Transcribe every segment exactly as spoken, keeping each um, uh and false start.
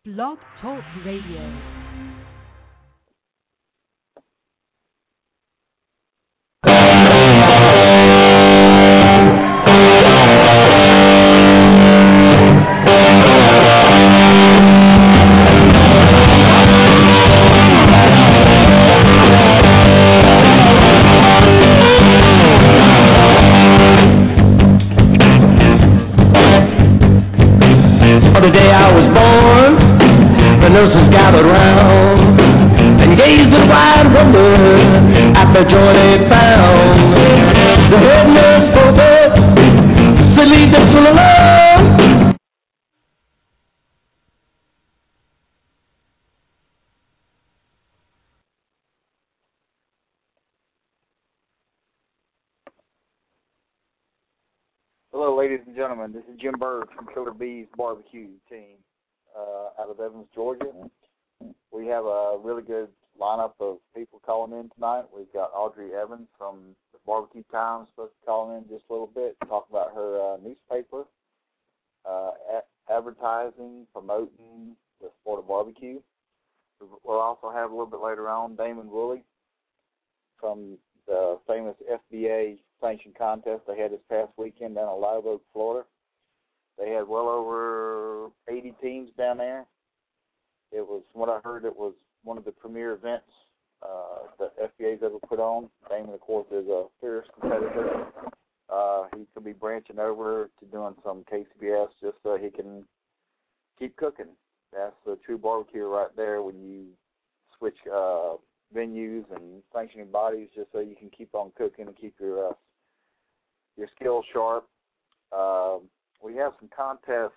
Blog Talk Radio. Hello, ladies and gentlemen. This is Jim Berg from Killer Bees Barbecue Team uh, out of Evans, Georgia. We have a really good lineup of people calling in tonight. We've got Audrey Evans from the Barbecue Times supposed to call in just a little bit to talk about her uh, newspaper, uh, a- advertising, promoting the sport of barbecue. We'll also have a little bit later on Damon Woolley from the famous F B A sanctioned contest they had this past weekend down in Live Oak, Florida. They had well over eighty teams down there. It was, from what I heard, it was one of the premier events uh, that F B A's ever put on. Damon, of course, is a fierce competitor. Uh, he could be branching over to doing some K C B S just so he can keep cooking. That's the true barbecue right there when you switch uh, venues and sanctioning bodies just so you can keep on cooking and keep your uh, your skills sharp. Uh, we have some contest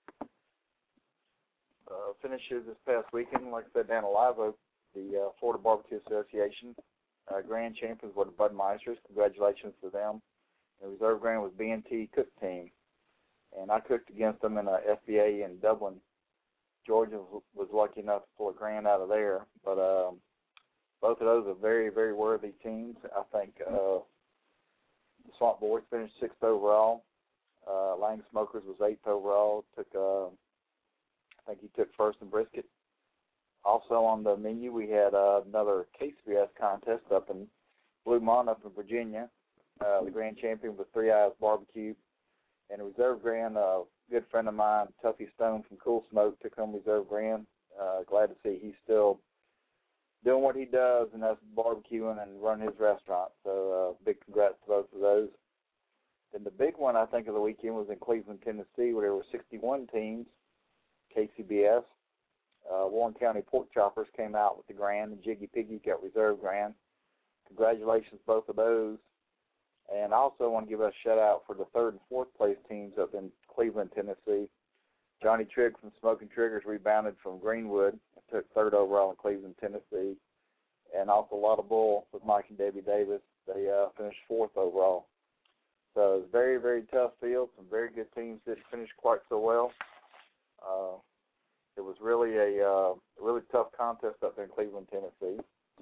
uh, finishes this past weekend. Like I said, down at Live Oak, the uh, Florida Barbecue Association uh, grand champions were the Budmeisters. Congratulations to them. The reserve grand was B and T Cook Team, and I cooked against them in a F B A in Dublin. Georgia was lucky enough to pull a grand out of there, but um, both of those are very, very worthy teams. I think uh, the Swamp Boys finished sixth overall. Uh, Lang Smokers was eighth overall. Took, uh, I think he took first in brisket. Also on the menu, we had uh, another K C B S contest up in Blue Mountain, up in Virginia. Uh, the grand champion was Three Eyes Barbecue. And a reserve grand, a good friend of mine, Tuffy Stone from Cool Smoke, took home reserve grand. Uh, glad to see he's still doing what he does, and that's barbecuing and running his restaurant. So uh, big congrats to both of those. Then the big one, I think, of the weekend was in Cleveland, Tennessee, where there were sixty-one teams, K C B S. Uh, Warren County Pork Choppers came out with the grand, and Jiggy Piggy got reserve grand. Congratulations, both of those. And I also want to give a shout-out for the third and fourth place teams up in Cleveland, Tennessee. Johnny Trigg from Smoking Triggers rebounded from Greenwood and took third overall in Cleveland, Tennessee. And also Lotta Bull with Mike and Debbie Davis. They uh, finished fourth overall. So it was a very, very tough field. Some very good teams didn't finish quite so well. Uh, it was really a uh, really tough contest up there in Cleveland, Tennessee.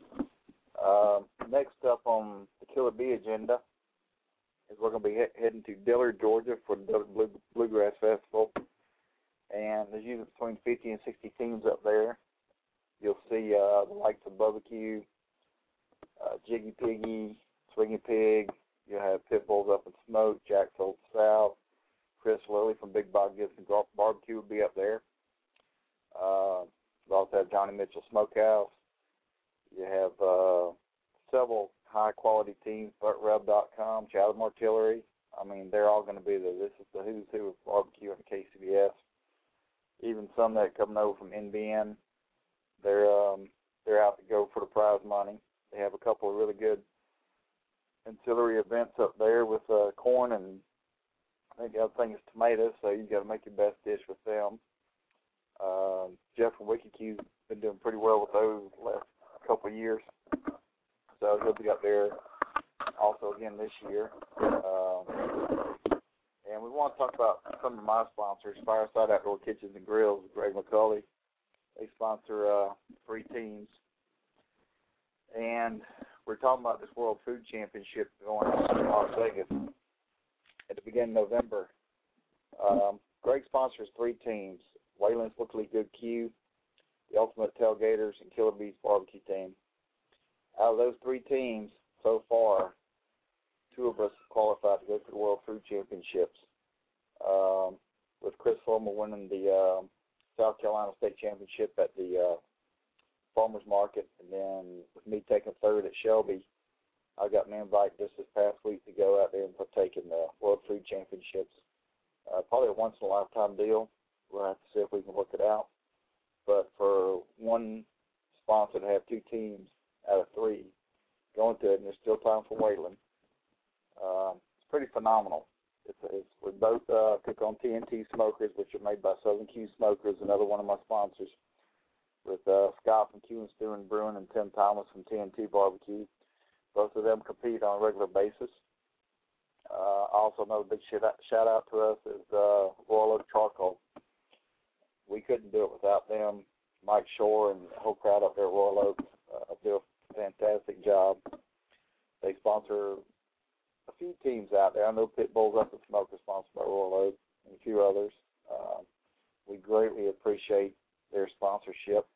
Uh, next up on the Killer Bee agenda is we're going to be he- heading to Dillard, Georgia for the Dillard Blue- Bluegrass Festival. And there's usually between fifty and sixty teams up there. You'll see uh, the likes of Bubba Q, uh, Jiggy Piggy, Swinging Pig. You'll have Pitbulls Up in Smoke, Jack Sold South, Chris Lilly from Big Bob Gibson Barbecue will be up there. Uh, you also have Johnny Mitchell Smokehouse. You have uh, several high-quality teams, Burt Rub dot com, Chatham Artillery. I mean, they're all going to be there. This is the who's who of barbecue and K C B S. Even some that are coming over from N B N, they're um, they're out to go for the prize money. They have a couple of really good ancillary events up there with uh, corn, and I think the other thing is tomatoes, so you've got to make your best dish with them. Uh, Jeff from WikiQ's been doing pretty well with those the last couple of years, so he'll be up there also again this year. Um, and we want to talk about some of my sponsors, Fireside Outdoor Kitchens and Grills, Greg McCulley. They sponsor uh, three teams. And we're talking about this World Food Championship going on in Las Vegas at the beginning of November. Um, Greg sponsors three teams. Wayland's Wickly Good Q, the Ultimate Tailgaters, and Killer Bees Barbecue Team. Out of those three teams, so far, two of us qualified to go to the World Food Championships, um, with Chris Fulmer winning the uh, South Carolina State Championship at the uh, Farmers Market, and then with me taking third at Shelby, I got an invite just this past week to go out there and partake in the World Food Championships. Uh, probably a once-in-a-lifetime deal. We'll have to see if we can work it out. But for one sponsor to have two teams out of three going to it, and there's still time for Wayland, uh, it's pretty phenomenal. It's, it's we both uh, cook on T N T smokers, which are made by Southern Q Smokers, another one of my sponsors, with uh, Scott from Q and Stew and Brewing and Tim Thomas from T N T Barbecue. Both of them compete on a regular basis. Uh, also, another big shout out to us is uh, Royal Oak Charcoal. We couldn't do it without them. Mike Shore and the whole crowd up there at Royal Oak uh, do a fantastic job. They sponsor a few teams out there. I know Pitbulls Up and Smoker sponsored by Royal Oak and a few others. Uh, we greatly appreciate their sponsorship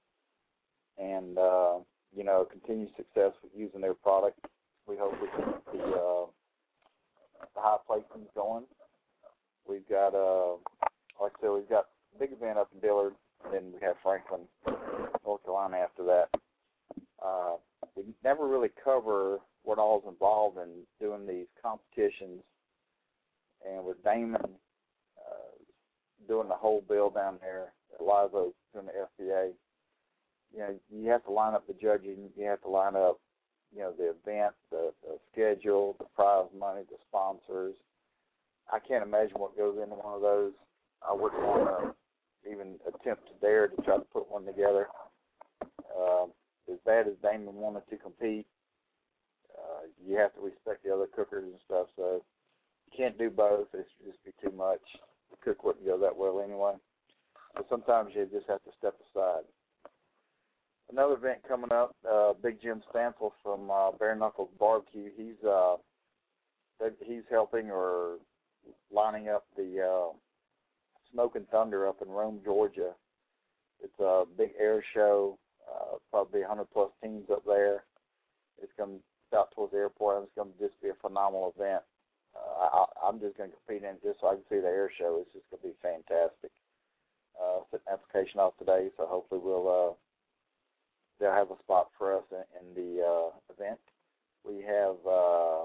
and, uh, you know, continued success with using their product. We hope we can keep the, uh, the high placings going. We've got, uh, like I said, we've got a big event up in Dillard, and then we have Franklin, North Carolina after that. Uh, we never really cover what all is involved in doing these competitions, and with Damon uh, doing the whole bill down there at Live Oak doing the F B A, you know, you have to line up the judging, you have to line up, you know, the event, the, the schedule, the prize money, the sponsors. I can't imagine what goes into one of those. I wouldn't want to even attempt to dare to try to put one together. Uh, as bad as Damon wanted to compete, uh, you have to respect the other cookers and stuff, so you can't do both. It would just be too much. The cook wouldn't go that well anyway. So sometimes you just have to step aside. Another event coming up, uh, Big Jim Stansel from uh, Bare Knuckles Barbecue. He's uh, he's helping or lining up the uh, Smoke and Thunder up in Rome, Georgia. It's a big air show, uh, probably one hundred plus teams up there. It's going to be out towards the airport, and it's going to just be a phenomenal event. Uh, I, I'm just going to compete in it just so I can see the air show. It's just going to be fantastic. Uh, set an application off today, so hopefully we'll uh, they'll have a spot for us in, in the uh, event. We have uh,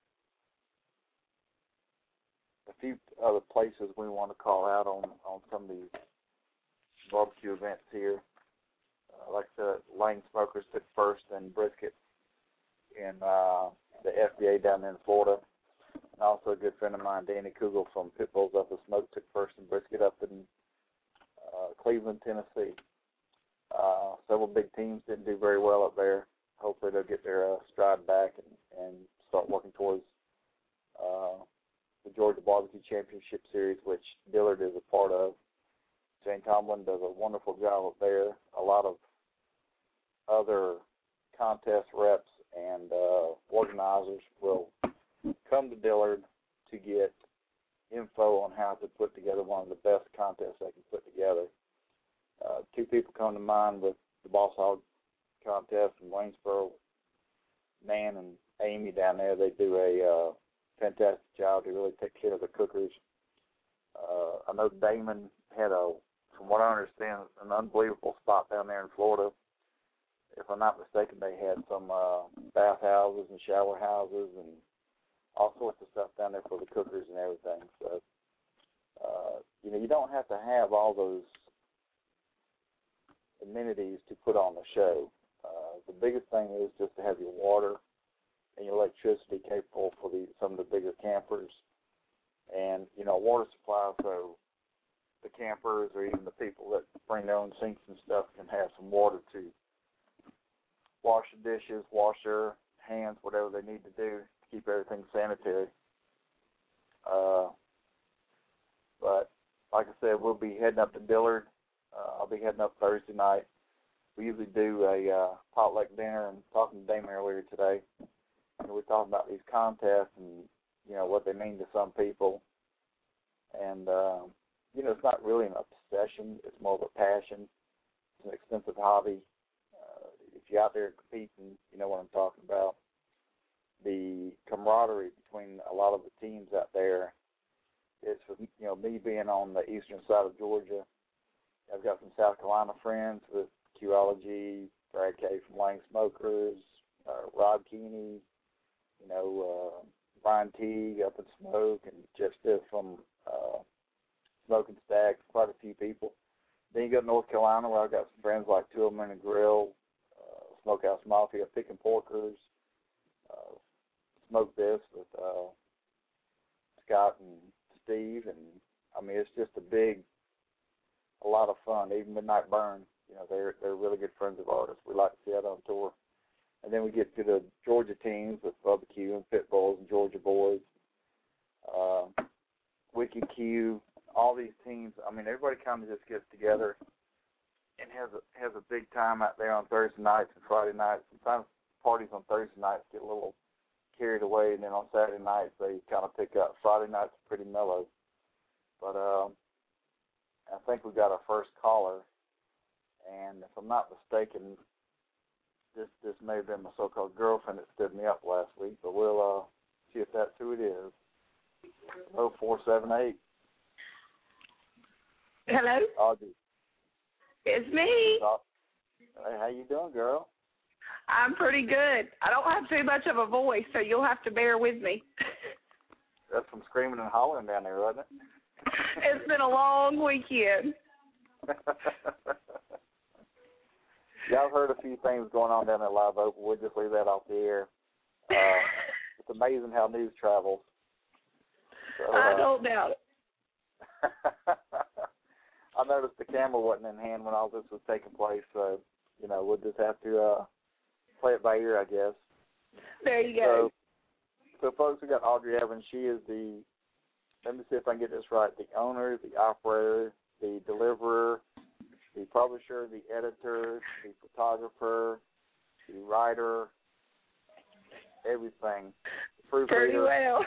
a few other places we want to call out on, on some of these barbecue events here. Uh, like I said, Lane Smokers took first in brisket in uh, the F B A down in Florida. And also a good friend of mine, Danny Kugel from Pitbulls Up and Smoke, took first in brisket up in uh, Cleveland, Tennessee. Uh, several big teams didn't do very well up there. Hopefully they'll get their uh, stride back and, and start working towards uh, the Georgia Barbecue Championship Series, which Dillard is a part of. Jane Tomlin does a wonderful job up there. A lot of other contest reps and uh, organizers will come to Dillard to get info on how to put together one of the best contests they can put together. Uh, two people come to mind with the Boss Hog contest in Waynesboro. Nan and Amy down there, they do a uh, fantastic job to really take care of the cookers. Uh, I know Damon had a, from what I understand, an unbelievable spot down there in Florida. If I'm not mistaken, they had some uh, bath houses and shower houses and all sorts of stuff down there for the cookers and everything. So, uh, you know, you don't have to have all those amenities to put on the show. Uh, the biggest thing is just to have your water and your electricity capable for the, some of the bigger campers, and, you know, water supply so the campers or even the people that bring their own sinks and stuff can have some water to wash the dishes, wash their hands, whatever they need to do to keep everything sanitary. Uh, but like I said, we'll be heading up to Dillard. Uh, I'll be heading up Thursday night. We usually do a uh, potluck dinner, and talking to Damon earlier today, and we're talking about these contests and, you know, what they mean to some people. And, uh, you know, it's not really an obsession. It's more of a passion. It's an expensive hobby. Uh, if you're out there competing, you know what I'm talking about. The camaraderie between a lot of the teams out there. It's, you know, me being on the eastern side of Georgia. I've got some South Carolina friends with Qology, Brad K from Lang Smokers, uh, Rob Keeney, you know, uh, Brian Teague up in Smoke, and Jeff Stiff from uh, Smoke and Stack, quite a few people. Then you go to North Carolina, where I've got some friends like Two of Them in the Grill, uh, Smokehouse Mafia, Picking Porkers, uh, Smoke This with uh, Scott and Steve, and I mean, it's just a big, a lot of fun. Even Midnight Burn, you know, they're they're really good friends of ours. We like to see that on tour. And then we get to the Georgia teams with Bubba Q and Pitbulls and Georgia Boys, uh, Wiki Q, all these teams. I mean, everybody kind of just gets together and has a, has a big time out there on Thursday nights and Friday nights. Sometimes parties on Thursday nights get a little carried away, and then on Saturday nights they kind of pick up. Friday nights are pretty mellow. But um, I think we got our first caller, and if I'm not mistaken, this this may have been my so-called girlfriend that stood me up last week, but we'll uh, see if that's who it is. oh four seven eight. Hello? Audrey. It's me. Hey, how you doing, girl? I'm pretty good. I don't have too much of a voice, so you'll have to bear with me. That's from screaming and hollering down there, wasn't it? It's been a long weekend. Yeah, I've heard a few things going on down at Live Oak. We'll just leave that off the air. Uh, it's amazing how news travels. So, uh, I don't doubt it. I noticed the camera wasn't in hand when all this was taking place, so, you know, we'll just have to uh, play it by ear, I guess. There you go. So, so, folks, we got Audrey Evans. She is the, let me see if I can get this right, the owner, the operator, the deliverer, the publisher, the editor, the photographer, the writer, everything. Pretty well.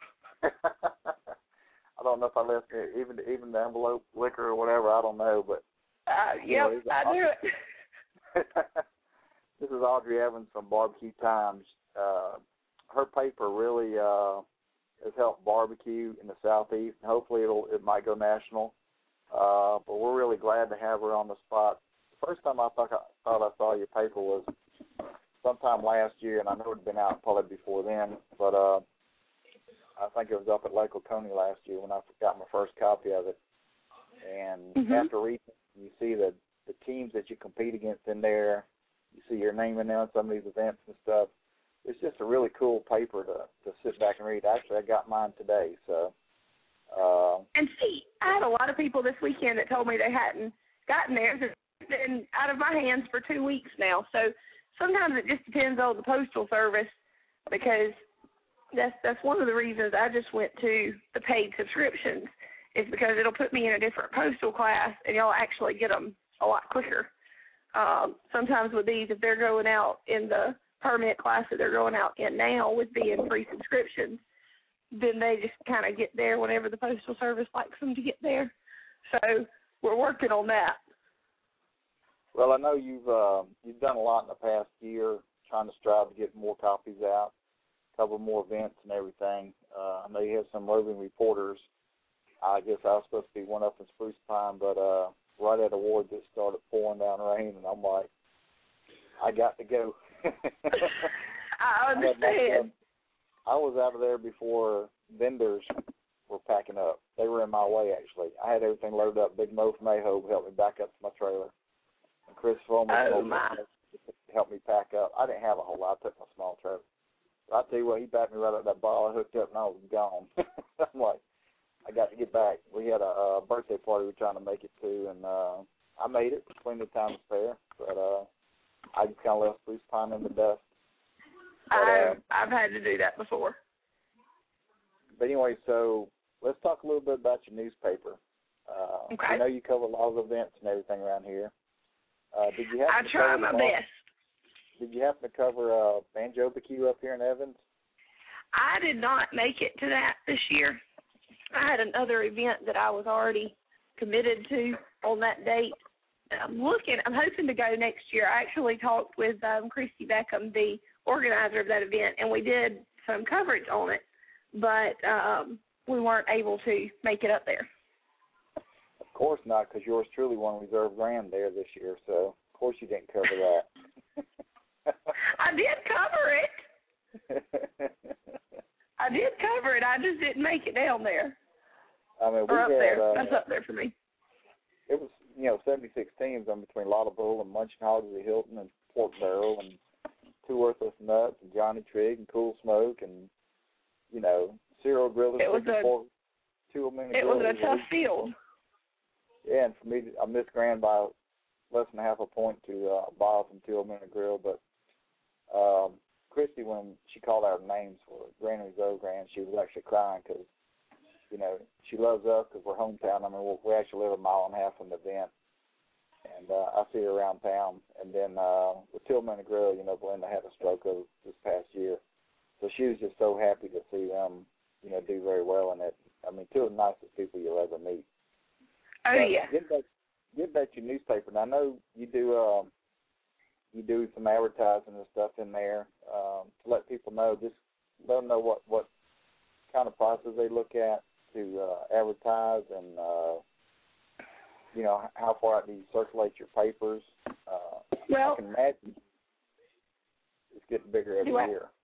I don't know if I left it, even even the envelope, liquor, or whatever. I don't know, but uh, yep, anyways, I do it. This is Audrey Evans from Barbecue Times. Uh, her paper really uh, has helped barbecue in the Southeast, and hopefully it'll it might go national. Uh, but we're really glad to have her on the spot. The first time I thought I, thought I saw your paper was sometime last year, and I know it had been out probably before then, but uh, I think it was up at Lake Oconee last year when I got my first copy of it. And mm-hmm. after reading it, you see the, the teams that you compete against in there. You see your name announced on some of these events and stuff. It's just a really cool paper to, to sit back and read. Actually, I got mine today, so. Uh, and see, I had a lot of people this weekend that told me they hadn't gotten theirs. It's been out of my hands for two weeks now. So sometimes it just depends on the Postal Service, because that's that's one of the reasons I just went to the paid subscriptions, is because it'll put me in a different postal class, and you'll actually get them a lot quicker. Um, sometimes with these, if they're going out in the permit class that they're going out in now with being free subscriptions, then they just kind of get there whenever the Postal Service likes them to get there. So we're working on that. Well, I know you've uh, you've done a lot in the past year trying to strive to get more copies out, a couple more events and everything. Uh, I know you have some roving reporters. I guess I was supposed to be one up in Spruce Pine, but uh, right at awards it started pouring down rain, and I'm like, I got to go. I understand. I was out of there before vendors were packing up. They were in my way, actually. I had everything loaded up. Big Mo from Aho helped me back up to my trailer. And Chris Fulmer oh, my. helped me pack up. I didn't have a whole lot. I took my small trailer. But I tell you what, he backed me right up that ball. I hooked up, and I was gone. I'm like, I got to get back. We had a, a birthday party we were trying to make it to, and uh, I made it between the time to spare. But uh, I just kind of left Spruce Pine in the dust. But, I've, uh, I've had to do that before. But anyway, so let's talk a little bit about your newspaper. Uh, okay. I know you cover a lot of events and everything around here. Uh, did you happen I to try cover my the, best. Did you happen to cover uh, Banjo B Q up here in Evans? I did not make it to that this year. I had another event that I was already committed to on that date. I'm looking, I'm hoping to go next year. I actually talked with um, Christy Beckham, the organizer of that event, and we did some coverage on it, but um, we weren't able to make it up there. Of course not, because yours truly won Reserve Grand there this year, so of course you didn't cover that. I did cover it. I did cover it. I just didn't make it down there. I mean, we or up had, there. uh, That's up there for me. It was, you know, seventy-six teams in between Lotta Bull and Munchin Hogs of Hilton and Pork Barrel and Two Worthless Nuts and Johnny Trigg and Cool Smoke and, you know, Cyril Grillers. It was a, pork, two minute it was a tough field. Yeah, and for me, I missed Grand by less than half a point to uh, Bob from Two Minute Grill. But um, Christy, when she called out names for Grand Reserve Grand, she was actually crying because, you know, she loves us because we're hometown. I mean, we actually live a mile and a half from the event. And uh, I see her around town. And then uh, with Two Minute Grill, you know, Belinda had a stroke of this past year. So she was just so happy to see them, you know, do very well in it. I mean, two of the nicest people you'll ever meet. Oh, but yeah. Get back, get back to your newspaper. And I know you do um, you do some advertising and stuff in there um, to let people know, just let them know what, what kind of prices they look at to uh, advertise and, uh, you know, how far out do you circulate your papers. Uh, well, I can imagine it's getting bigger every I, year.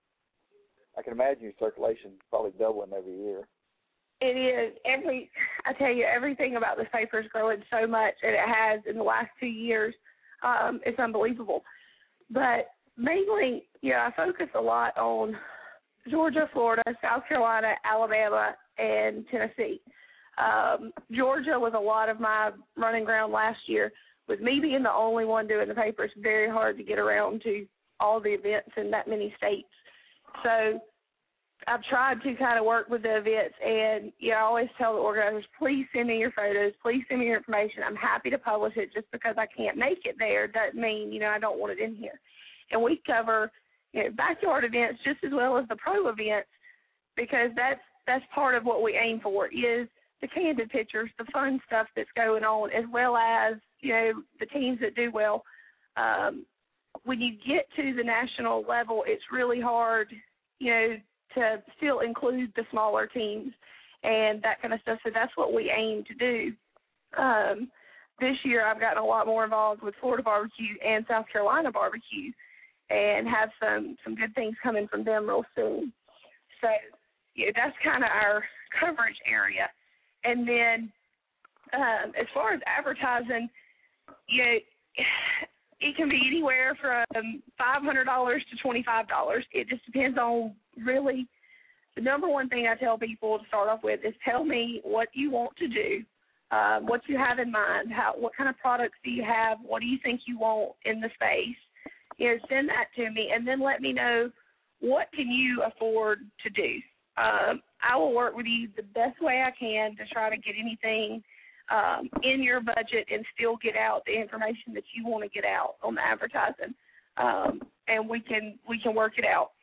I can imagine your circulation probably doubling every year. It is. Every, I tell you, everything about this paper is growing so much, and it has in the last two years. Um, it's unbelievable. But mainly, you know, I focus a lot on Georgia, Florida, South Carolina, Alabama, and Tennessee. Um, Georgia was a lot of my running ground last year. With me being the only one doing the paper, it's very hard to get around to all the events in that many states. So I've tried to kind of work with the events, and, you know, I always tell the organizers, please send me your photos, please send me your information. I'm happy to publish it. Just because I can't make it there doesn't mean, you know, I don't want it in here. And we cover, you know, backyard events just as well as the pro events, because that's that's part of what we aim for, is the candid pictures, the fun stuff that's going on, as well as, you know, the teams that do well. Um, when you get to the national level, it's really hard, you know, to still include the smaller teams and that kind of stuff. So that's what we aim to do. Um, this year I've gotten a lot more involved with Florida Barbecue and South Carolina Barbecue and have some, some good things coming from them real soon. So yeah, that's kind of our coverage area. And then um, as far as advertising, you know, it can be anywhere from five hundred dollars to twenty-five dollars. It just depends on really the number one thing I tell people to start off with is tell me what you want to do, um, what you have in mind, how what kind of products do you have, what do you think you want in the space. You know, send that to me, and then let me know what can you afford to do. Um, I will work with you the best way I can to try to get anything Um, in your budget and still get out the information that you want to get out on the advertising, um, and we can we can work it out.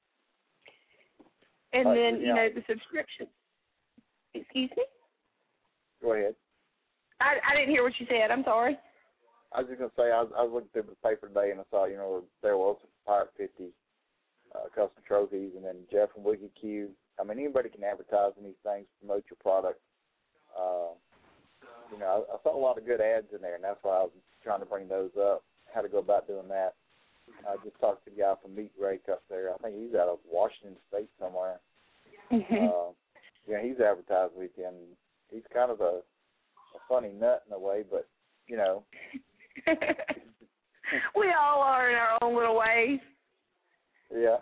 And right, then yeah. you know the subscription. Excuse me. Go ahead. I, I didn't hear what you said. I'm sorry. I was just gonna say I was, I was looking through the paper today and I saw, you know, there was Pirate fifty uh, custom trophies, and then Jeff from Wiki Q. I mean, anybody can advertise in these things, promote your product. Uh, You know, I, I saw a lot of good ads in there, and that's why I was trying to bring those up, how to go about doing that. I just talked to the guy from Meat Rake up there. I think he's out of Washington State somewhere. Mm-hmm. Uh, yeah, he's advertised with you, and he's kind of a, a funny nut in a way, but, you know. We all are in our own little ways. Yeah.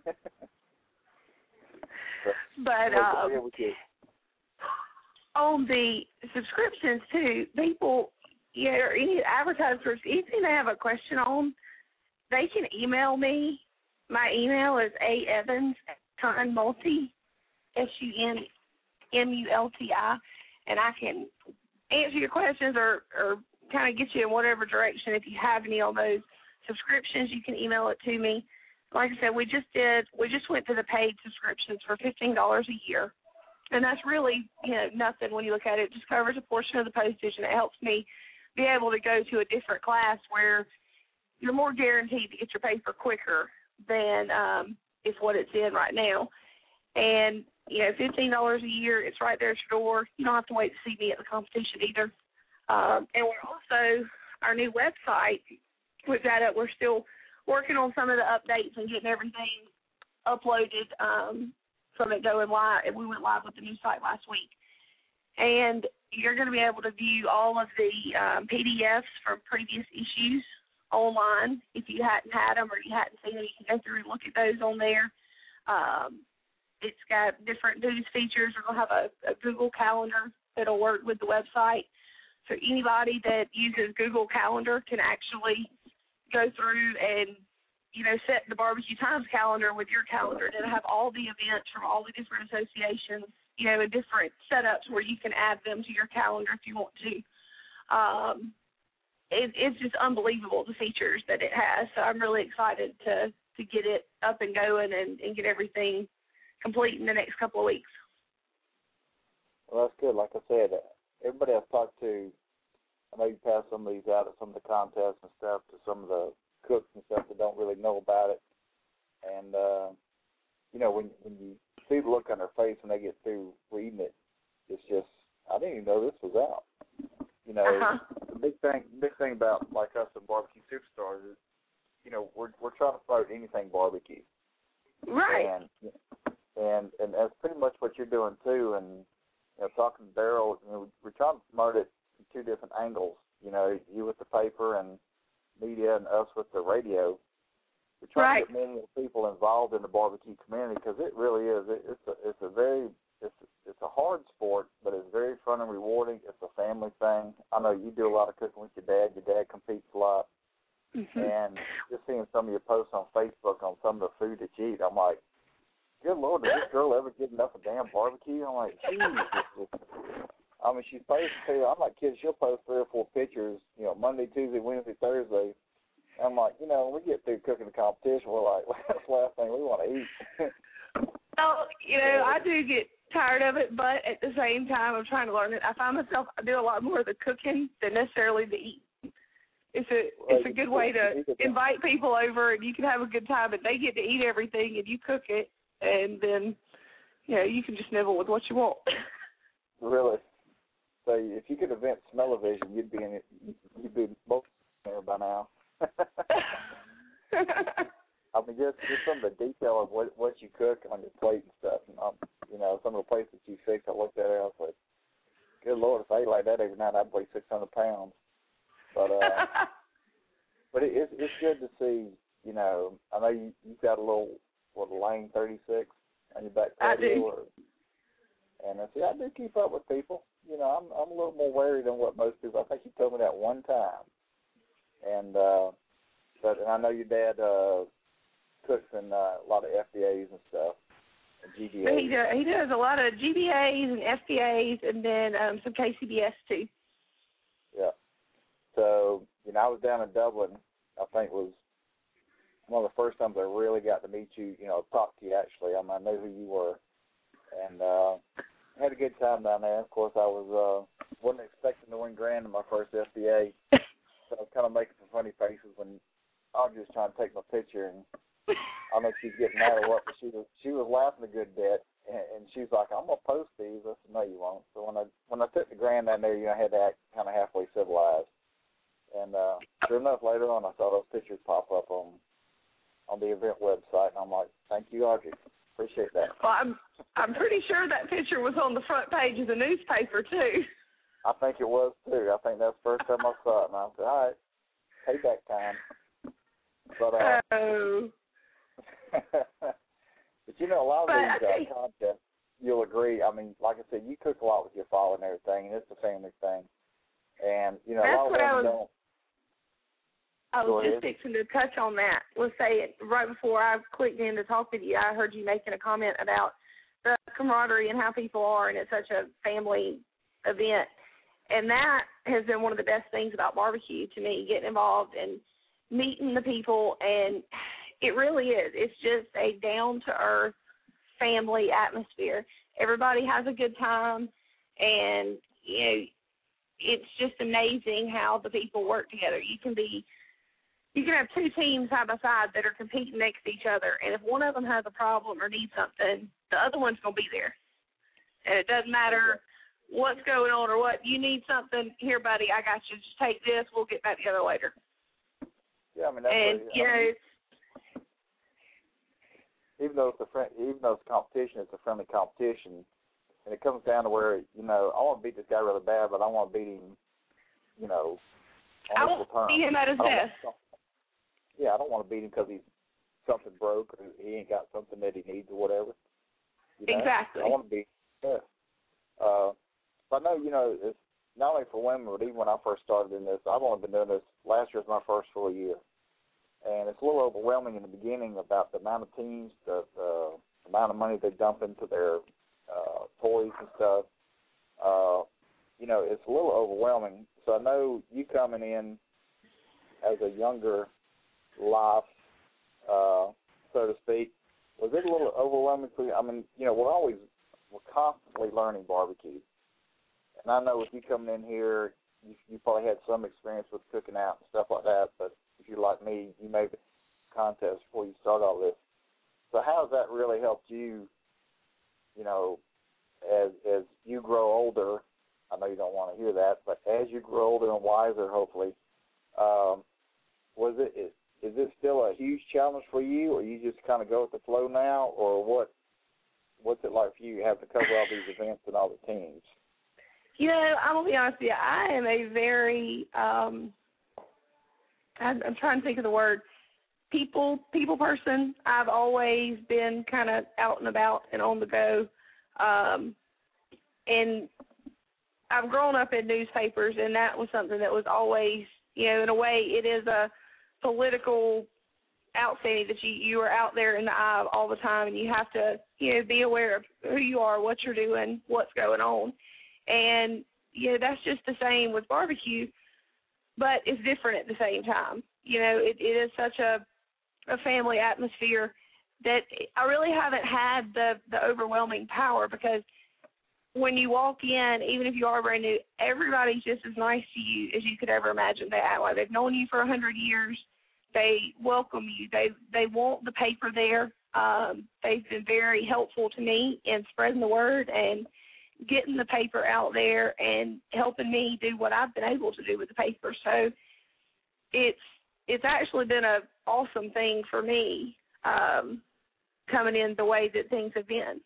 but, um, yeah, we could. On the subscriptions, too, people, you know, any advertisers, anything they have a question on, they can email me. My email is aevans at sunmulti, S U N M U L T I, and I can answer your questions or, or kind of get you in whatever direction. If you have any on those subscriptions, you can email it to me. Like I said, we just did, we just went to the paid subscriptions for fifteen dollars a year. And that's really, you know, nothing when you look at it. It just covers a portion of the postage, and it helps me be able to go to a different class where you're more guaranteed to get your paper quicker than um, is what it's in right now. And, you know, fifteen dollars a year, it's right there at your door. You don't have to wait to see me at the competition either. Um, and we're also, our new website, we've got it, we're still working on some of the updates and getting everything uploaded um, from it going live. We went live with the new site last week. And you're going to be able to view all of the um, P D Fs from previous issues online. If you hadn't had them or you hadn't seen them, you can go through and look at those on there. Um, it's got different news features. We're going to have a, a Google Calendar that'll work with the website. So anybody that uses Google Calendar can actually go through and, you know, set the Barbecue Times calendar with your calendar. And it'll have all the events from all the different associations, you know, in different setups where you can add them to your calendar if you want to. Um, it, it's just unbelievable, the features that it has. So I'm really excited to, to get it up and going and, and get everything complete in the next couple of weeks. Well, that's good. Like I said, everybody I've talked to, I know you pass some of these out at some of the contests and stuff to some of the cooks and stuff that don't really know about it. And, uh, you know, when when you see the look on their face when they get through reading it, it's just, I didn't even know this was out. You know, uh-huh. the big thing big thing about, like us and Barbecue Superstars is, you know, we're we're trying to promote anything barbecue. Right. And, and, and that's pretty much what you're doing, too. And, you know, talking to Daryl, you know, we're trying to promote it from two different angles. You know, you with the paper and media and us with the radio. We're trying right. to get many people involved in the barbecue community because it really is. It, it's a it's a very it's it's a hard sport, but it's very fun and rewarding. It's a family thing. I know you do a lot of cooking with your dad. Your dad competes a lot, mm-hmm. and just seeing some of your posts on Facebook on some of the food that you eat, I'm like, good Lord, did this girl ever get enough of damn barbecue? I'm like, geez. I mean, she's posting too. I'm like, kids, she'll post three or four pictures, you know, Monday, Tuesday, Wednesday, Thursday. I'm like, you know, when we get through cooking the competition, we're like, well, that's the last thing we want to eat. Well, you know, I do get tired of it, but at the same time, I'm trying to learn it. I find myself, I do a lot more of the cooking than necessarily the eating. It's a well, it's a good way to invite people over, and you can have a good time, and they get to eat everything, and you cook it, and then, you know, you can just nibble with what you want. Really? So if you could invent smell-o-vision, you'd be in it. You'd be both there by now. I mean, just, just some of the detail of what what you cook on your plate and stuff. And um, you know, some of the plates that you fix, I looked at it, I was like, good Lord, if I ate like that every night, I'd weigh six hundred pounds. But uh, but it, it's it's good to see. You know, I know you you've got a little what a Lane thirty-six on your back patio. I do. Or, and I see, I do keep up with people. You know, I'm I'm a little more wary than what most people. I think you told me that one time. And uh, but and I know your dad uh, cooks in uh, a lot of F B As and stuff, and G B As. He does, he does a lot of G B As and F B As, and then um, some K C B S too. Yeah. So you know, I was down in Dublin. I think it was one of the first times I really got to meet you. You know, talk to you actually. I mean, I knew who you were, and uh, had a good time down there. Of course, I was uh, wasn't expecting to win grand in my first F B A. So I was kind of making some funny faces when I was just trying to take my picture, and I don't know if she's getting mad or what, but she was she was laughing a good bit, and, and she was like, "I'm gonna post these." I said, "No, you won't." So when I when I took the grand down there, you know, I had to act kind of halfway civilized, and uh, sure enough, later on, I saw those pictures pop up on on the event website, and I'm like, "Thank you, Audrey. Appreciate that." Well, I'm I'm pretty sure that picture was on the front page of the newspaper too. I think it was, too. I think that's the first time I saw it, and I said, all right, payback time. But, uh, oh. but, you know, a lot of but these uh, contests, you'll agree, I mean, like I said, you cook a lot with your father and everything, and it's a family thing. And, you know, that's a lot of what I was, don't. I was Go just ahead. fixing to touch on that. Let's say it, right before I clicked in to talk with you, I heard you making a comment about the camaraderie and how people are, and it's such a family event. And that has been one of the best things about barbecue to me, getting involved and meeting the people. And it really is. It's just a down-to-earth family atmosphere. everybody has a good time, and, you know, it's just amazing how the people work together. You can be, you can have two teams side by side that are competing next to each other, and if one of them has a problem or needs something, the other one's going to be there. And it doesn't matter what's going on or what. You need something, here, buddy, I got you. Just take this. We'll get back together later. Yeah, I mean, that's and, what, you I know, mean, even though it's a friend, even though it's a competition, it's a friendly competition. And it comes down to where, you know, I want to beat this guy really bad, but I want to beat him, you know, on I equal want to terms. beat him at his best. Yeah, I don't want to beat him because he's something broke or he ain't got something that he needs or whatever. You know? Exactly. I want to beat him. Yeah. Uh, but I know, you know, it's not only for women, but even when I first started in this, I've only been doing this. Last year was my first full year. And it's a little overwhelming in the beginning about the amount of teams, the, the amount of money they dump into their uh, toys and stuff. Uh, you know, it's a little overwhelming. So I know you coming in as a younger life, uh, so to speak, was it a little overwhelming for you? I mean, you know, we're always, we're constantly learning barbecue. And I know with you coming in here, you, you probably had some experience with cooking out and stuff like that, but if you're like me, you made the contest before you start all this. So how has that really helped you, you know, as as you grow older? I know you don't want to hear that, but as you grow older and wiser, hopefully, um, was it is, is it still a huge challenge for you, or you just kind of go with the flow now, or what? What's it like for you having to cover all these events and all the teams? You know, I'm going to be honest with you. I am a very, um, I'm, I'm trying to think of the word, people people person. I've always been kind of out and about and on the go. Um, and I've grown up in newspapers, and that was something that was always, you know, in a way it is a political outfit that you, you are out there in the eye all the time, and you have to, you know, be aware of who you are, what you're doing, what's going on. And, you know, that's just the same with barbecue, but it's different at the same time. You know, it, it is such a, a family atmosphere that I really haven't had the, the overwhelming power, because when you walk in, even if you are brand new, everybody's just as nice to you as you could ever imagine. They act like they've known you for a hundred years. They welcome you. They they want the paper there. Um, they've been very helpful to me in spreading the word and getting the paper out there and helping me do what I've been able to do with the paper. So it's it's actually been an awesome thing for me, um, coming in the way that things have been.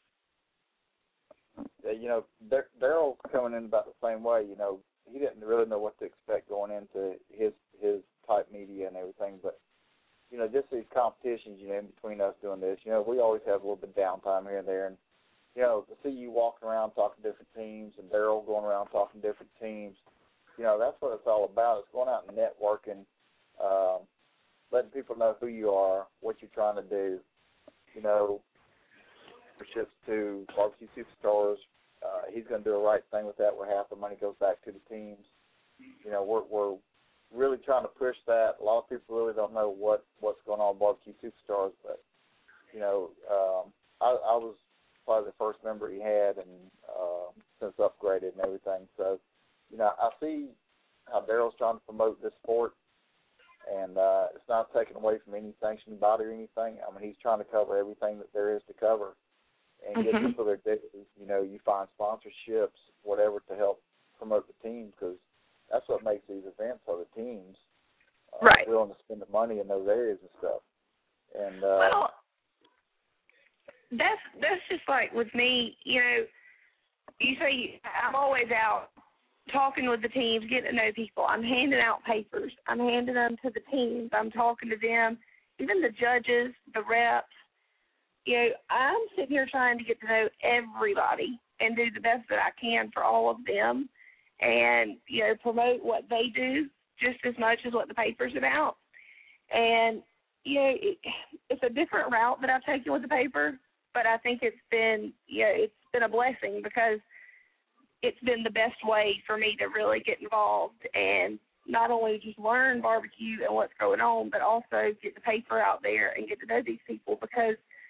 You know, Daryl's coming in about the same way. You know, he didn't really know what to expect going into his his type media and everything. But, you know, just these competitions, you know, in between us doing this, you know, we always have a little bit of downtime here and there. And, you know, to see you walking around talking to different teams and Daryl going around talking to different teams, you know, that's what it's all about. It's going out and networking, um, letting people know who you are, what you're trying to do, you know, ships to Barbecue Superstars. Uh, he's going to do the right thing with that, where half the money goes back to the teams. You know, we're we're really trying to push that. A lot of people really don't know what, what's going on with Barbecue Superstars, but, you know, um, I, I was probably the first member he had, and uh, since upgraded and everything. So, you know, I see how Daryl's trying to promote this sport, and uh, it's not taken away from any sanctioning body or anything. I mean, he's trying to cover everything that there is to cover. And get mm-hmm. people their dues. You know, you find sponsorships, whatever, to help promote the team, because that's what makes these events are the teams. Uh, right. Willing to spend the money in those areas and stuff. And uh, well, that's that's just like with me. You know, you say I'm always out talking with the teams, getting to know people. I'm handing out papers. I'm handing them to the teams. I'm talking to them, even the judges, the reps. You know, I'm sitting here trying to get to know everybody and do the best that I can for all of them, and, you know, promote what they do just as much as what the paper's about. And, you know, it, it's a different route that I've taken with the paper, but I think it's been, you know, it's been a blessing, because it's been the best way for me to really get involved and not only just learn barbecue and what's going on, but also get the paper out there and get to know these people, because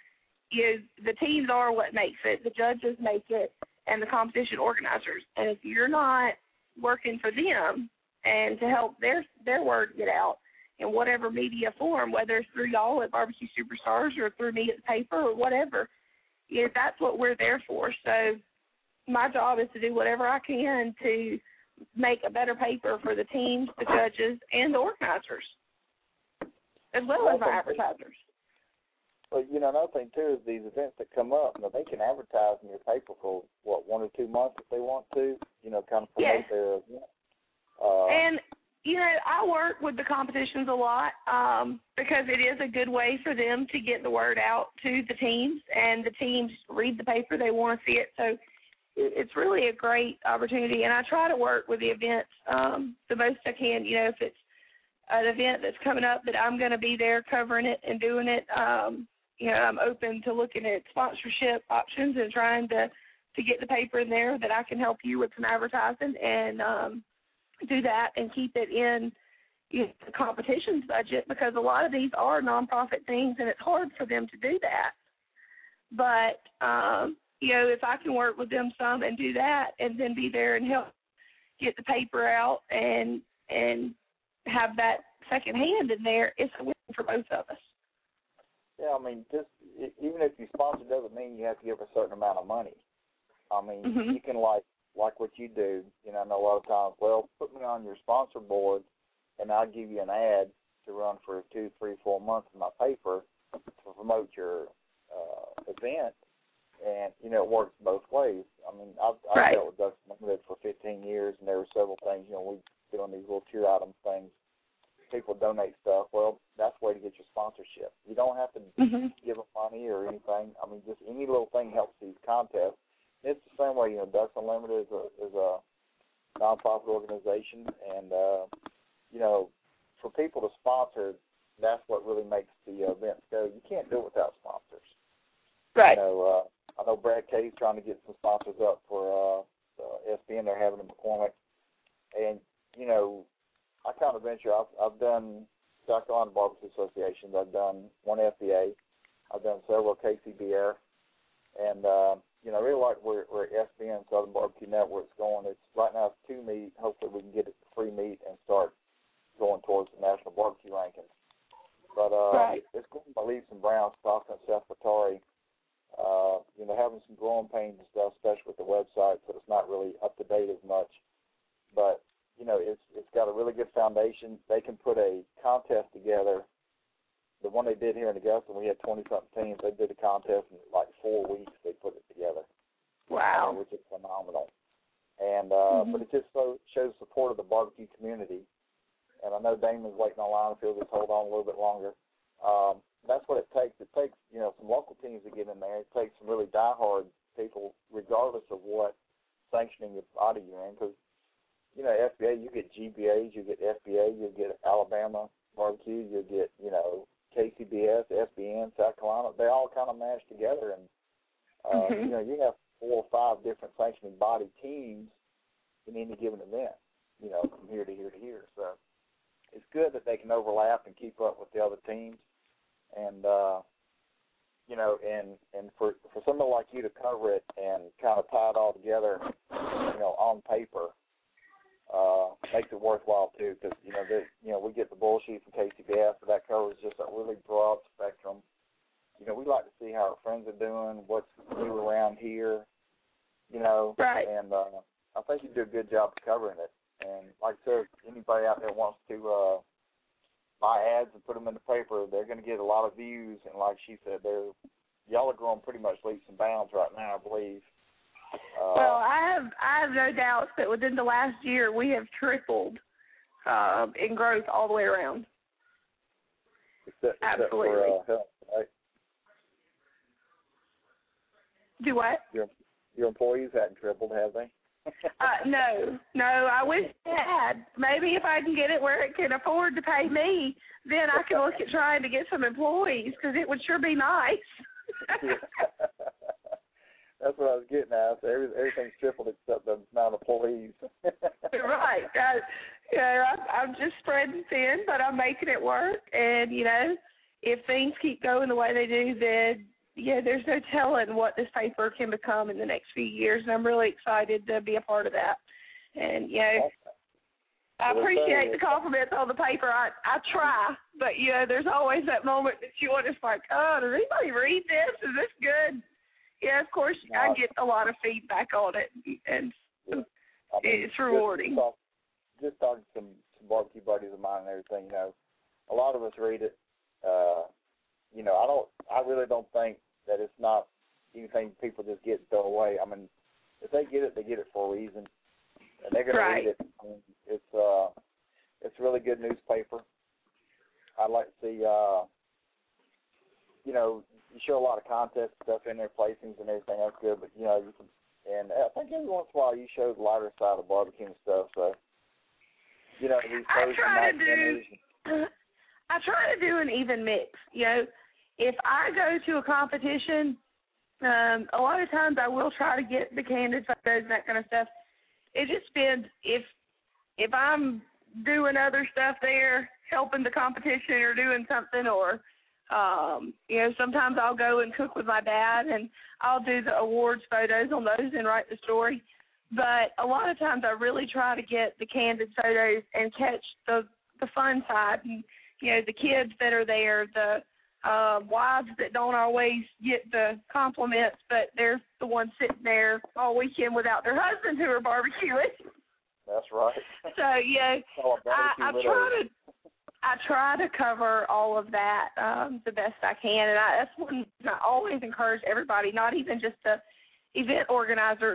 you know, the teams are what makes it. The judges make it, and the competition organizers. And if you're not working for them and to help their their word get out in whatever media form, whether it's through y'all at Barbecue Superstars or through me at the paper or whatever, you know, that's what we're there for. So my job is to do whatever I can to make a better paper for the teams, the judges, and the organizers, as well as my advertisers. Well, you know, another thing, too, is these events that come up, you know, they can advertise in your paper for, what, one or two months if they want to, you know, kind of promote yes. their event. Uh, and, you know, I work with the competitions a lot um, because it is a good way for them to get the word out to the teams, and the teams read the paper. They want to see it. So it's really a great opportunity, and I try to work with the events um, the most I can. You know, if it's an event that's coming up that I'm going to be there covering it and doing it, um, you know, I'm open to looking at sponsorship options and trying to, to get the paper in there that I can help you with some advertising and um, do that and keep it in you know, the competition's budget, because a lot of these are nonprofit things and it's hard for them to do that. But, um, you know, if I can work with them some and do that and then be there and help get the paper out and and have that second hand in there, it's a win for both of us. Yeah, I mean, just even if you sponsor doesn't mean you have to give a certain amount of money. I mean, mm-hmm. you can, like, like what you do, you know, I know a lot of times, well, put me on your sponsor board and I'll give you an ad to run for two, three, four months in my paper to promote your uh, event. And, you know, it works both ways. I mean, I've, I've right. dealt with Ducks Unlimited for fifteen years, and there were several things, you know, we doing these little tier item things. People donate stuff. Well, that's the way to get your sponsorship. You don't have to mm-hmm. give them money or anything. I mean, just any little thing helps these contests. It's the same way, you know, Ducks Unlimited is a, is a nonprofit organization, and, uh, you know, for people to sponsor, that's what really makes the events go. You can't do it without sponsors. Right. You know, uh, I know Brad Kay's trying to get some sponsors up for uh, the S B N they're having in McCormick. And, you know, I kind of venture, I've, I've done South Carolina Barbecue Associations. I've done one F B A. I've done several K C B F. And, uh, you know, I really like where, where S B N, Southern Barbecue Network's going. It's right now it's two meat. Hopefully we can get it to free meat and start going towards the national barbecue rankings. But uh, right. it's going by leaps and bounds, Stockton, Seth Patari. Uh, you know, having some growing pains and stuff, especially with the website, so it's not really up to date as much. But, you know, it's it's got a really good foundation. They can put a contest together. The one they did here in Augusta, we had twenty-something teams. They did a contest in like four weeks. They put it together. Wow. Uh, which is phenomenal. And uh, mm-hmm. But it just so, shows support of the barbecue community. And I know Damon's waiting on line. If he'll just hold on a little bit longer. Um, that's what it takes. It takes, you know, some local teams to get in there. It takes some really diehard people, regardless of what sanctioning your body you're in. Because, you know, F B A, you get G B As, you get F B A, you get Alabama barbecue, you get, you know, K C B S, S B N, South Carolina. They all kind of mash together. And, uh, mm-hmm. you know, you have four or five different sanctioning body teams in any given event, you know, from here to here to here. So it's good that they can overlap and keep up with the other teams. And, uh, you know, and, and for, for somebody like you to cover it and kind of tie it all together, you know, on paper, uh, makes it worthwhile, too, because, you know, the, you know, we get the bull sheet from K C B S, but that covers just a really broad spectrum. You know, we like to see how our friends are doing, what's new around here, you know. Right. And uh, I think you do a good job of covering it. And like I said, anybody out there wants to uh, buy ads and put them in the paper, they're going to get a lot of views. And like she said, they're y'all are growing pretty much leaps and bounds right now, I believe. Uh, well, I have I have no doubts that within the last year we have tripled uh, in growth all the way around. Except, Absolutely. Except for, uh, health, right? Do what? Your, your employees hadn't tripled, have they? uh, no, no, I wish it had. Maybe if I can get it where it can afford to pay me, then I can look at trying to get some employees, because it would sure be nice. That's what I was getting at. So every, everything's tripled except the amount of employees. Right. Uh, you know, I'm, I'm just spreading thin, but I'm making it work. And, you know, if things keep going the way they do, then, yeah, there's no telling what this paper can become in the next few years, and I'm really excited to be a part of that. And, you know, I appreciate the compliments on the paper. I, I try, but, you know, there's always that moment that you want to just like, oh, does anybody read this? Is this good? Yeah, of course, no. I get a lot of feedback on it, and yeah. I mean, it's rewarding. Just, talk, just talking to some, some barbecue buddies of mine and everything, you know, a lot of us read it. Uh, you know, I don't, I really don't think that it's not anything people just get and throw away. I mean, if they get it, they get it for a reason, and they're going right. to read it. I mean, it's, uh, it's a really good newspaper. I'd like to see, uh, you know, you show a lot of contest stuff in there, placings and everything. That's good, but you know, you can, and I think every once in a while you show the lighter side of barbecue and stuff. So, you know, these I try to do. And, I try to do an even mix. You know, if I go to a competition, um, a lot of times I will try to get the candid photos and that kind of stuff. It just depends if if I'm doing other stuff there, helping the competition or doing something, or Um, you know, sometimes I'll go and cook with my dad, and I'll do the awards photos on those and write the story. But a lot of times I really try to get the candid photos and catch the, the fun side. And, you know, the kids that are there, the uh, wives that don't always get the compliments, but they're the ones sitting there all weekend without their husbands who are barbecuing. That's right. So, yeah, oh, I, I try to... I try to cover all of that um, the best I can, and I, that's one I always encourage everybody, not even just the event organizers,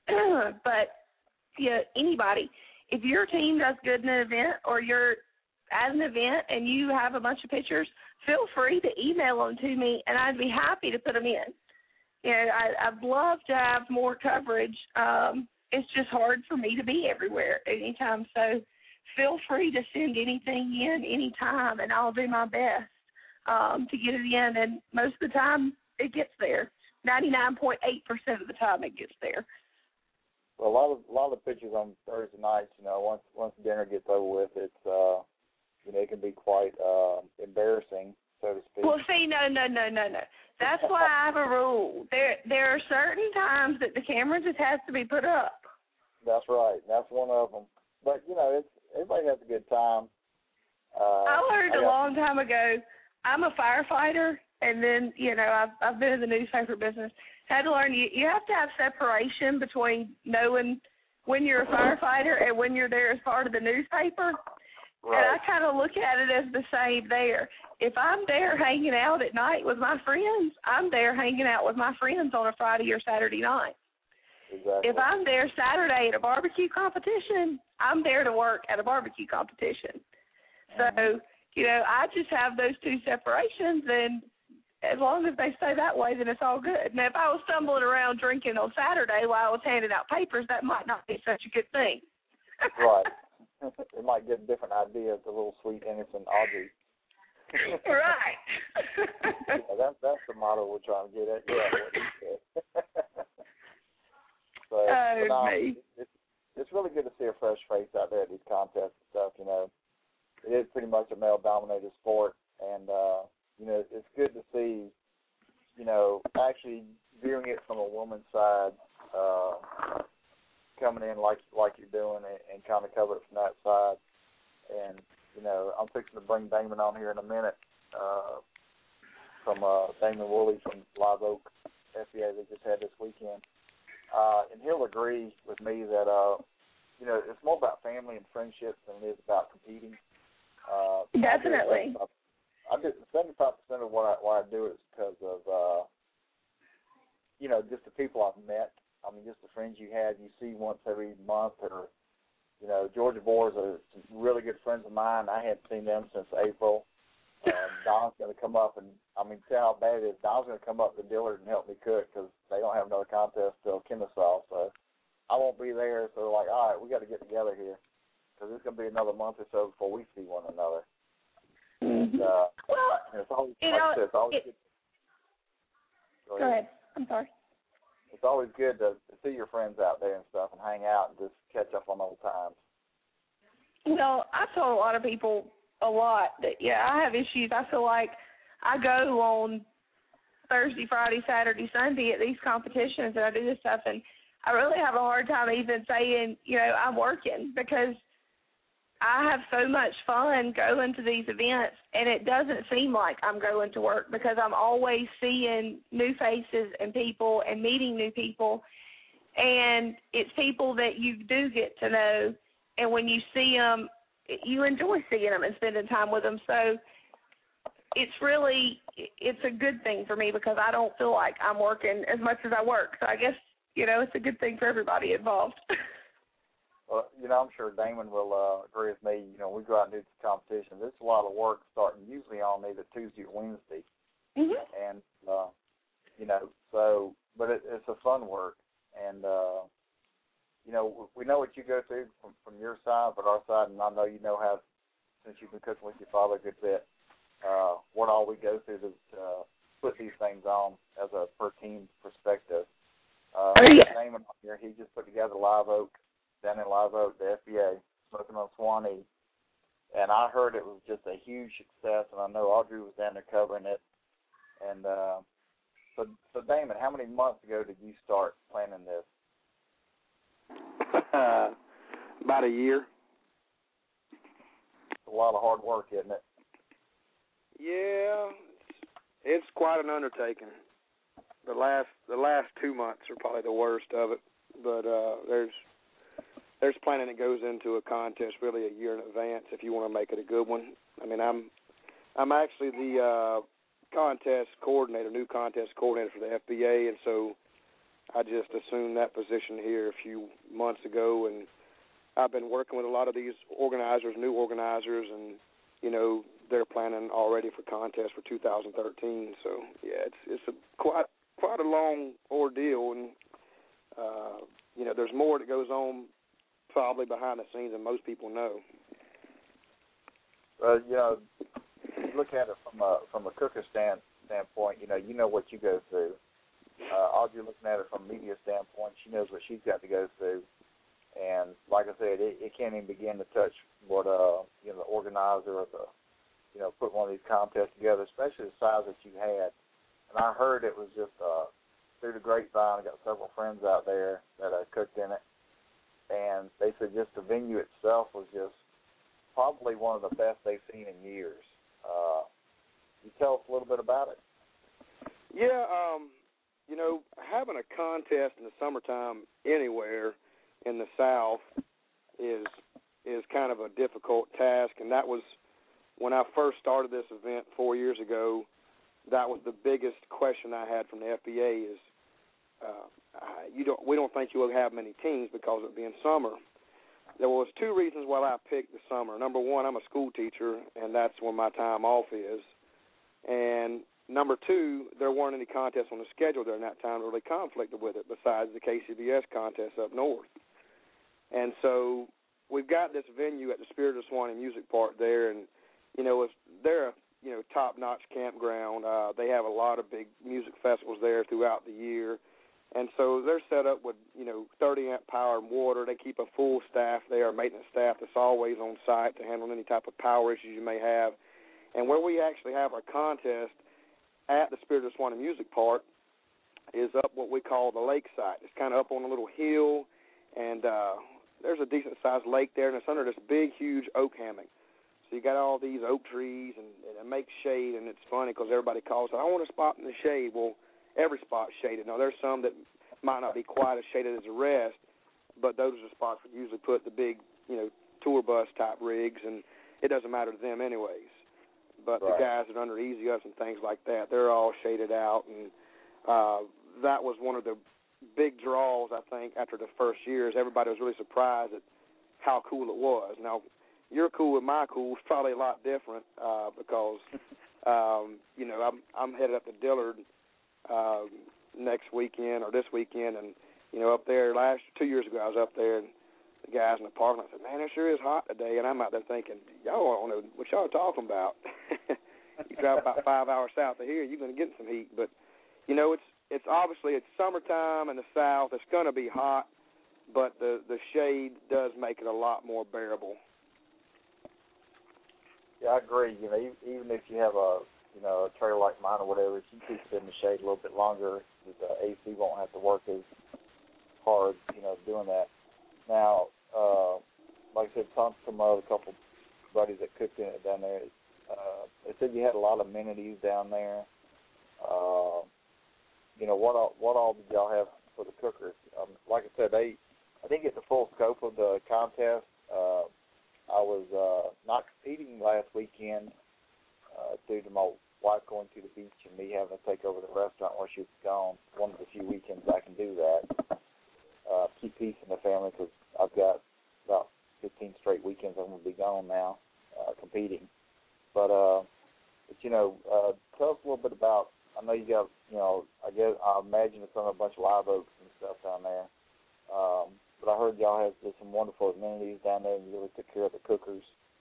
but yeah, anybody. If your team does good in an event, or you're at an event and you have a bunch of pictures, feel free to email them to me, and I'd be happy to put them in. You know, I, I'd love to have more coverage. Um, it's just hard for me to be everywhere at any time, so feel free to send anything in anytime, and I'll do my best um, to get it in. And most of the time, it gets there. ninety-nine point eight percent of the time, it gets there. Well, a lot of a lot of the pictures on Thursday nights, you know, once once dinner gets over with, it's uh, you know, it can be quite uh, embarrassing, so to speak. Well, see, no, no, no, no, no. That's why I have a rule. There, there are certain times that the camera just has to be put up. That's right. That's one of them. But you know, it's everybody has a good time. Uh, I learned I a got, long time ago. I'm a firefighter, and then you know I've I've been in the newspaper business. Had to learn you you have to have separation between knowing when you're a firefighter and when you're there as part of the newspaper. Right. And I kind of look at it as the same there. If I'm there hanging out at night with my friends, I'm there hanging out with my friends on a Friday or Saturday night. Exactly. If I'm there Saturday at a barbecue competition, I'm there to work at a barbecue competition. So, you know, I just have those two separations, and as long as they stay that way, then it's all good. Now, if I was stumbling around drinking on Saturday while I was handing out papers, that might not be such a good thing. Right. It might get a different idea of the little sweet, innocent Audrey. Right. Yeah, that's, that's the motto we're trying to get at. Yeah, what you said. So, oh, but, um, me. It's, it's really good to see a fresh face out there at these contests and stuff, you know. It is pretty much a male-dominated sport, and, uh, you know, it's good to see, you know, actually viewing it from a woman's side, uh, coming in like like you're doing it and kind of cover it from that side. And, you know, I'm fixing to bring Damon on here in a minute uh, from uh, Damon Woolley from Live Oak F B A they just had this weekend. Uh, and he'll agree with me that, uh, you know, it's more about family and friendships than it is about competing. Uh, Definitely. I do seventy-five percent of what I, why I do it is because of, uh, you know, just the people I've met. I mean, just the friends you have, you see once every month. Or, you know, Georgia Boers are some really good friends of mine. I hadn't seen them since April. Um, Don's going to come up and, I mean, tell how bad it is. Don's going to come up to Dillard and help me cook because they don't have another contest till Kennesaw. So I won't be there. So they're like, all right, we got to get together here because it's going to be another month or so before we see one another. Mm-hmm. And, uh, well, and it's always, you like know, I said, it's always it, good. Go ahead. Go ahead. I'm sorry. It's always good to, to see your friends out there and stuff and hang out and just catch up on old times. Well, I've told a lot of people a lot that, yeah, I have issues. I feel like I go on Thursday, Friday, Saturday, Sunday at these competitions, and I do this stuff, and I really have a hard time even saying, you know, I'm working, because I have so much fun going to these events, and it doesn't seem like I'm going to work, because I'm always seeing new faces and people and meeting new people, and it's people that you do get to know, and when you see them, you enjoy seeing them and spending time with them. So it's really, it's a good thing for me, because I don't feel like I'm working as much as I work. So I guess, you know, it's a good thing for everybody involved. Well, you know, I'm sure Damon will uh, agree with me. You know, we go out and do this competition. There's a lot of work starting usually on either Tuesday or Wednesday. Mm-hmm. And, uh, you know, so, but it, it's a fun work. And, uh, you know, we know what you go through from, from your side, but our side, and I know you know how, since you've been cooking with your father a good bit, uh, what all we go through to uh, put these things on as a per-team perspective. Uh, oh, yeah. Damon here, he just put together Live Oak, down in Live Oak, the F B A, Smoking on Swanee, and I heard it was just a huge success, and I know Audrey was down there covering it. And uh, so, so Damon, how many months ago did you start planning this? Uh, about a year. It's a lot of hard work, isn't it? Yeah, it's, it's quite an undertaking. The last the last two months are probably the worst of it, but uh, there's there's planning that goes into a contest really a year in advance if you want to make it a good one. I mean, I'm I'm actually the uh, contest coordinator, new contest coordinator for the F B A, and so I just assumed that position here a few months ago, and I've been working with a lot of these organizers, new organizers, and, you know, they're planning already for contests for two thousand thirteen. So, yeah, it's it's a quite quite a long ordeal, and, uh, you know, there's more that goes on probably behind the scenes than most people know. Well, you know, you look at it from a from a cooker stand, standpoint, you know, you know what you go through. Uh, Audrey looking at it from a media standpoint, she knows what she's got to go through. And like I said, it, it can't even begin to touch what uh, you know, the organizer or the, you know, put one of these contests together, especially the size that you had. And I heard it was just uh, through the grapevine. I got several friends out there that uh, cooked in it, and they said just the venue itself was just probably one of the best they've seen in years. Uh, you tell us a little bit about it. Yeah, um, you know, having a contest in the summertime anywhere in the South is is kind of a difficult task, and that was when I first started this event four years ago. That was the biggest question I had from the F B A is uh, you don't we don't think you will have many teams because it being summer. There was two reasons why I picked the summer. Number one, I'm a school teacher, and that's when my time off is. And number two, there weren't any contests on the schedule during that time that really conflicted with it besides the K C B S contest up north. And so we've got this venue at the Spirit of Swanee Music Park there, and, you know, it's, they're a, you know, top-notch campground. Uh, they have a lot of big music festivals there throughout the year. And so they're set up with, you know, thirty amp power and water. They keep a full staff there, maintenance staff that's always on site to handle any type of power issues you may have. And where we actually have our contest at the Spirit of Swanee Music Park is up what we call the lake site. It's kind of up on a little hill, and uh, there's a decent-sized lake there, and it's under this big, huge oak hammock. So you got all these oak trees, and, and it makes shade, and it's funny because everybody calls, I want a spot in the shade. Well, every spot's shaded. Now, there's some that might not be quite as shaded as the rest, but those are the spots we usually put the big, you know, tour bus-type rigs, and it doesn't matter to them anyways. But right. The guys that are under easy ups and things like that, they're all shaded out, and uh, that was one of the big draws, I think, after the first years. Everybody was really surprised at how cool it was. Now, your cool and my cool is probably a lot different uh, because, um, you know, I'm, I'm headed up to Dillard uh, next weekend or this weekend, and, you know, up there last two years ago I was up there, and the guys in the park, and I said, man, it sure is hot today. And I'm out there thinking, y'all don't know what y'all are talking about. You drive about five hours south of here, you're going to get some heat. But, you know, it's it's obviously it's summertime in the South. It's going to be hot, but the, the shade does make it a lot more bearable. Yeah, I agree. You know, even if you have a you know, a trailer like mine or whatever, she keeps it in the shade a little bit longer. The A C won't have to work as hard, you know, doing that. Now, uh, like I said, talked to my other couple buddies that cooked in it down there. Uh, they said you had a lot of amenities down there. Uh, you know, what all, what all did y'all have for the cookers? Um, like I said, they, I think it's the full scope of the contest. Uh, I was uh, not competing last weekend uh, due to my wife going to the beach and me having to take over the restaurant while she was gone. One of the few weekends I can do that. Uh, keep peace in the family because I've got about fifteen straight weekends I'm going to be gone now uh, competing. But, uh, but you know, uh, tell us a little bit about, I know you got, you know, I guess, I imagine it's on a bunch of live oaks and stuff down there. Um, but I heard y'all have some wonderful amenities down there and you really took care of the cookers.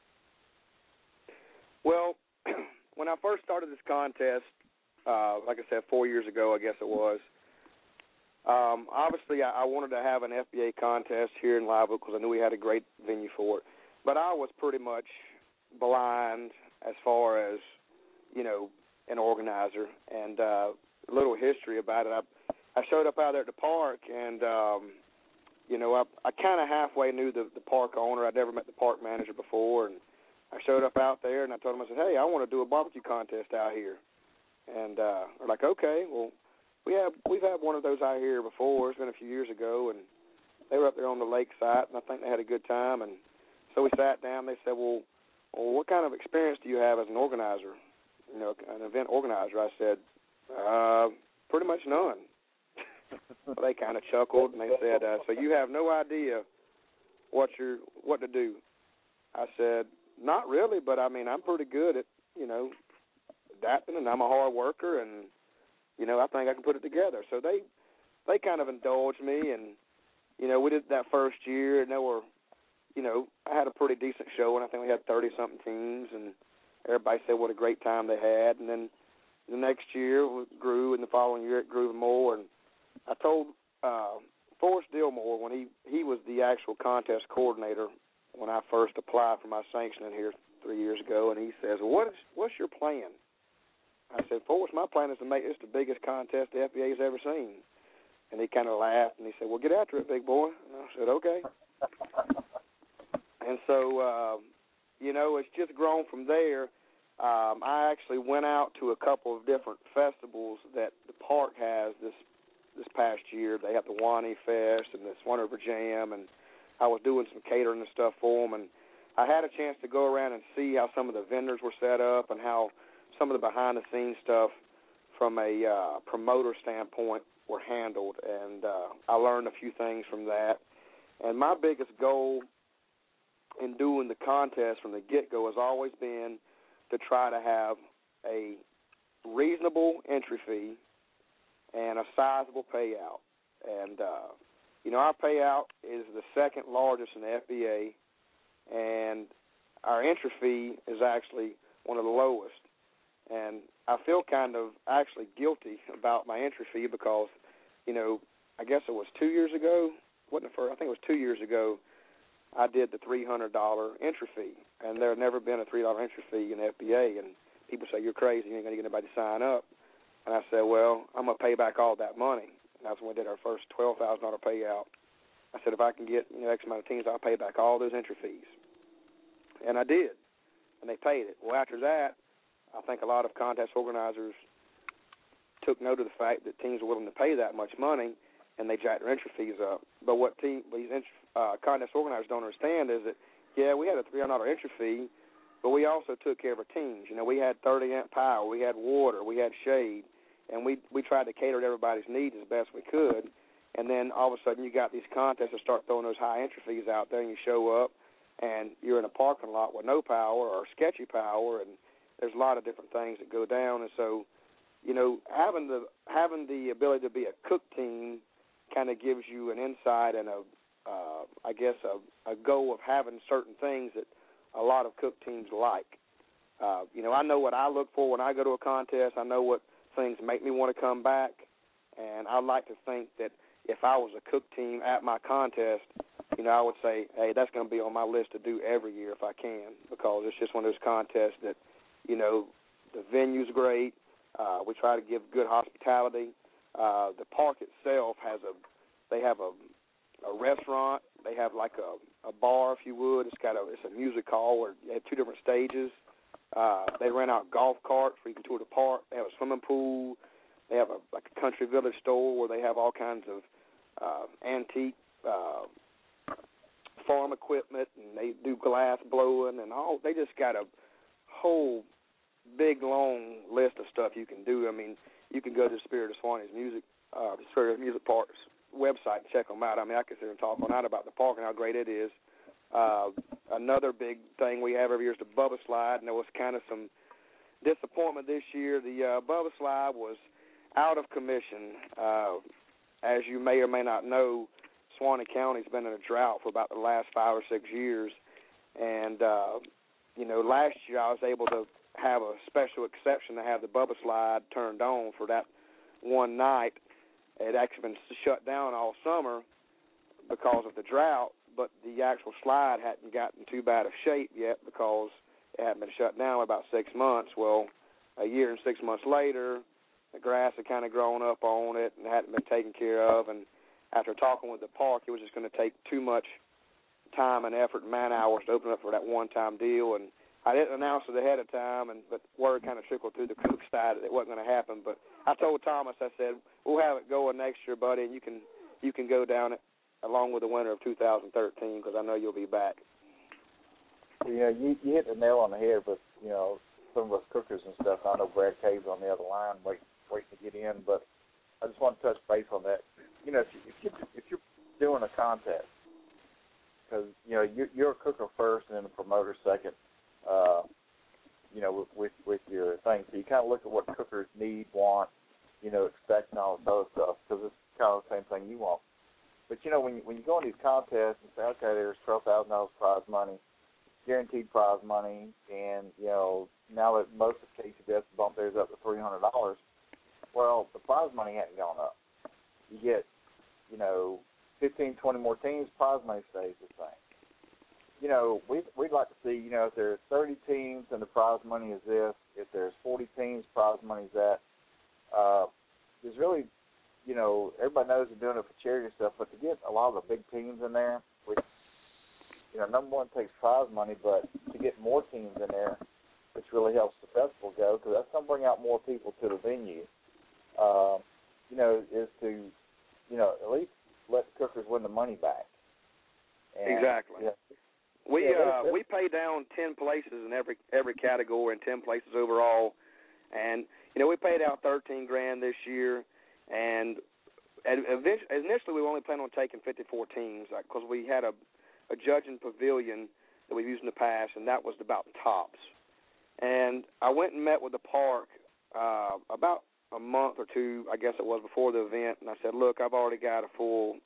Well, when I first started this contest, uh, like I said, four years ago, I guess it was, um, obviously I, I wanted to have an F B A contest here in Live Oak because I knew we had a great venue for it. But I was pretty much blind as far as, you know, an organizer. And uh, a little history about it. I, I showed up out there at the park, and, um, you know, I, I kind of halfway knew the, the park owner. I'd never met the park manager before, and I showed up out there, and I told him, I said, hey, I want to do a barbecue contest out here. And uh, they're like, okay, well, we have, we've had one of those out here before. It's been a few years ago, and they were up there on the lake site, and I think they had a good time. And so we sat down. They said, well, well, what kind of experience do you have as an organizer, you know, an event organizer? I said, uh, pretty much none. Well, they kind of chuckled, and they said, uh, so you have no idea what you're, what to do. I said, not really, but, I mean, I'm pretty good at, you know, adapting, and I'm a hard worker, and, you know, I think I can put it together. So they they kind of indulged me, and, you know, we did that first year, and there were, you know, I had a pretty decent show, and I think we had thirty-something teams, and everybody said what a great time they had. And then the next year it grew, and the following year it grew more. And I told uh, Forrest Dillmore, when he, he was the actual contest coordinator when I first applied for my sanctioning here three years ago, and he says, well, what is, what's your plan? I said, Forrest, my plan is to make this the biggest contest the F B A's ever seen. And he kind of laughed, and he said, well, get after it, big boy. And I said, okay. And so, uh, you know, it's just grown from there. Um, I actually went out to a couple of different festivals that the park has this this past year. They have the Wani Fest and the Swan River Jam, and I was doing some catering and stuff for them. And I had a chance to go around and see how some of the vendors were set up and how some of the behind-the-scenes stuff from a uh, promoter standpoint were handled. And uh, I learned a few things from that. And my biggest goal in doing the contest from the get-go has always been to try to have a reasonable entry fee and a sizable payout. And, uh, you know, our payout is the second largest in the F B A, and our entry fee is actually one of the lowest. And I feel kind of actually guilty about my entry fee because, you know, I guess it was two years ago, wasn't it for, I think it was two years ago, I did the three hundred dollars entry fee, and there had never been a three dollars entry fee in the F B A, and people say, you're crazy, you ain't going to get anybody to sign up. And I said, well, I'm going to pay back all that money. And that's when we did our first twelve thousand dollars payout. I said, if I can get, you know, X amount of teams, I'll pay back all those entry fees. And I did, and they paid it. Well, after that, I think a lot of contest organizers took note of the fact that teams were willing to pay that much money, and they jacked their entry fees up. But what team, these uh, contest organizers don't understand is that, yeah, we had a three hundred dollars entry fee, but we also took care of our teams. You know, we had thirty amp power, we had water, we had shade, and we we tried to cater to everybody's needs as best we could. And then all of a sudden you got these contests that start throwing those high entry fees out there, and you show up, and you're in a parking lot with no power or sketchy power, and there's a lot of different things that go down. And so, you know, having the having the ability to be a cook team kind of gives you an insight and a, uh, I guess, a, a goal of having certain things that a lot of cook teams like. Uh, you know, I know what I look for when I go to a contest. I know what things make me want to come back, and I like to think that if I was a cook team at my contest, you know, I would say, hey, that's going to be on my list to do every year if I can, because it's just one of those contests that, you know, the venue's great. Uh, we try to give good hospitality. Uh, the park itself has a, they have a, a restaurant. They have like a, a bar, if you would. It's got a, it's a music hall where you have two different stages. Uh, they rent out golf carts where you can tour the park. They have a swimming pool. They have a like a country village store where they have all kinds of uh, antique uh, farm equipment, and they do glass blowing and all. They just got a whole big long list of stuff you can do. I mean, you can go to Spirit of Suwannee's music, uh, the Spirit of Music Park's website and check them out. I mean, I can sit and talk all night about the park and how great it is. Uh, another big thing we have every year is the Bubba Slide, and there was kind of some disappointment this year. The uh, Bubba Slide was out of commission. Uh, as you may or may not know, Suwannee County's been in a drought for about the last five or six years. And, uh, you know, last year I was able to have a special exception to have the Bubba Slide turned on for that one night. It had actually been shut down all summer because of the drought, but the actual slide hadn't gotten too bad of shape yet because it hadn't been shut down about six months. Well, a year and six months later, the grass had kind of grown up on it and hadn't been taken care of. And after talking with the park, it was just going to take too much time and effort and man hours to open up for that one-time deal. And I didn't announce it ahead of time, and but word kind of trickled through the Cook side that it wasn't going to happen. But I told Thomas, I said, we'll have it going next year, buddy, and you can you can go down it along with the winter of two thousand thirteen because I know you'll be back. Yeah, you, you hit the nail on the head, but, you know, some of us cookers and stuff, I know Brad Cave's on the other line waiting, waiting to get in, but I just want to touch base on that. You know, if, you, if, you, if you're doing a contest, because, you know, you're, you're a cooker first and then a promoter second, uh, you know, with, with, with your thing. So you kind of look at what cookers need, want, you know, expect and all this other stuff, because it's kind of the same thing you want. But, you know, when you, when you go in these contests and say, okay, there's twelve thousand dollars prize money, guaranteed prize money, and, you know, now that most of K C B S bumped theirs up to three hundred dollars, well, the prize money hadn't gone up. You get, you know, fifteen, twenty more teams, prize money stays the same. You know, we'd, we'd like to see, you know, if there's thirty teams and the prize money is this, if there's forty teams, prize money is that. Uh, there's really, you know, everybody knows they're doing it for charity stuff, but to get a lot of the big teams in there, which, you know, number one takes prize money, but to get more teams in there, which really helps the festival go, because that's going to bring out more people to the venue, uh, you know, is to, you know, at least let the cookers win the money back. And, exactly. Yeah, we yeah, uh, we pay down ten places in every every category and ten places overall, and you know we paid out thirteen grand this year, and eventually, initially we were only planning on taking fifty-four teams because like, we had a a judging pavilion that we've used in the past, and that was about tops. And I went and met with the park uh, about a month or two, I guess it was, before the event, and I said, look, I've already got a full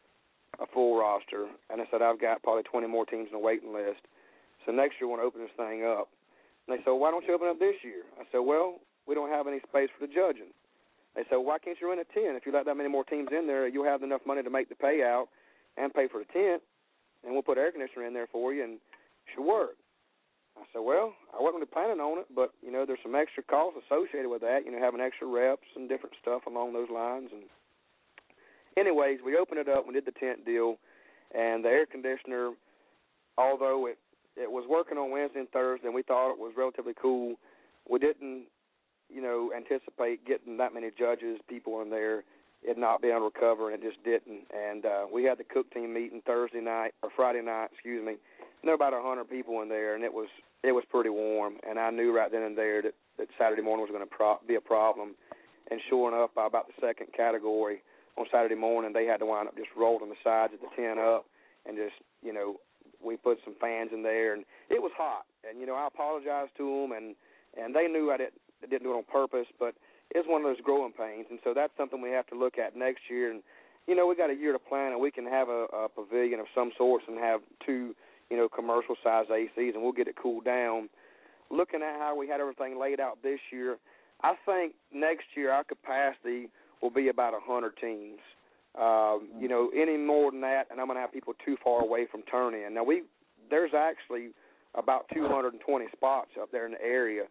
a full roster, and I said, I've got probably twenty more teams on the waiting list. So next year I want to open this thing up. And they said, why don't you open up this year? I said, well, we don't have any space for the judging. They said, why can't you rent a tent? If you let that many more teams in there, you'll have enough money to make the payout and pay for the tent, and we'll put air conditioner in there for you, and it should work. I said, well, I wasn't really planning on it, but, you know, there's some extra costs associated with that, you know, having extra reps and different stuff along those lines. And anyways, we opened it up, we did the tent deal, and the air conditioner, although it, it was working on Wednesday and Thursday, and we thought it was relatively cool, we didn't, you know, anticipate getting that many judges, people in there, it not being able to recover, and it just didn't. And uh, we had the cook team meeting Thursday night, or Friday night, excuse me, and there were about one hundred people in there, and it was it was pretty warm, and I knew right then and there that, that Saturday morning was going to pro- be a problem. And sure enough, by about the second category on Saturday morning, they had to wind up just rolling the sides of the tent up and just, you know, we put some fans in there, and it was hot. And, you know, I apologized to them, and, and they knew I didn't, I didn't do it on purpose, but it's one of those growing pains, and so that's something we have to look at next year. And, you know, we got a year to plan, and we can have a, a pavilion of some sorts and have two, you know, commercial-sized A Cs, and we'll get it cooled down. Looking at how we had everything laid out this year, I think next year our capacity will be about one hundred teams. Um, you know, any more than that, and I'm going to have people too far away from turn-in. Now, we there's actually about two hundred twenty spots up there in the area,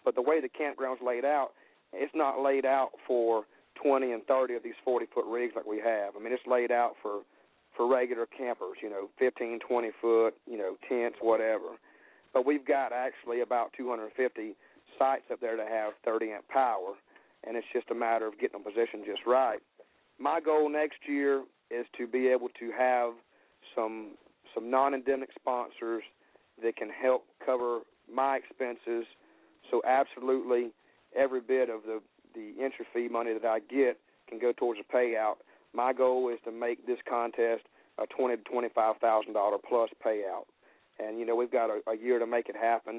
But the way the campground's laid out, it's not laid out for twenty and thirty of these forty-foot rigs like we have. I mean, it's laid out for, for regular campers, you know, fifteen, twenty-foot, you know, tents, whatever. But we've got actually about two hundred fifty sites up there that have thirty amp power, and it's just a matter of getting them positioned just right. My goal next year is to be able to have some some non-endemic sponsors that can help cover my expenses, so absolutely every bit of the, the entry fee money that I get can go towards a payout. My goal is to make this contest a twenty to twenty-five thousand dollars plus payout. And, you know, we've got a, a year to make it happen,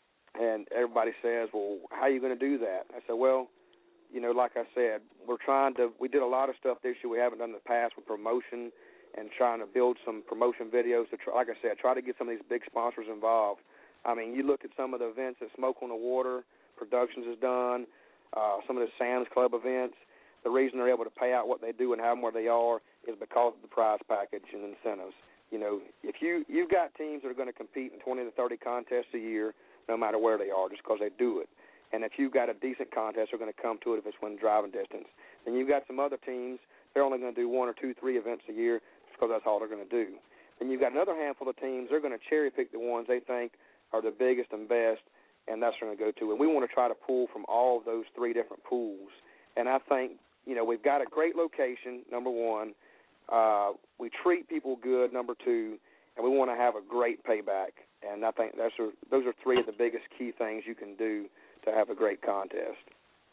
and everybody says, well, how are you going to do that? I said, well, you know, like I said, we're trying to, we did a lot of stuff this year we haven't done in the past with promotion and trying to build some promotion videos to, try, like I said, try to get some of these big sponsors involved. I mean, you look at some of the events that Smoke on the Water Productions has done, uh, some of the Sam's Club events. The reason they're able to pay out what they do and have them where they are is because of the prize package and incentives. You know, if you, you've got teams that are going to compete in twenty to thirty contests a year, no matter where they are, just because they do it. And if you've got a decent contest, they're going to come to it if it's within driving distance. And you've got some other teams, they're only going to do one or two, three events a year just because that's all they're going to do. And you've got another handful of teams, they're going to cherry-pick the ones they think are the biggest and best, and that's what they're going to go to. And we want to try to pull from all of those three different pools. And I think, you know, we've got a great location, number one. Uh, we treat people good, number two, and we want to have a great payback. And I think that's a, those are three of the biggest key things you can do to have a great contest.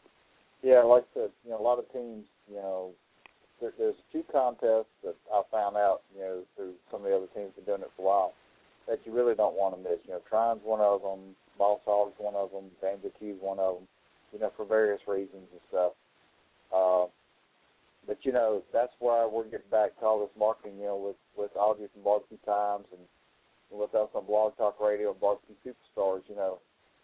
Yeah, like I said, you know, a lot of teams, you know, there, there's two contests that I found out, you know, through some of the other teams that have been doing it for a while, that you really don't want to miss. You know, Trine's one of them, Boss Hogg's one of them, James O'Keefe's one of them, you know, for various reasons and stuff. Uh, but, you know, that's why we're getting back to all this marketing, you know, with, with Audrey from Barbecue Times and with us on Blog Talk Radio and Barbecue Superstars, you know,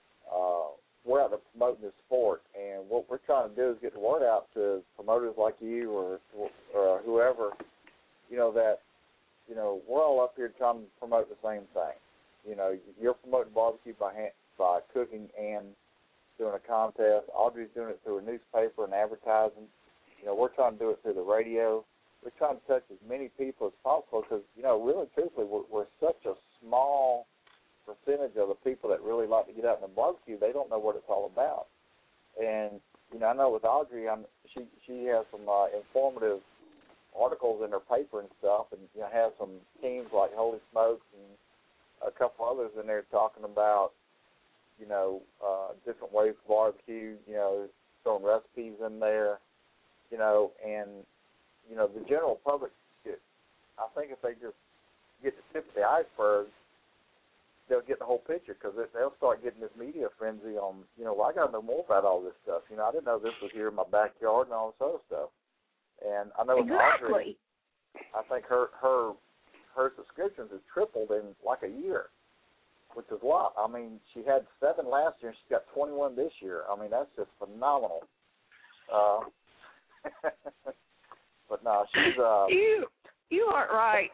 uh, we're out there promoting this sport, and what we're trying to do is get the word out to promoters like you or, or whoever, you know, that, you know, we're all up here trying to promote the same thing. You know, you're promoting barbecue by hand, by cooking and doing a contest. Audrey's doing it through a newspaper and advertising. You know, we're trying to do it through the radio. We're trying to touch as many people as possible because, you know, really truthfully, we're, we're such a small percentage of the people that really like to get out in the barbecue. They don't know what it's all about. And, you know, I know with Audrey, I'm, she she has some uh, informative articles in her paper and stuff, and, you know, has some teams like Holy Smokes and a couple others in there talking about, you know, uh, different ways to barbecue, you know, throwing recipes in there, you know, and, you know, the general public, get, I think if they just get the tip of the iceberg, they'll get the whole picture because they'll start getting this media frenzy on, you know, well, I got to know more about all this stuff. You know, I didn't know this was here in my backyard and all this other stuff. And I know with exactly. Audrey, I think her, her, her subscriptions have tripled in like a year, which is a lot. I mean, she had seven last year and she's got twenty-one this year. I mean, that's just phenomenal. Uh, but no, she's uh, you you aren't right.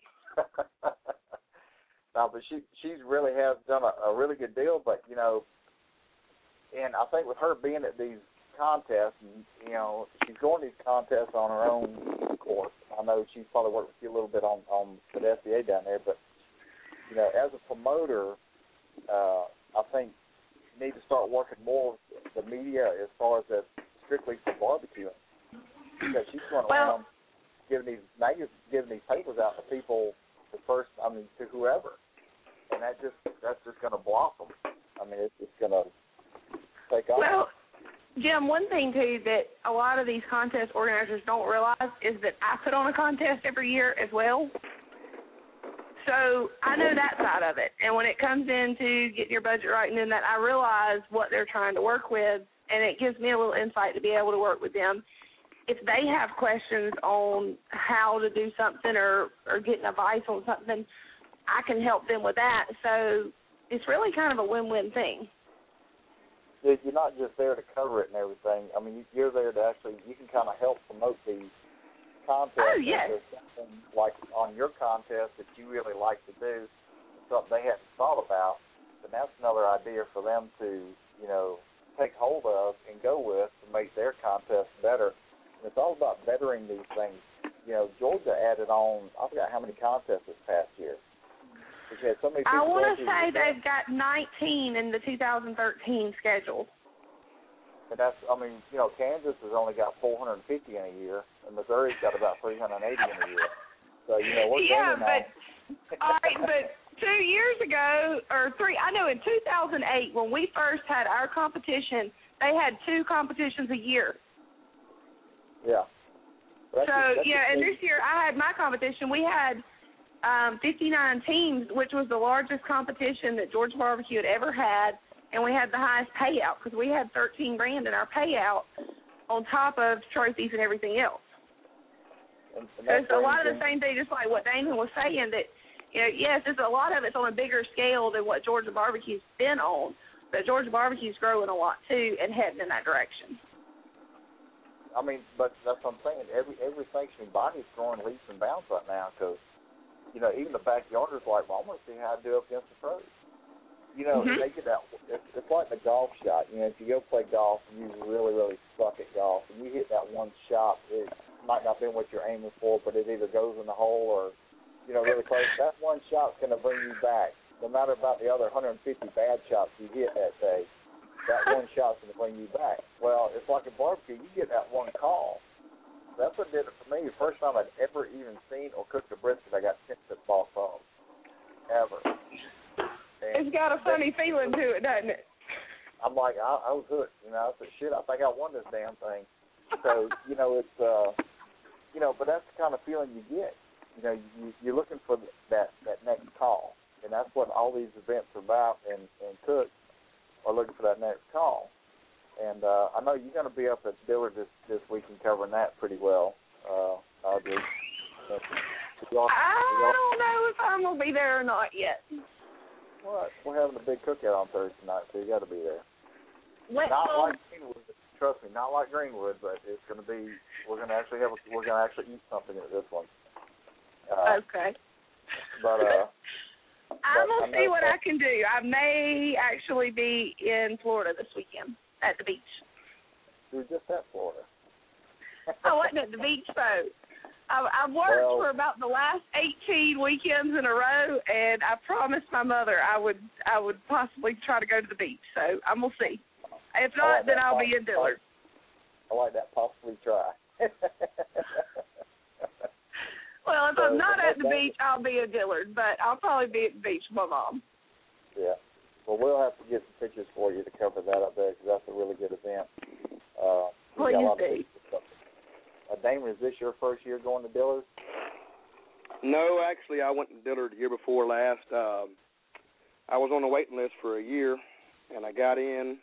no, but she she's really has done a, a really good deal. But you know, and I think with her being at these contests, and, you know, she's going to these contests on her own course. I know she's probably worked with you a little bit on on the S B A down there, but you know, as a promoter, uh, I think you need to start working more with the media as far as that strictly for barbecuing. Because she's going around well, giving these magazines, giving these papers out to people, the first, I mean, to whoever, and that just that's just going to blossom. I mean, it's, it's going to take off. Well, Jim, one thing too that a lot of these contest organizers don't realize is that I put on a contest every year as well. So I know that side of it, and when it comes into getting your budget right and then that, I realize what they're trying to work with, and it gives me a little insight to be able to work with them. If they have questions on how to do something or, or getting advice on something, I can help them with that. So it's really kind of a win-win thing. You're not just there to cover it and everything. I mean, you're there to actually, you can kind of help promote these contests. Oh, yes. If there's something like on your contest that you really like to do, something they hadn't thought about, then that's another idea for them to, you know, better. And it's all about bettering these things. You know, Georgia added on, I forgot how many contests this past year. Had so many I want to to say they've got nineteen in the two thousand thirteen schedule. And that's, I mean, you know, Kansas has only got four hundred fifty in a year, and Missouri's got about three hundred eighty in a year. So, you know, we're yeah, gaining but, on. all right, but two years ago, or three, I know in two thousand eight, when we first had our competition, they had two competitions a year. Yeah. That's so, a, yeah, and this year I had my competition. We had um, fifty-nine teams, which was the largest competition that Georgia Barbecue had ever had, and we had the highest payout because we had thirteen grand in our payout on top of trophies and everything else. And, and so it's a lot of the in, same thing, just like what Damon was saying, that, you know, yes, it's a lot of it's on a bigger scale than what Georgia Barbecue's been on, but Georgia Barbecue's growing a lot, too, and heading in that direction. I mean, but that's what I'm saying. Every every sanctioning body is throwing leaps and bounds right now because, you know, even the backyarders are like, well, I want to see how I do up against the pros. You know, mm-hmm. they get that. It's, it's like the golf shot. You know, if you go play golf and you really, really suck at golf, and you hit that one shot, it might not be what you're aiming for, but it either goes in the hole or, you know, really close. That one shot's going to bring you back, no matter about the other one hundred fifty bad shots you hit that day. That one shot's going to bring you back. Well, it's like a barbecue. You get that one call. That's what did it for me. The first time I'd ever even seen or cooked a brisket, I got sent to the ball phone. Ever. And it's got a funny then, feeling to it, doesn't it? I'm like, I, I was hooked. You know, I said, shit, I think I won this damn thing. So, you know, it's, uh, you know, but that's the kind of feeling you get. You know, you, you're looking for that, that next call. And that's what all these events are about, and, and Cook are looking for that next call. And uh, I know you're going to be up at Dillard this, this week and covering that pretty well, uh, Audrey. I don't know if I'm going to be there or not yet. What? We're having a big cookout on Thursday night, so you got to be there. What, not well, like Greenwood, trust me, not like Greenwood, but it's going to be. We're going to actually have. A, we're going to actually eat something at this one. Uh, okay. But uh, I'm going to see what I can do. I may actually be in Florida this weekend at the beach. You were just at Florida. I wasn't at the beach, though. I, I've worked well, for about the last eighteen weekends in a row, and I promised my mother I would I would possibly try to go to the beach. So I'm going to see. If not, like then I'll pos- be in Dillard. I like that possibly try. Well, if so, I'm not at the that, beach, I'll be in Dillard, but I'll probably be at the beach with my mom. Yeah. Well, we'll have to get some pictures for you to cover that up there because that's a really good event. Uh, Please do. Uh, Damon, is this your first year going to Dillard? No, actually, I went to Dillard the year before last. Um, I was on the waiting list for a year, and I got in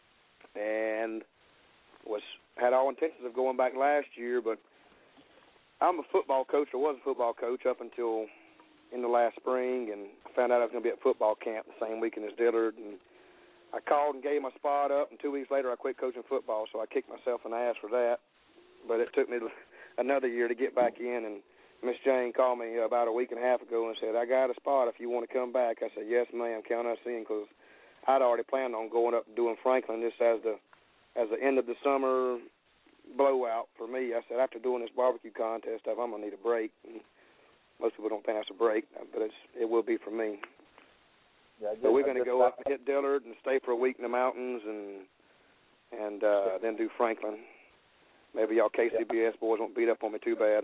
and was had all intentions of going back last year, but I'm a football coach. I was a football coach up until in the last spring, and I found out I was going to be at football camp the same weekend as Dillard, and I called and gave my spot up, and two weeks later I quit coaching football, so I kicked myself in the ass for that. But it took me another year to get back in, and Miss Jane called me about a week and a half ago and said, I got a spot if you want to come back. I said, yes, ma'am, count us in, because I'd already planned on going up and doing Franklin just as the as the end of the summer blowout for me. I said, after doing this barbecue contest stuff, I'm going to need a break. And most people don't think that's a break, but it's it will be for me. Yeah, so we're going to go up and hit Dillard and stay for a week in the mountains and and uh, then do Franklin. Maybe y'all K C B S boys won't beat up on me too bad.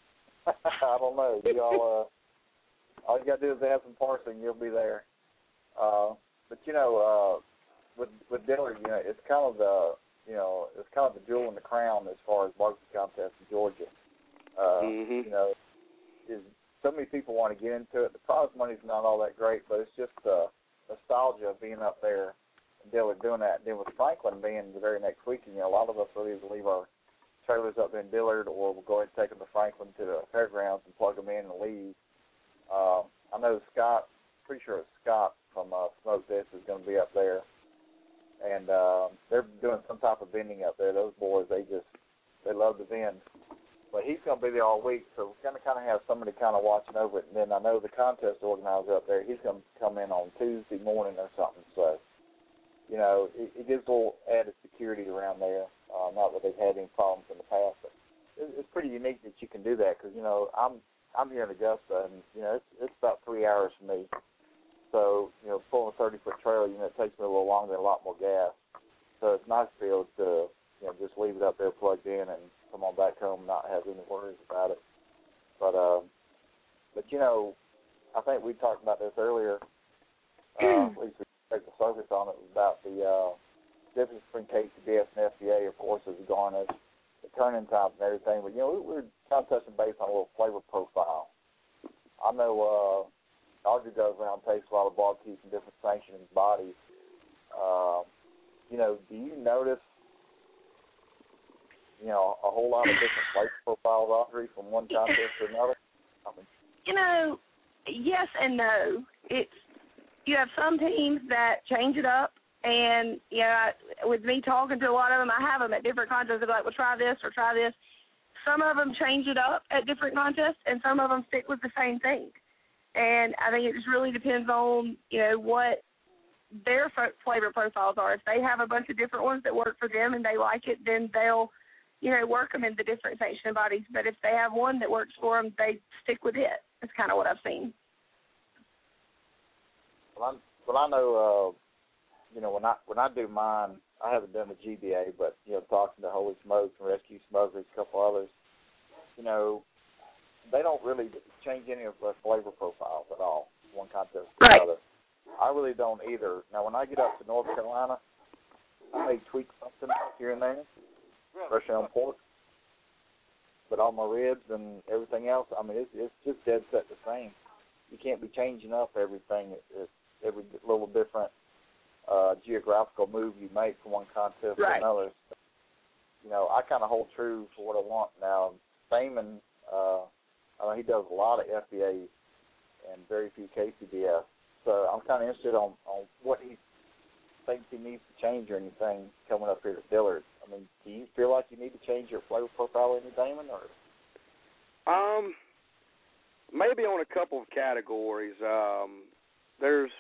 I don't know. Y'all, uh, all you got to do is have some parsing, you'll be there. Uh, but, you know, uh, with with Dillard, you know, it's kind of the, you know, it's kind of the jewel in the crown as far as barbecue contests in Georgia. Uh, mm-hmm. You know, is so many people want to get into it. The prize money's not all that great, but it's just the nostalgia of being up there and Dillard doing that. And then with Franklin being the very next weekend, you know, a lot of us will either leave our trailers up in Dillard or we'll go ahead and take them to Franklin to the fairgrounds and plug them in and leave. Uh, I know Scott, pretty sure it's Scott from uh, Smoke This is going to be up there. And uh, they're doing some type of vending up there. Those boys, they just, they love to vend. But he's going to be there all week, so we're going to kind of have somebody kind of watching over it. And then I know the contest organizer up there, he's going to come in on Tuesday morning or something. So, you know, it, it gives a little added security around there. Uh, Uh, not that they've had any problems in the past, but it, it's pretty unique that you can do that because, you know, I'm I'm here in Augusta, and, you know, it's, it's about three hours for me. So, you know, pulling a thirty-foot trailer, you know, it takes me a little longer and a lot more gas. So it's nice to be able to, you know, just leave it up there plugged in and come on back home and not have any worries about it. But, um, but you know, I think we talked about this earlier, uh, at least we take the focus on it, about the uh, difference between K C B S and F B A, of course, as going as the turn-in times and everything. But, you know, we, we're kind of touching base on a little flavor profile. I know uh, Audrey goes around and tastes a lot of barbecues and different sanctioning bodies. Uh, you know, do you notice, you know, a whole lot of different flavor profiles, Audrey, from one contest to another? I mean, you know, yes and no. It's you have some teams that change it up, and you know, I, with me talking to a lot of them, I have them at different contests. They're like, "Well, try this or try this." Some of them change it up at different contests, and some of them stick with the same thing. And I think it just really depends on, you know, what their flavor profiles are. If they have a bunch of different ones that work for them and they like it, then they'll, you know, work them in the different sanctioning bodies. But if they have one that works for them, they stick with it. That's kind of what I've seen. Well, I'm, well I know, uh, you know, when I when I do mine, I haven't done the G B A, but, you know, talking to Holy Smokes and Rescue Smokers, a couple others, you know, they don't really change any of their flavor profiles at all, one contest to right. another. I really don't either. Now, when I get up to North Carolina, I may tweak something here and there, especially on pork, but all my ribs and everything else, I mean, it's, it's just dead set the same. You can't be changing up everything. It's every little different uh, geographical move you make from one contest right. to another. You know, I kind of hold true for what I want. Now, Thaman, uh, I mean, he does a lot of F B A and very few K C B S. So I'm kind of interested on, on what he thinks he needs to change or anything coming up here to Dillard. I mean, do you feel like you need to change your flavor profile any, Damon? Or? Um, maybe on a couple of categories. Um, there's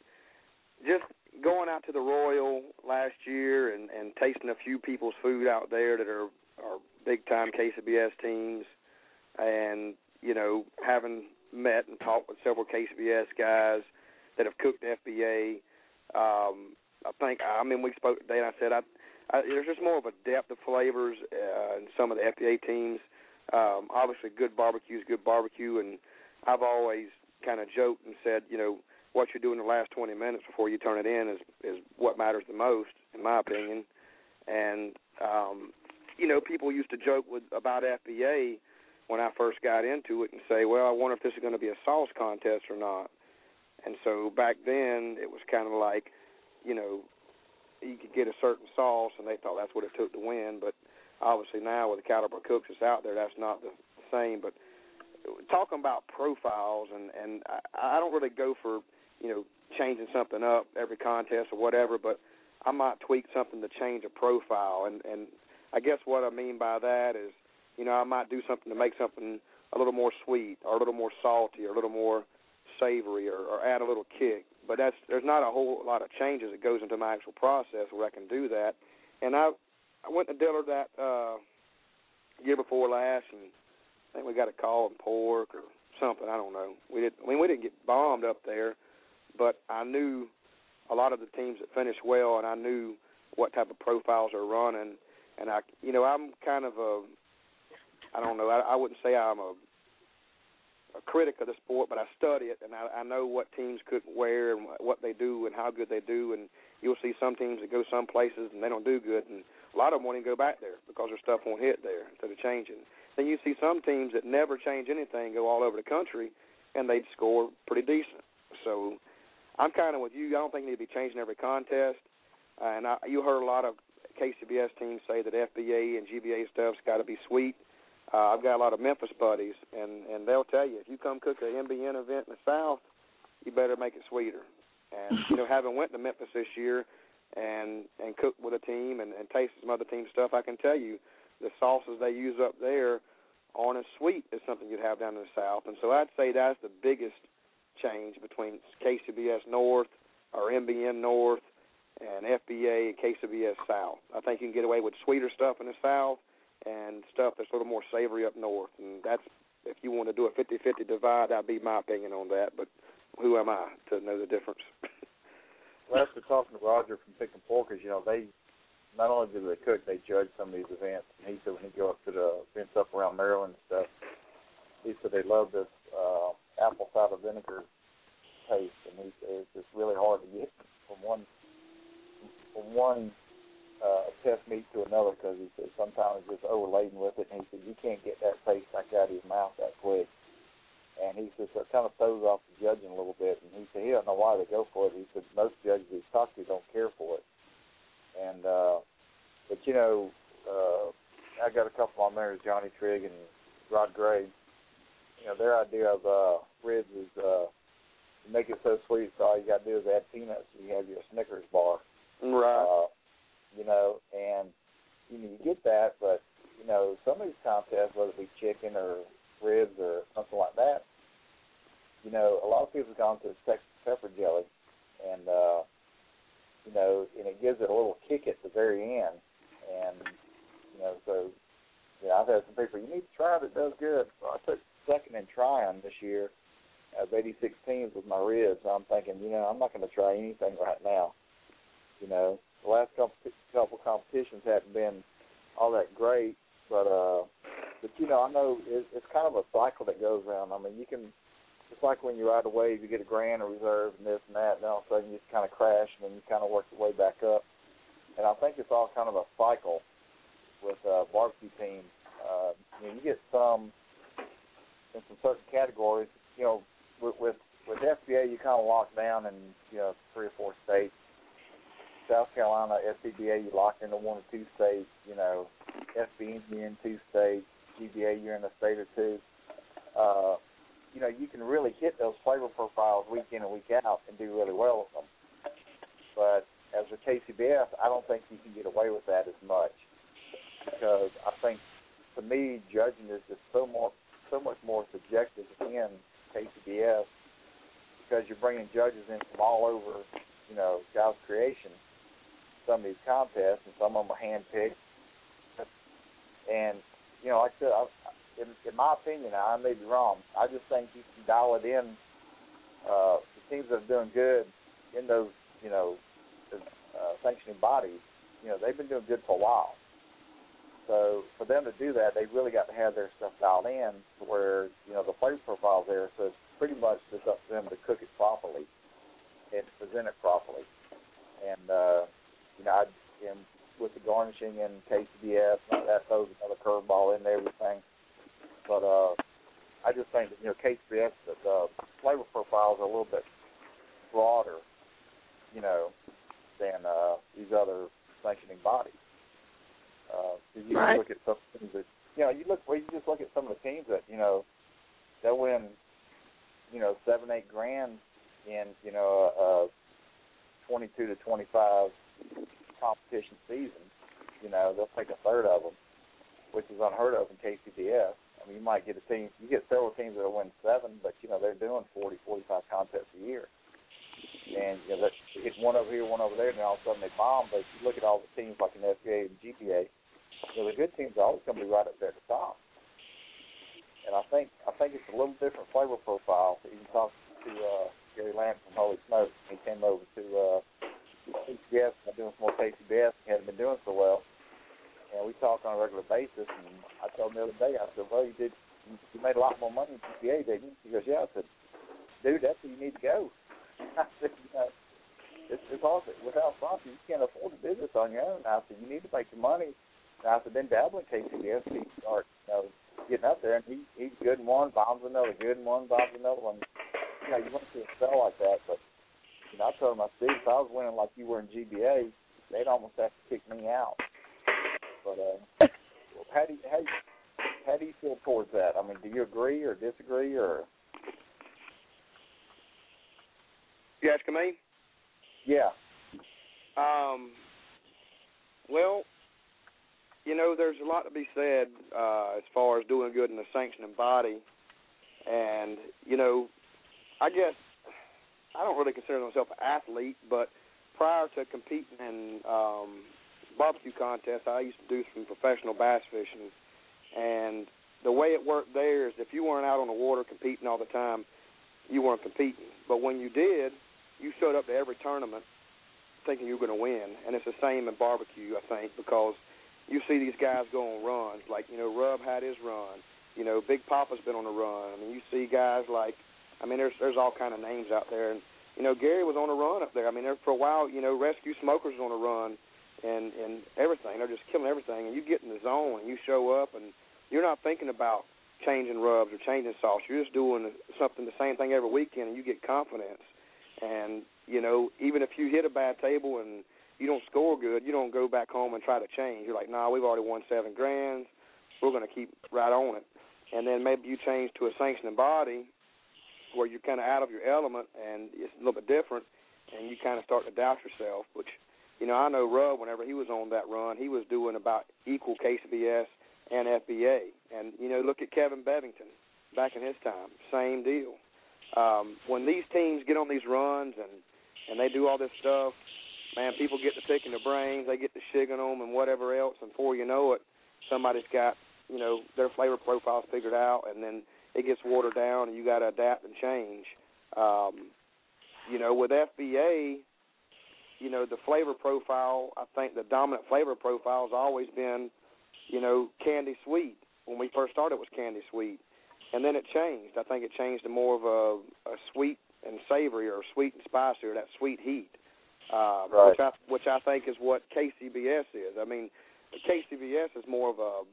just going out to the Royal last year and, and tasting a few people's food out there that are, are big-time K C B S teams and, you know, having met and talked with several K C B S guys that have cooked F B A. Um, I think, I mean, we spoke today, and I said I, I, there's just more of a depth of flavors uh, in some of the F B A teams. Um, obviously, good barbecue is good barbecue, and I've always kind of joked and said, you know, what you do in the last twenty minutes before you turn it in is, is what matters the most, in my opinion. And, um, you know, people used to joke with about F B A when I first got into it and say, well, I wonder if this is going to be a sauce contest or not. And so back then it was kind of like, you know, you could get a certain sauce, and they thought that's what it took to win. But obviously now with the caliber of cooks that's out there, that's not the same. But talking about profiles, and, and I, I don't really go for, you know, changing something up every contest or whatever, but I might tweak something to change a profile. And, and I guess what I mean by that is, you know, I might do something to make something a little more sweet or a little more salty or a little more savory or, or add a little kick. But that's there's not a whole lot of changes that goes into my actual process where I can do that. And I I went to Dillard that uh, year before last, and I think we got a call on pork or something. I don't know. We did. I mean, we didn't get bombed up there, but I knew a lot of the teams that finished well, and I knew what type of profiles are running. And I, you know, I'm kind of a I don't know. I, I wouldn't say I'm a a critic of the sport, but I study it, and I, I know what teams could wear and what they do and how good they do. And you'll see some teams that go some places and they don't do good, and a lot of them won't even go back there because their stuff won't hit there instead of changing. Then you see some teams that never change anything, go all over the country, and they score pretty decent. So I'm kind of with you. I don't think you need to be changing every contest. Uh, and I, you heard a lot of K C B S teams say that F B A and G B A stuff's got to be sweet. Uh, I've got a lot of Memphis buddies, and, and they'll tell you, if you come cook an M B N event in the South, you better make it sweeter. And, you know, having went to Memphis this year and, and cooked with a team and, and tasted some other team stuff, I can tell you the sauces they use up there aren't as sweet as something you'd have down in the South. And so I'd say that's the biggest change between K C B S North or M B N North and F B A and K C B S South. I think you can get away with sweeter stuff in the South and stuff that's a little more savory up north. And that's, if you want to do a fifty-fifty divide, that'd be my opinion on that. But who am I to know the difference? Well, after talking to Roger from Pickin' Porkers, you know, they not only do they cook, they judge some of these events. And he said when he go up to the events up around Maryland and stuff, he said they love this uh, apple cider vinegar taste, and he said it's just really hard to get from one from one uh, test meat to another, because he said sometimes it's just overladen with it, and he said you can't get that taste back out of your mouth that quick. And he says so it kind of throws off the judging a little bit. And he said he don't know why they go for it. He said most judges he's talked to don't care for it. And uh, but you know, uh, I got a couple of my members, Johnny Trigg and Rod Gray. You know, their idea of uh, ribs is uh, to make it so sweet. So all you got to do is add peanuts, and you have your Snickers bar. Right. Uh, you know, and you know you get that, but you know some of these contests, whether it be chicken or ribs or something like that, you know, a lot of people have gone to Texas pepper jelly, and uh, you know, and it gives it a little kick at the very end, and you know, so yeah, I've had some people, you need to try it; it does good. So I took second in trying this year of eighty-six teams with my ribs. So I'm thinking, you know, I'm not going to try anything right now. You know, the last couple couple competitions haven't been all that great, but uh. But, you know, I know it, it's kind of a cycle that goes around. I mean, you can, it's like when you ride a wave, you get a grand, a reserve, and this and that, and then all of a sudden you just kind of crash, and then you kind of work your way back up. And I think it's all kind of a cycle with uh, barbecue teams. Uh, you know, you get some, in some certain categories, you know, with, with, with F B A, you kind of lock down in, you know, three or four states. South Carolina, S C B A, you lock into one or two states, you know, F B A, you're in two states. G B A, you're in a state or two. Uh, you know, you can really hit those flavor profiles week in and week out and do really well with them. But as with K C B S, I don't think you can get away with that as much, because I think, to me, judging is just so more, so much more subjective in K C B S, because you're bringing judges in from all over, you know, God's creation, some of these contests, and some of them are hand-picked. And you know, like I said, I, in, in my opinion, I may be wrong. I just think you can dial it in. Uh, the teams that are doing good in those, you know, uh, sanctioning bodies, you know, they've been doing good for a while. So for them to do that, they really got to have their stuff dialed in to where, you know, the flavor profile's there. So it's pretty much just up to them to cook it properly and to present it properly. And, uh, you know, I, and with the garnishing and K C B S, that throws another curveball in there, everything. But uh, I just think that, you know, K C B S, the, the flavor profiles are a little bit broader, you know, than uh, these other sanctioning bodies. Uh, you right. look at some things that, you know, you look, well, you just look at some of the teams that, you know, they'll win, you know, seven, eight grand in, you know, a, a twenty-two to twenty-five competition season. You know, they'll take a third of them, which is unheard of in K C B S. I mean, you might get a team, you get several teams that will win seven, but, you know, they're doing forty, forty-five contests a year. And, you know, you get one over here, one over there, and then all of a sudden they bomb. But if you look at all the teams like in F B A and G B A, you know, the good teams are always going to be right up there at the top. And I think I think it's a little different flavor profile. You can talk to uh, Gary Lamb from Holy Smoke. He came over to uh, K C B S, been doing some more K C B S, and hadn't been doing so well. And we talk on a regular basis, and I told him the other day, I said, well, you did, you made a lot more money in G B A, didn't you? He goes, yeah. I said, dude, that's where you need to go. I said, you know, it's, it's hard. Without sponsors, you can't afford to do this on your own. I said, you need to make your money. And I said, then dabble in K C B S, so you can start, you know, getting up there. And he, he's good in one, bombs another, good in one, bombs another one. You know, you want to see a spell like that, but you know, I told him, I said, if I was winning like you were in G B A, they'd almost have to kick me out. But uh, how do you, how, how do you feel towards that? I mean, do you agree or disagree, or? You asking me? Yeah. Um. Well, you know, there's a lot to be said uh, as far as doing good in the sanctioning body, and you know, I guess I don't really consider myself an athlete, but prior to competing in um, barbecue contests, I used to do some professional bass fishing, and the way it worked there is if you weren't out on the water competing all the time, you weren't competing. But when you did, you showed up to every tournament thinking you were going to win, and it's the same in barbecue, I think, because you see these guys go on runs. Like, you know, Rub had his run. You know, Big Papa's been on a run. I mean, you see guys like, I mean, there's there's all kind of names out there. And, you know, Gary was on a run up there. I mean, there, for a while, you know, Rescue Smokers was on a run and, and everything. They're just killing everything. And you get in the zone and you show up and you're not thinking about changing rubs or changing sauce. You're just doing something, the same thing every weekend, and you get confidence. And, you know, even if you hit a bad table and you don't score good, you don't go back home and try to change. You're like, nah, we've already won seven grand. We're going to keep right on it. And then maybe you change to a sanctioning body where you're kind of out of your element and it's a little bit different, and you kind of start to doubt yourself, which, you know, I know Rub, whenever he was on that run, he was doing about equal K C B S and F B A. And, you know, look at Kevin Bevington back in his time, same deal. Um, when these teams get on these runs and, and they do all this stuff, man, people get to picking their brains, they get to shigging them and whatever else, and before you know it, somebody's got, you know, their flavor profiles figured out, and then it gets watered down, and you got to adapt and change. Um, you know, with F B A, you know, the flavor profile, I think the dominant flavor profile has always been, you know, candy sweet. When we first started, it was candy sweet. And then it changed. I think it changed to more of a, a sweet and savory, or sweet and spicy, or that sweet heat, uh, right. which I which I think is what K C B S is. I mean, K C B S is more of a,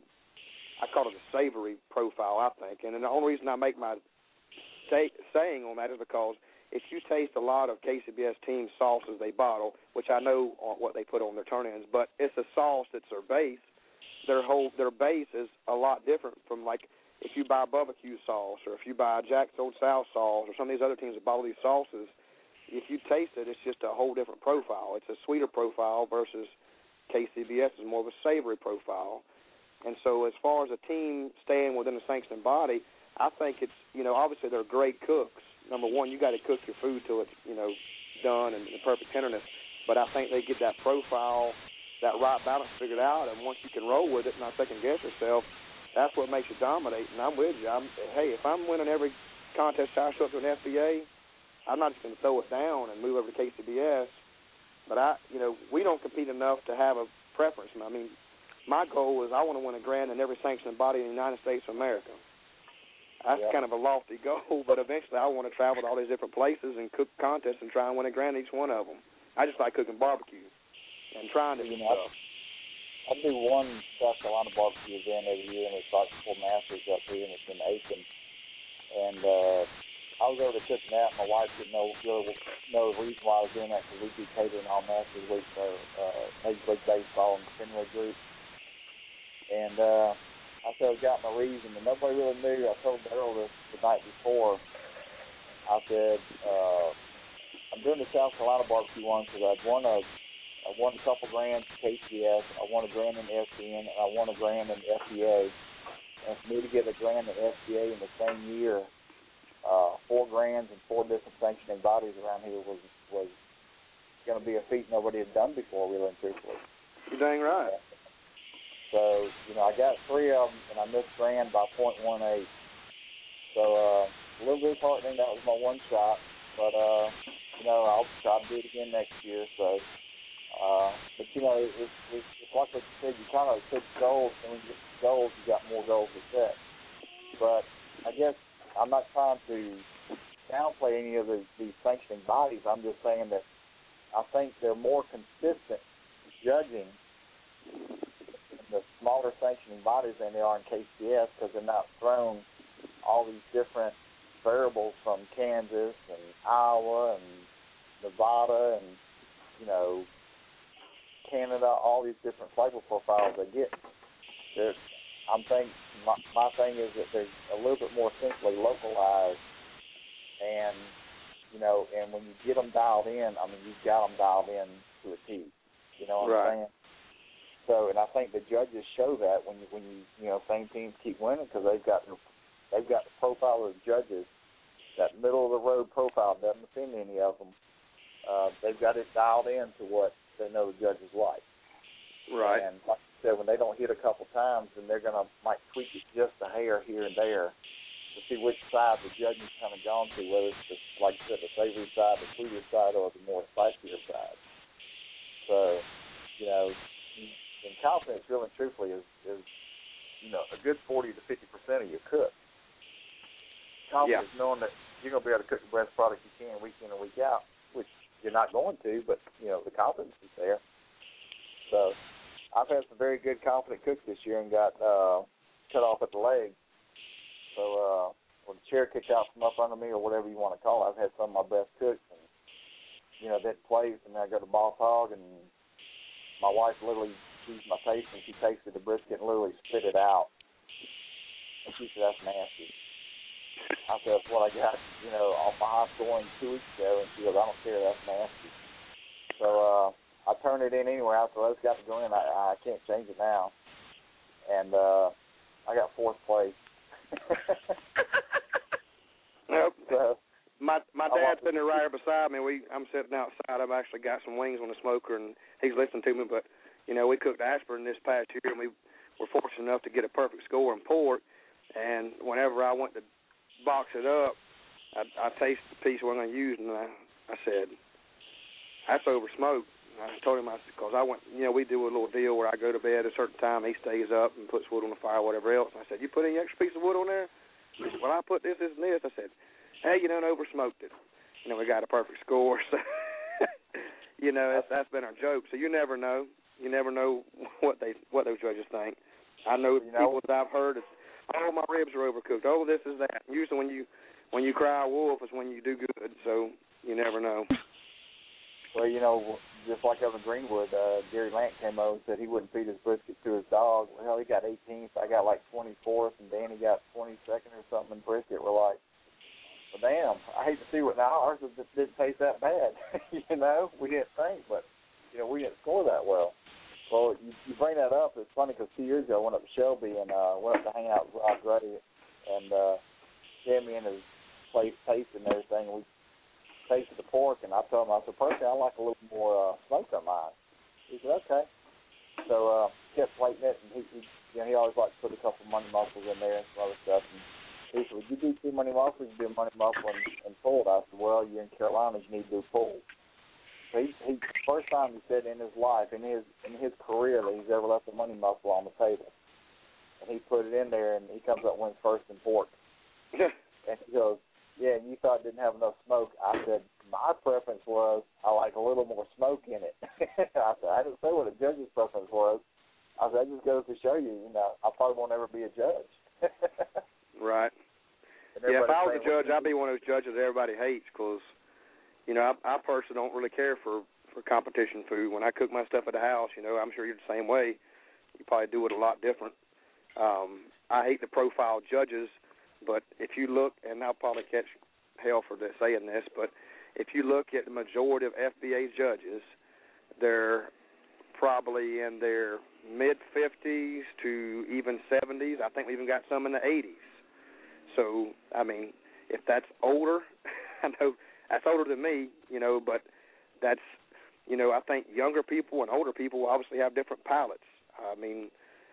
I call it a savory profile, I think. And the only reason I make my say, saying on that is because if you taste a lot of K C B S team sauces they bottle, which I know aren't what they put on their turn-ins, but it's a sauce that's their base. Their whole their base is a lot different from, like, if you buy barbecue sauce, or if you buy Jack's Old South sauce, or some of these other teams that bottle these sauces, if you taste it, it's just a whole different profile. It's a sweeter profile versus K C B S is more of a savory profile. And so as far as a team staying within the sanctioning body, I think it's, you know, obviously they're great cooks. Number one, you got to cook your food till it's, you know, done and the perfect tenderness. But I think they get that profile, that right balance figured out, and once you can roll with it and not second-guess yourself, that's what makes you dominate. And I'm with you. I'm, hey, if I'm winning every contest I show up to an F B A, I'm not just going to throw it down and move over to K C B S. But, I, you know, we don't compete enough to have a preference. I mean, my goal is I want to win a grand in every sanctioning body in the United States of America. That's yeah. kind of a lofty goal, but eventually I want to travel to all these different places and cook contests and try and win a grand in each one of them. I just like cooking barbecue and trying to you do know, stuff. I do one South Carolina barbecue event every year, and it's like for Masters up here, and it's in Aiken. And uh, I was over to cook that. My wife didn't know really know the reason why I was doing that, because we do catering all Masters week for uh, Major League Baseball and the Fenway Group. And uh, I said I got my reason, and nobody really knew. I told Daryl this the night before. I said, uh, I'm doing the South Carolina barbecue one because I'd won a I won a couple grand in K C B S, I won a grand in S B N, and I won a grand in F B A. And for me to get a grand in F B A in the same year, uh, four grands and four different sanctioning bodies around here was was going to be a feat nobody had done before, really and truthfully. You're dang right. So, you know, I got three of them, and I missed grand by point one eight. So, uh, a little disheartening. That was my one shot. But, uh, you know, I'll try to do it again next year. So, uh, but, you know, it's, it's, it's like what you said. You kind of set goals, and when you get goals, you got more goals to set. But I guess I'm not trying to downplay any of the, these sanctioning bodies. I'm just saying that I think they're more consistent judging the smaller sanctioning bodies than they are in K C B S, because they're not thrown all these different variables from Kansas and Iowa and Nevada and, you know, Canada, all these different flavor profiles they get. They're, I'm think my, my thing is that they're a little bit more simply localized, and, you know, and when you get them dialed in, I mean, you've got them dialed in to a T. You know what right. I'm saying? So, and I think the judges show that when you, when you, you know, same teams keep winning, because they've got the, they've got the profile of the judges. That middle of the road profile doesn't offend any of them, uh, they've got it dialed in to what they know the judges like. Right. And like I said, when they don't hit a couple times, then they're going to might tweak it just a hair here and there to see which side the judge's kind of gone to, whether it's the, like I said, the savory side, the sweeter side, or the more spicier side. So, you know, and confidence, really and truthfully, is, is you know, a good forty to fifty percent of your cook. Confidence, yeah. Knowing that you're going to be able to cook the best product you can week in and week out, which you're not going to, but, you know, the confidence is there. So I've had some very good, confident cooks this year and got uh, cut off at the leg. So uh, when the chair kicked out from up under me or whatever you want to call it, I've had some of my best cooks. And, you know, that place, and I go to Boss Hog, and my wife literally sees my taste, and she tasted the brisket and literally spit it out. And she said, that's nasty. I said, that's what I got, you know, off my high scoring two weeks ago, and she goes, I don't care, that's nasty. So uh, I turned it in anyway. I said, it's got to go in. I, I can't change it now. And uh, I got fourth place. Nope. So, my my dad's sitting there right beside me. We I'm sitting outside. I've actually got some wings on the smoker, and he's listening to me. But you know, we cooked aspirin this past year, and we were fortunate enough to get a perfect score in pork. And whenever I went to box it up, I, I tasted the piece we're going to use, and I, I said, that's over smoked. And I told him, I because I went, you know, we do a little deal where I go to bed at a certain time, he stays up and puts wood on the fire, whatever else. And I said, you put any extra piece of wood on there? He said, well, I put this, this, and this. I said, hey, you done over smoked it. You know, we got a perfect score. So, you know, that's, that's been our joke. So you never know. You never know what they what those judges think. I know, you know people that I've heard, it's, oh, my ribs are overcooked. Oh, this is that. Usually when you when you cry wolf is when you do good. So you never know. Well, you know, just like up in Greenwood, uh, Gary Lant came over and said he wouldn't feed his brisket to his dog. Well, he got eighteenth. I got like twenty-fourth, and Danny got twenty-second or something in brisket. We're like, well, damn, I hate to see what now ours just didn't taste that bad. You know, we didn't think, but, you know, we didn't score that well. Well, you, you bring that up. It's funny because two years ago I went up to Shelby and uh, went up to hang out with Rob Gray and uh, Jimmy and his place tasting and everything. And we tasted the pork, and I told him, I said, personally, I like a little more uh, smoke on mine. He said, okay. So uh, kept plating it, and he, he, you know, he always liked to put a couple of money muffles in there and some other stuff. And he said, would you do two money muffles? You do a money muffle and, and pulled. I said, well, you're in Carolina, you need to do pulled. So he, he, first time he said in his life, in his in his career, that he's ever left a money muffle on the table. And he put it in there, and he comes up and wins first in pork. And he goes, yeah, and you thought it didn't have enough smoke. I said, my preference was I like a little more smoke in it. I said, I didn't say what a judge's preference was. I said, that just goes to show you, you know, I probably won't ever be a judge. Right. Yeah, if I was a judge, I'd be one of those judges that everybody hates because, you know, I, I personally don't really care for, for competition food. When I cook my stuff at the house, you know, I'm sure you're the same way. You probably do it a lot different. Um, I hate to profile judges, but if you look, and I'll probably catch hell for this, saying this, but if you look at the majority of F B A judges, they're probably in their mid-fifties to even seventies. I think we even got some in the eighties. So, I mean, if that's older, I know that's older than me, you know, but that's, you know, I think younger people and older people obviously have different palates. I mean,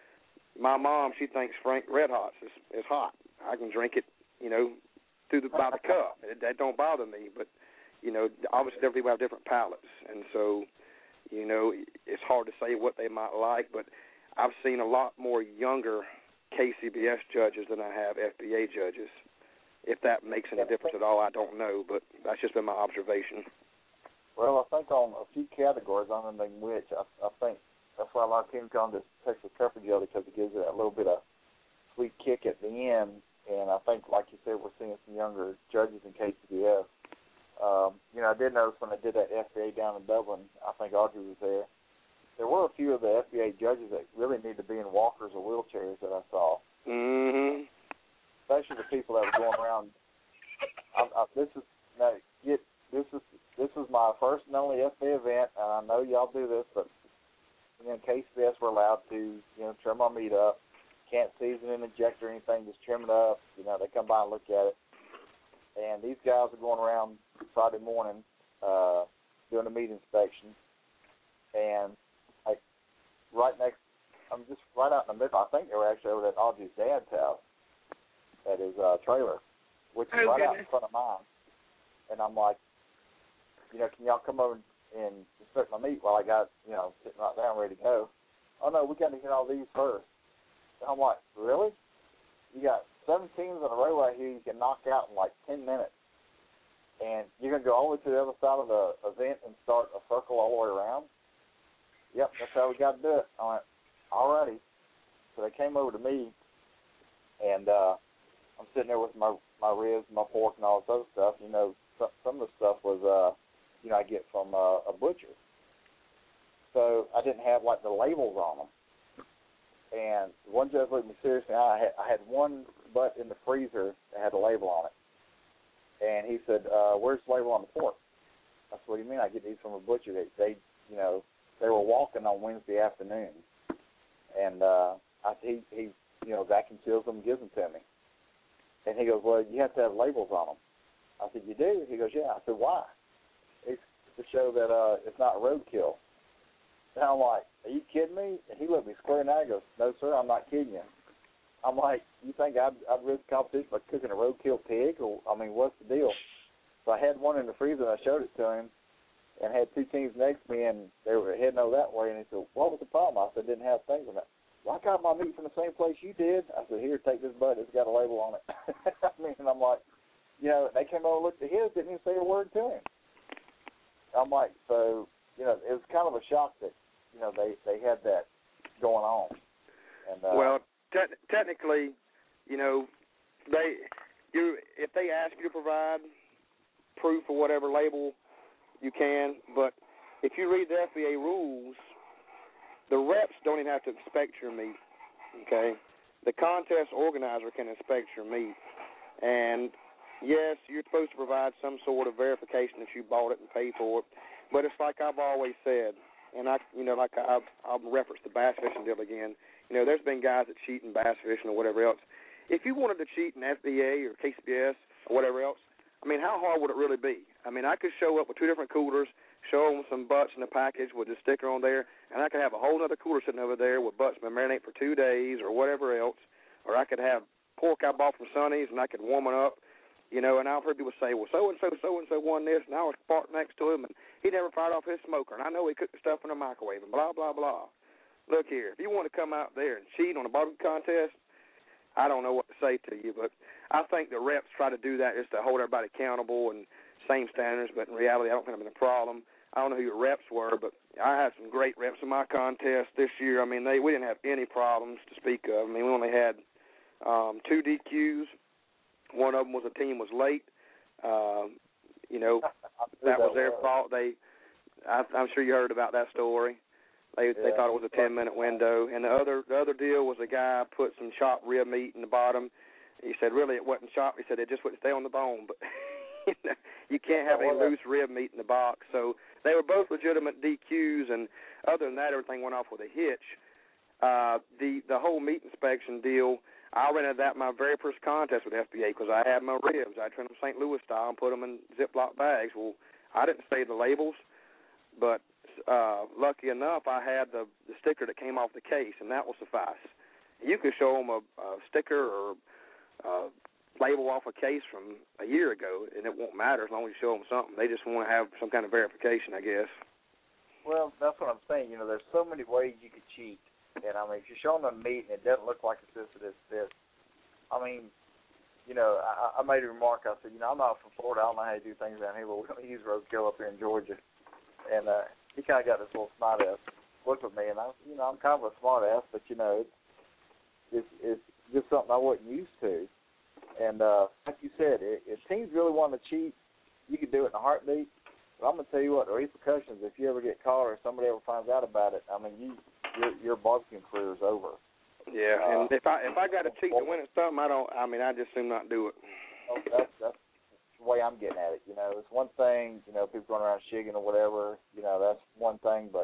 my mom, she thinks Frank Red Hots is, is hot. I can drink it, you know, through the, by the cup. It, that don't bother me, but, you know, obviously different people have different palates. And so, you know, it's hard to say what they might like, but I've seen a lot more younger K C B S judges than I have F B A judges. If that makes any difference at all, I don't know, but that's just been my observation. Well, I think on a few categories, other than which, I, I think that's why a lot of teams go on this Texas pepper jelly, because it gives it a little bit of sweet kick at the end. And I think, like you said, we're seeing some younger judges in K C B S. Um, you know, I did notice when I did that F B A down in Dublin, I think Audrey was there, there were a few of the F B A judges that really need to be in walkers or wheelchairs that I saw. Mm-hmm. Especially the people that were going around. I, I, this is now, get this is this is my first and only F B A event, and I know y'all do this, but you know, in K C B S we're allowed to, you know, trim our meat up. Can't season and inject or anything, just trim it up. You know, they come by and look at it. And these guys are going around Friday morning, uh, doing a meat inspection, and like right next, I'm just right out in the middle. I think they were actually over at Audrey's dad's house at his uh, trailer, which is oh, right goodness. out in front of mine. And I'm like, you know, can y'all come over and inspect my meat while I got, you know, sitting right down ready to go? Oh, no, we got to get all these first. And I'm like, really? You got seven teams in a row right here you can knock out in like ten minutes. And you're going to go all the way to the other side of the event and start a circle all the way around? Yep, that's how we got to do it. I went, all righty. So they came over to me, and uh, I'm sitting there with my, my ribs, my pork, and all this other stuff. You know, some, some of the stuff was, uh, you know, I get from uh, a butcher. So I didn't have, like, the labels on them. And one judge looked at me seriously. I had, I had one butt in the freezer that had a label on it. And he said, uh, where's the label on the pork? I said, what do you mean? I get these from a butcher. They, they you know, they were walking on Wednesday afternoon. And uh, I, he, he, you know, vacuum seals them and gives them to me. And he goes, well, you have to have labels on them. I said, you do? He goes, yeah. I said, why? It's to show that uh, it's not roadkill. And I'm like, are you kidding me? And he looked me square in the eye and goes, no, sir, I'm not kidding you. I'm like, you think I'd, I'd risk competition by cooking a roadkill pig? Or, I mean, what's the deal? So I had one in the freezer, and I showed it to him, and had two teams next to me, and they were heading over that way. And he said, what was the problem? I said, didn't have things on it. Well, I got my meat from the same place you did. I said, here, take this butt. It's got a label on it. I mean, and I'm like, you know, they came over and looked at his, didn't even say a word to him. I'm like, so, you know, it was kind of a shock that, you know, they, they had that going on. And, uh, well, te- technically, you know, they you if they ask you to provide proof or whatever label, you can. But if you read the F B A rules, the reps don't even have to inspect your meat, okay? The contest organizer can inspect your meat. And, yes, you're supposed to provide some sort of verification that you bought it and paid for it. But it's like I've always said, and I, you know, like I've, I'll reference the bass fishing deal again. You know, there's been guys that cheat in bass fishing or whatever else. If you wanted to cheat in F B A or K C B S or whatever else, I mean, how hard would it really be? I mean, I could show up with two different coolers, show them some butts in a package with a sticker on there, and I could have a whole other cooler sitting over there with butts been marinate for two days or whatever else, or I could have pork I bought from Sonny's and I could warm it up, you know, and I've heard people say, well, so-and-so, so-and-so won this, and I was parked next to him, and he never fired off his smoker, and I know he cooked the stuff in the microwave, and blah, blah, blah. Look here, if you want to come out there and cheat on a barbecue contest, I don't know what to say to you, but I think the reps try to do that just to hold everybody accountable and same standards, but in reality, I don't think it's been a problem. I don't know who your reps were, but I had some great reps in my contest this year. I mean, they we didn't have any problems to speak of. I mean, we only had um, two D Qs. One of them was a team was late. Um, you know, that was their fault. They, I, I'm sure you heard about that story. They yeah. they thought it was a ten minute window, and the other the other deal was a guy put some chopped rib meat in the bottom. He said, really, it wasn't chopped. He said it just wouldn't stay on the bone, but you, know, you can't have any loose rib meat in the box. So they were both legitimate D Qs, and other than that, everything went off with a hitch. Uh, the the whole meat inspection deal, I rented that my very first contest with F B A because I had my ribs. I trimmed them Saint Louis style and put them in Ziploc bags. Well, I didn't say the labels, but uh, lucky enough, I had the, the sticker that came off the case, and that will suffice. You could show them a, a sticker or a label off a case from a year ago, and it won't matter as long as you show them something. They just want to have some kind of verification, I guess. Well, that's what I'm saying. You know, there's so many ways you could cheat. And, I mean, if you're showing them meat and it doesn't look like it's this or this, this, I mean, you know, I, I made a remark. I said, you know, I'm not from Florida. I don't know how you do things around here, but we don't use roadkill up here in Georgia. And uh, he kind of got this little smart ass look at me, and I, you know, I'm kind of a smart ass, but, you know, it's, it's, it's just something I wasn't used to. And uh, like you said, if, if teams really want to cheat, you can do it in a heartbeat. But I'm going to tell you what, the repercussions, if you ever get caught or somebody ever finds out about it, I mean, you, your, your barbecuing career is over. Yeah, uh, and if I if I got to cheat to win at something, I don't. I mean, I just assume not do it. Okay, that's, that's the way I'm getting at it. You know, it's one thing, you know, people going around shigging or whatever, you know, that's one thing. But,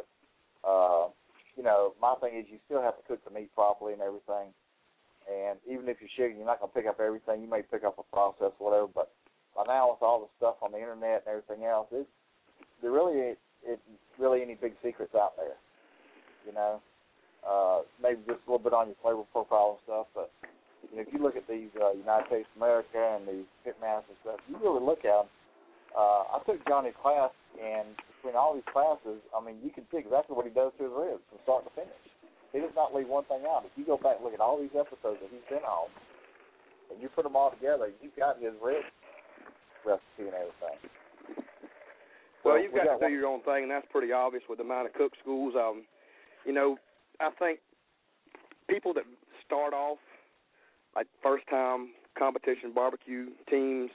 uh, you know, my thing is you still have to cook the meat properly and everything. And even if you're shigging, you're not going to pick up everything. You may pick up a process or whatever. But by now, with all the stuff on the Internet and everything else, it's, there really ain't it really any big secrets out there. You know, uh, maybe just a little bit on your flavor profile and stuff. But you know, if you look at these uh, United States of America and these Pitmasters and stuff, you really look at them. Uh, I took Johnny's class, and between all these classes, I mean, you can see exactly what he does to his ribs from start to finish. He does not leave one thing out. If you go back and look at all these episodes that he's been on, and you put them all together, you've got his rib recipe and everything. Well, So you've we got, got to do one. your own thing, and that's pretty obvious with the amount of cook schools. Um, you know, I think people that start off like first-time competition barbecue teams,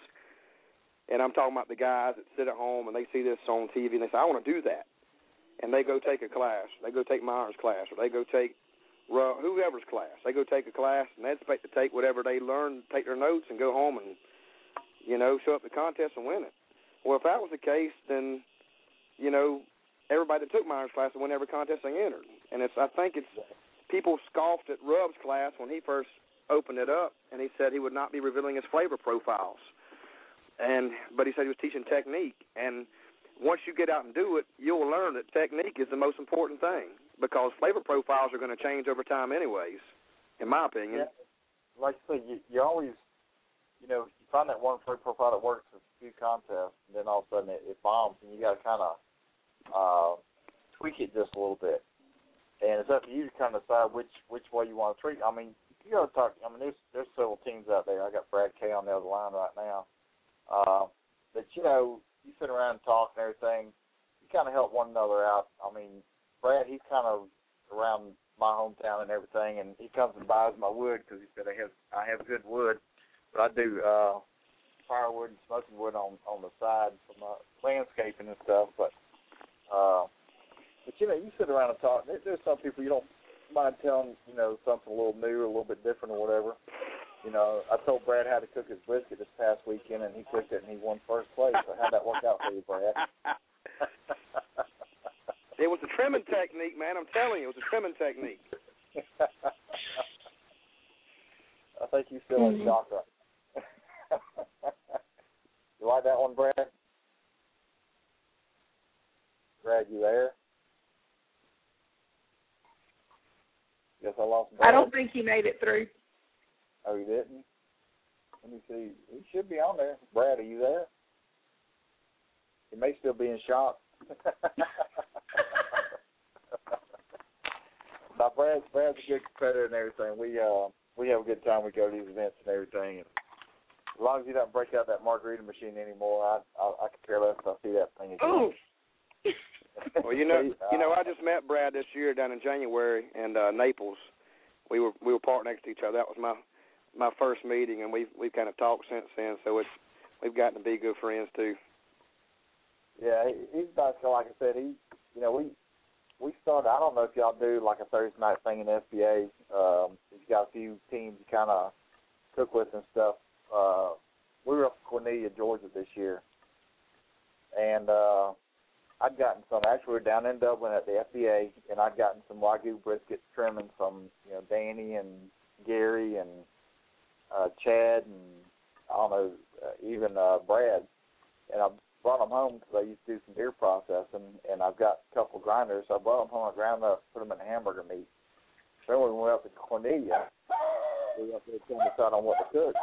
and I'm talking about the guys that sit at home and they see this on T V and they say, I want to do that. And they go take a class. They go take Myers' class, or they go take whoever's class. They go take a class, and they expect to take whatever they learn, take their notes, and go home and, you know, show up the contest and win it. Well, if that was the case, then, you know, everybody that took Myers' class would win every contest they entered. And it's I think it's people scoffed at Rub's class when he first opened it up, and he said he would not be revealing his flavor profiles. And but he said he was teaching technique. And once you get out and do it, you'll learn that technique is the most important thing, because flavor profiles are going to change over time anyways, in my opinion. Yeah. Like I said, you, you always, you know, you find that one flavor profile that works for a few contests, and then all of a sudden it, it bombs, and you got to kind of uh, tweak it just a little bit. And it's up to you to kind of decide which, which way you want to treat. I mean, you got to talk. I mean, there's there's several teams out there. I got Brad Kay on the other line right now. Uh, that you know, you sit around and talk and everything. You kind of help one another out. I mean, Brad, he's kind of around my hometown and everything, and he comes and buys my wood because he said I have I have good wood, but I do uh, firewood and smoking wood on on the side for my landscaping and stuff. But uh, but you know, you sit around and talk. There, there's some people you don't mind telling, you know, something a little new or a little bit different or whatever. You know, I told Brad how to cook his brisket this past weekend, and he cooked it, and he won first place. So how'd that work out for you, Brad? It was a trimming technique, man. I'm telling you, it was a trimming technique. I think he's still in shock right now. You like that one, Brad? Brad, you there? Guess I lost Brad. I don't think he made it through. Oh, you didn't? Let me see. He should be on there. Brad, are you there? He may still be in shock. Now, Brad, Brad's a good competitor and everything. We uh we have a good time. We go to these events and everything. And as long as he doesn't break out that margarita machine anymore, I I, I could care less if I see that thing again. Ooh. Well, you know, you know, I just met Brad this year down in January in uh, Naples. We were we were parked next to each other. That was my my first meeting, and we've we've kind of talked since then. So it's we've gotten to be good friends too. Yeah, he, he's nice. Like I said, he, you know, we we started. I don't know if y'all do like a Thursday night thing in the S B A. Um, you've got a few teams you kind of cook with and stuff. Uh, we were up in Cornelia, Georgia this year, and uh, I'd gotten some. Actually, we were down in Dublin at the F B A, and I'd gotten some Wagyu brisket trimming from you know Danny and Gary and uh, Chad and I don't know uh, even uh, Brad, and I brought them home because I used to do some beer processing, and I've got a couple grinders, so I brought them home, I ground up, put them in hamburger meat. Then when we went up to Cornelia, we went up there trying to decide on what to cook.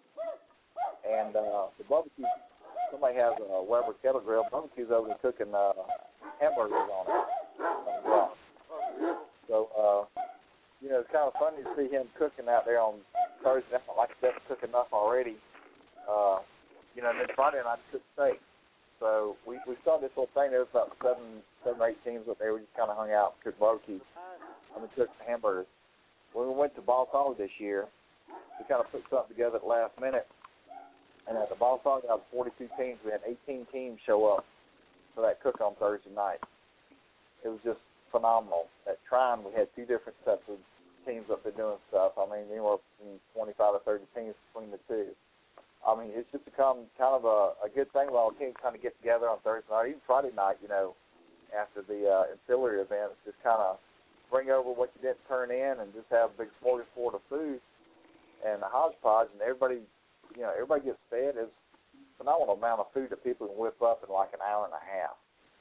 And uh, the barbecue, somebody has a Weber kettle grill, barbecue's over there cooking uh, hamburgers on it. On the block. So, uh, you know, it's kind of funny to see him cooking out there on Thursday night. Like I said, I cook enough already. Uh, you know, and then Friday night I cooked steak. So we, we started this little thing. There was about seven, seven or eight teams up there. We just kind of hung out, cooked barbecue. I mean, cooked hamburgers. When we went to Boss Hog this year, we kind of put something together at the last minute. And at the Boss Hog, out of forty-two teams, we had eighteen teams show up for that cook on Thursday night. It was just phenomenal. At Trine, we had two different sets of teams up there doing stuff. I mean, anywhere from twenty-five or thirty teams between the two. I mean, it's just become kind of a, a good thing while teams kind of get together on Thursday night, even Friday night, you know, after the uh, ancillary events, just kind of bring over what you didn't turn in and just have a big smorgasbord of food and a hodgepodge, and everybody, you know, everybody gets fed. It's a phenomenal amount of food that people can whip up in like an hour and a half.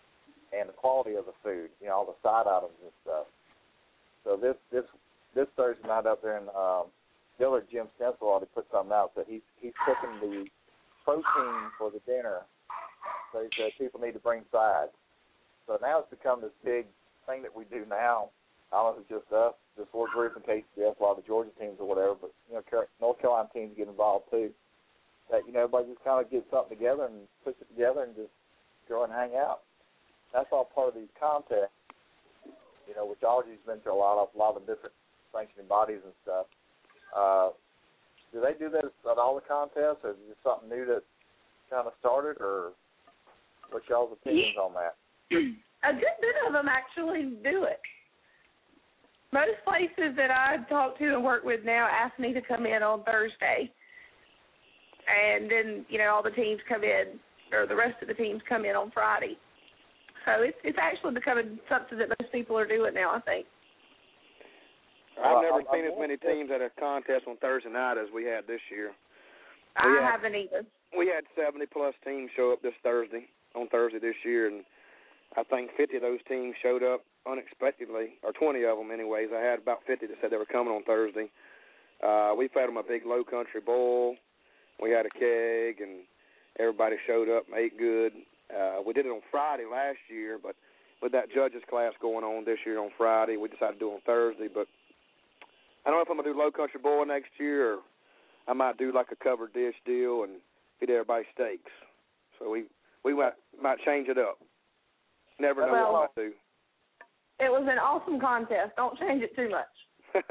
and the quality of the food, you know, all the side items and stuff. So this this this Thursday night up there in um, Dillard, Jim Stencil already put something out that he's he's cooking the protein for the dinner. So he said people need to bring sides. So now it's become this big thing that we do now. I don't know if it's just us, just Fort Group and K C B S, a lot of the Georgia teams or whatever, but you know, North Carolina teams get involved too. That, you know, everybody just kind of gets something together and puts it together and just go and hang out. That's all part of these contests, you know, which Audrey's been through a lot of, a lot of different sanctioning bodies and stuff. Uh, do they do that at all the contests, or is it something new that kind of started, or what's y'all's opinions on that? A good bit of them actually do it. Most places that I talk to and work with now ask me to come in on Thursday. And then, you know, all the teams come in, or the rest of the teams come in on Friday. So it's it's actually becoming something that most people are doing now, I think. I've never seen as many teams at a contest on Thursday night as we had this year. I we had, haven't either. We had seventy-plus teams show up this Thursday, on Thursday this year, and I think fifty of those teams showed up unexpectedly, or twenty of them anyways. I had about fifty that said they were coming on Thursday. Uh, we fed them a big low country bowl. We had a keg, and everybody showed up and ate good. Uh, we did it on Friday last year, but with that judges class going on this year on Friday, we decided to do it on Thursday. But I don't know if I'm going to do low country bowl next year, or I might do like a covered dish deal and feed everybody steaks. So we, we might, might change it up. Never know well, what I might do. It was an awesome contest. Don't change it too much.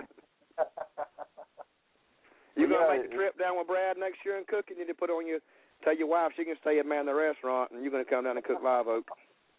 You gonna make the trip down with Brad next year and cook? You need to put on your, tell your wife she can stay and man the restaurant, and you're gonna come down and cook Live Oak.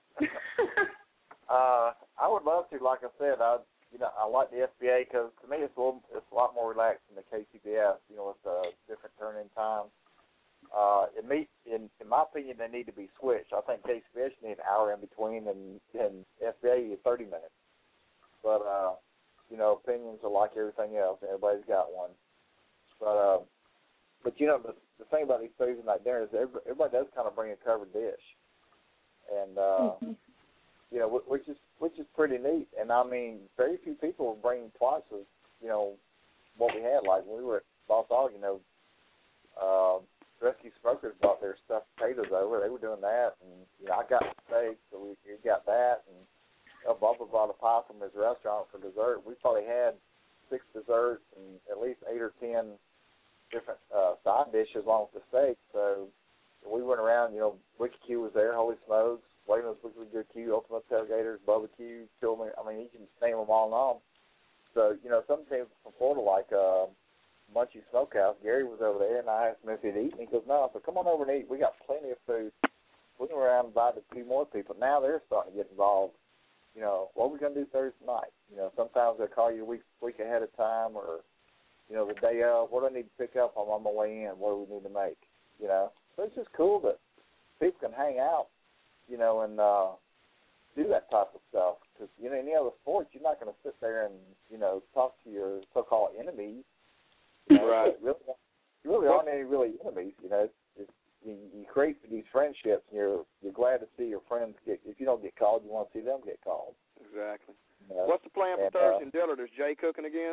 uh, I would love to. Like I said, I you know I like the S B A because to me it's a little, it's a lot more relaxed than the K C B S. You know, it's a different turn in time. Uh, it may, in in my opinion, they need to be switched. I think K C B S need an hour in between, and and S B A is thirty minutes. But uh, you know, opinions are like everything else. Everybody's got one. But, uh, but you know, the, the thing about these Thursday night dinners is everybody, everybody does kind of bring a covered dish, and uh, mm-hmm. you know, which is which is pretty neat. And I mean, very few people bring twice as you know what we had. Like when we were at Boss Hog, you know, uh, Rescue Smokers brought their stuffed potatoes over. They were doing that, and you know, I got the steak, so we, we got that, and you know, Bubba brought a pie from his restaurant for dessert. We probably had six desserts and at least eight or ten different uh, side dishes along with the steak. So we went around, you know, Wicked Q was there, Holy Smokes, Waylon's Wicked Good Q, Ultimate Tailgaters, Bubba Q, Tillman. I mean, you can just name them all and all. So, you know, some teams from Florida, like uh, Munchie Smokehouse, Gary was over there, and I asked him if he'd eat, and he goes, no. I said, come on over and eat. We got plenty of food. We went around and invited a few more people. Now they're starting to get involved. You know, what are we going to do Thursday night? You know, sometimes they call you a week, week ahead of time, or you know, the day of, what do I need to pick up on my way in? What do we need to make? You know, so it's just cool that people can hang out, you know, and uh, do that type of stuff. Because, you know, in any other sports, you're not going to sit there and, you know, talk to your so-called enemies. You know, right. Really, you really aren't any really enemies. You know, it's, it's, you, you create these friendships, and you're you're glad to see your friends get. If you don't get called, you want to see them get called. Exactly. You know? What's the plan for and, Thursday uh, in Dillard? Is Jay cooking again?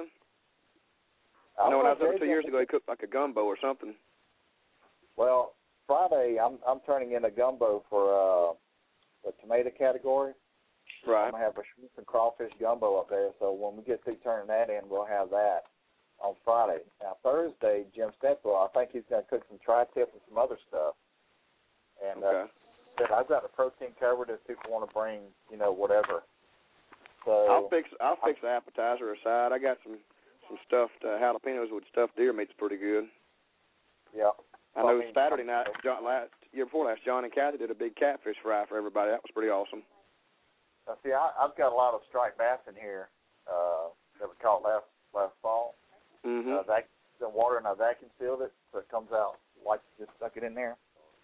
I I know when I was Jay there two years ago, he cooked like a gumbo or something. Well, Friday, I'm I'm turning in a gumbo for uh, the tomato category. Right. I'm going to have a shrimp and crawfish gumbo up there, so when we get through turning that in, we'll have that on Friday. Now, Thursday, Jim Stencil, I think he's going to cook some tri-tip and some other stuff. And okay. uh, I've got the protein covered if people want to bring, you know, whatever. So I'll fix I'll fix the appetizer aside. I got some, some stuffed uh, jalapenos with stuffed deer meat's pretty good. Yeah. I know I mean, Saturday night, John, last year before last, John and Kathy did a big catfish fry for everybody. That was pretty awesome. Now, see, I, I've got a lot of striped bass in here uh, that we caught last last fall. Mm-hmm. Uh, vac- in water, and I vacuum sealed it so it comes out like just stuck it in there.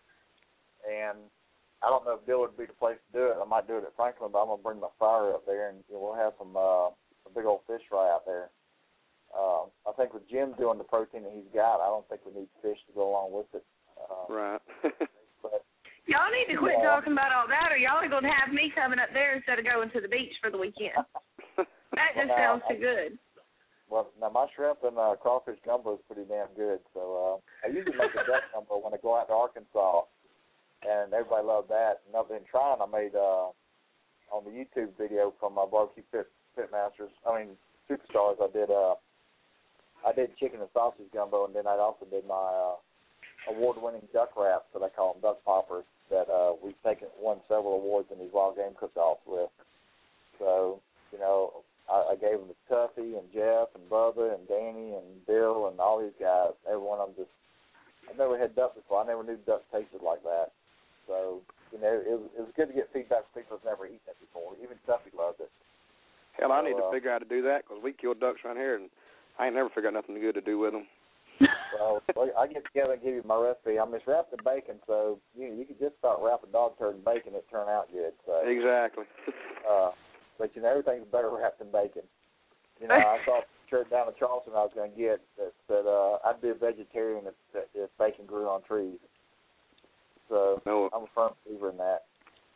And I don't know if Dillard would be the place to do it. I might do it at Franklin, but I'm gonna bring my fire up there, and you know, we'll have some uh, a big old fish fry out there. Uh, I think with Jim doing the protein that he's got, I don't think we need fish to go along with it. Uh, right. but Y'all need to quit Yeah. talking about all that, or y'all are going to have me coming up there instead of going to the beach for the weekend. That just Well, now, sounds too good. Well, now my shrimp and uh, crawfish gumbo is pretty damn good. So uh, I usually make a duck gumbo when I go out to Arkansas, and everybody loved that. And I've been trying. I made uh, on the YouTube video from my barbecue pit, pit masters. I mean superstars. I did uh, I did chicken and sausage gumbo, and then I also did my uh, award-winning duck wraps that I call them duck poppers that uh, we've taken won several awards in these wild game cook-offs with. So you know. I, I gave them to Tuffy and Jeff and Bubba and Danny and Bill and all these guys. Every one of them just, I've never had duck before. I never knew duck tasted like that. So, you know, it was, it was good to get feedback from people who've never eaten it before. Even Tuffy loved it. Hell, I so, need to uh, figure out how to do that because we kill ducks around here, and I ain't never figured out nothing good to do with them. Well, I get together and give you my recipe. I mean, it's wrapped in bacon, so you you could just about wrap a dog turd in bacon and it turn out good. So, Exactly. uh, but, you know, everything's better wrapped in bacon. You know, I saw a shirt down in Charleston I was going to get that said uh, I'd be a vegetarian if, if bacon grew on trees. So no. I'm a firm believer in that.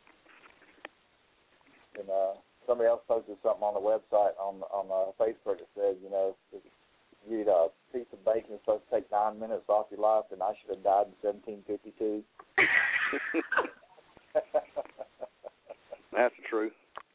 And uh, somebody else posted something on the website, on on uh, Facebook that said, you know, if you eat a piece of bacon that's supposed to take nine minutes off your life, then I should have died in seventeen fifty-two. That's the truth.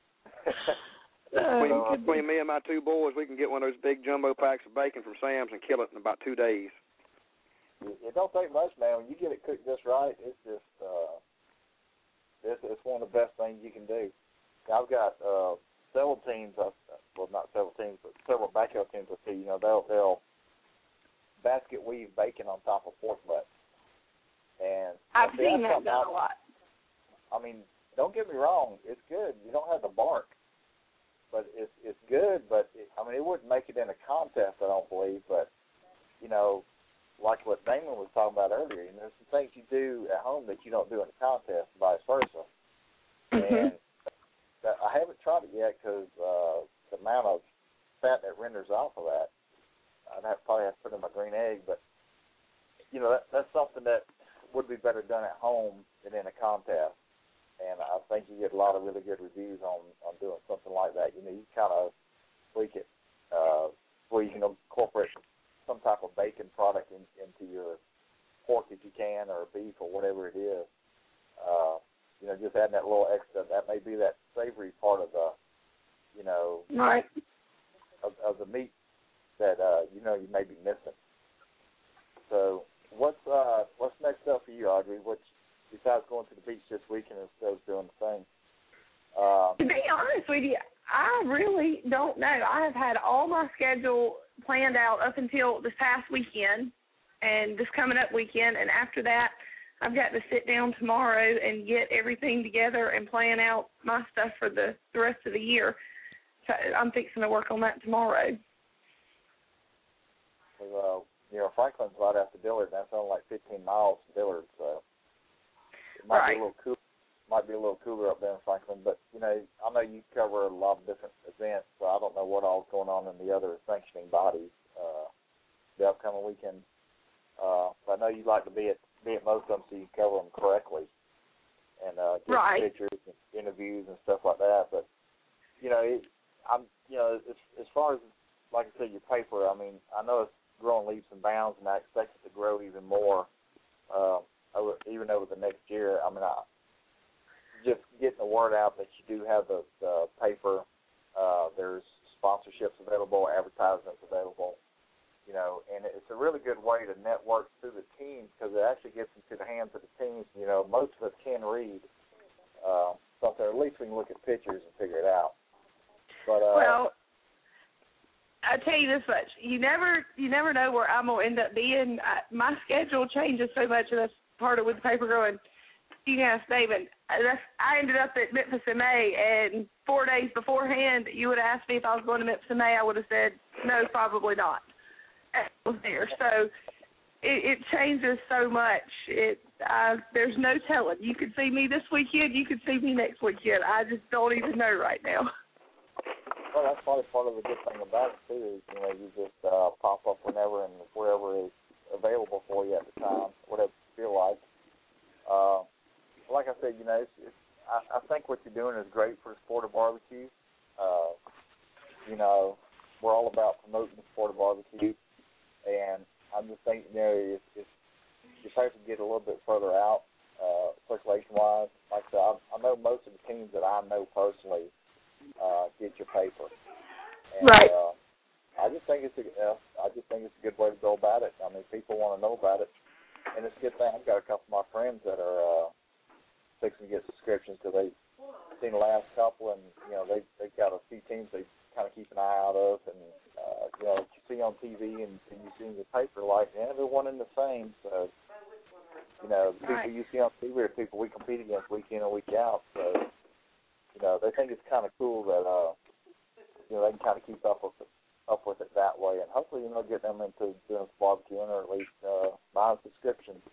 Oh, Between, between me and my two boys, we can get one of those big jumbo packs of bacon from Sam's and kill it in about two days. It don't take much, man. When you get it cooked just right, it's just uh, it's, it's one of the best things you can do. I've got uh, several teams, uh, well, not several teams, but several backyard teams I see. You know, they'll they'll basket weave bacon on top of pork butts. And I've see, seen that's that done a lot. I mean, don't get me wrong, it's good. You don't have to bark. But it's it's good, but it, I mean, it wouldn't make it in a contest, I don't believe. But you know, like what Damon was talking about earlier, you know, there's some things you do at home that you don't do in a contest, vice versa. Mm-hmm. And that, I haven't tried it yet because uh, the amount of fat that renders off of that, I'd have, probably have to put in my green egg. But you know, that, that's something that would be better done at home than in a contest. And I think you get a lot of really good reviews on, on doing something like that. You know, you kind of tweak it uh, where you can incorporate some type of bacon product in, into your pork if you can, or beef or whatever it is. Uh, you know, just adding that little extra, that may be that savory part of the, you know, Right. of, of the meat that, uh, you know, you may be missing. So what's uh, what's next up for you, Audrey? What's besides going to the beach this weekend instead of doing the thing? Uh, To be honest with you, I really don't know. I have had all my schedule planned out up until this past weekend and this coming up weekend, and after that, I've got to sit down tomorrow and get everything together and plan out my stuff for the, the rest of the year. So I'm fixing to work on that tomorrow. uh, you know, Franklin's right after Dillard, and that's only like fifteen miles to Dillard, so it might Right. be a little cool. Might be a little cooler up there in Franklin, but you know, I know you cover a lot of different events, so I don't know what all's going on in the other sanctioning bodies uh, the upcoming weekend. Uh, but I know you like to be at be at most of them, so you cover them correctly and uh, get Right. pictures and interviews and stuff like that. But you know, it, I'm you know, as as far as like I said, your paper. I mean, I know it's growing leaps and bounds, and I expect it to grow even more, uh, over, even over the next year. I mean, I. Just getting the word out that you do have the, the paper. Uh, there's sponsorships available, advertisements available, you know, and it's a really good way to network through the teams because it actually gets into the hands of the teams. You know, most of us can read uh, something, or at least we can look at pictures and figure it out. But uh, Well, I tell you this much: you never, you never know where I'm gonna end up being. I, my schedule changes so much, and that's part of with the paper growing. You can ask David. That's, I ended up at Memphis M A, and four days beforehand, you would have asked me if I was going to Memphis M A. I would have said, no, probably not. I was there. So it, it changes so much. It uh, There's no telling. You could see me this weekend. You could see me next weekend. I just don't even know right now. Well, that's probably part of the good thing about it, too, is, you know, you just uh, pop up whenever and wherever is available for you at the time, whatever you feel like. Uh, like I said, you know, it's, it's, I, I think what you're doing is great for the sport of barbecue. Uh, you know, we're all about promoting the sport of barbecue, and I'm just thinking, you know, if, if your paper get a little bit further out, uh, circulation-wise, like I said, I, I know most of the teams that I know personally uh, get your paper. And, right. Uh, I just think it's a, uh, I just think it's a good way to go about it. I mean, people want to know about it, and it's a good thing. I've got a couple of my friends that are uh, fixing to get subscriptions because they've seen the last couple, and you know they they've got a few teams they kind of keep an eye out of, and uh, you know you see on T V and, and you see in the paper, like yeah, they're one and the same. So you know, the people you see on T V are people we compete against week in and week out. So you know, they think it's kind of cool that uh, you know they can kind of keep up with it. up with it that way, and hopefully, you know, get them into doing barbecuing or at least uh, buying subscriptions.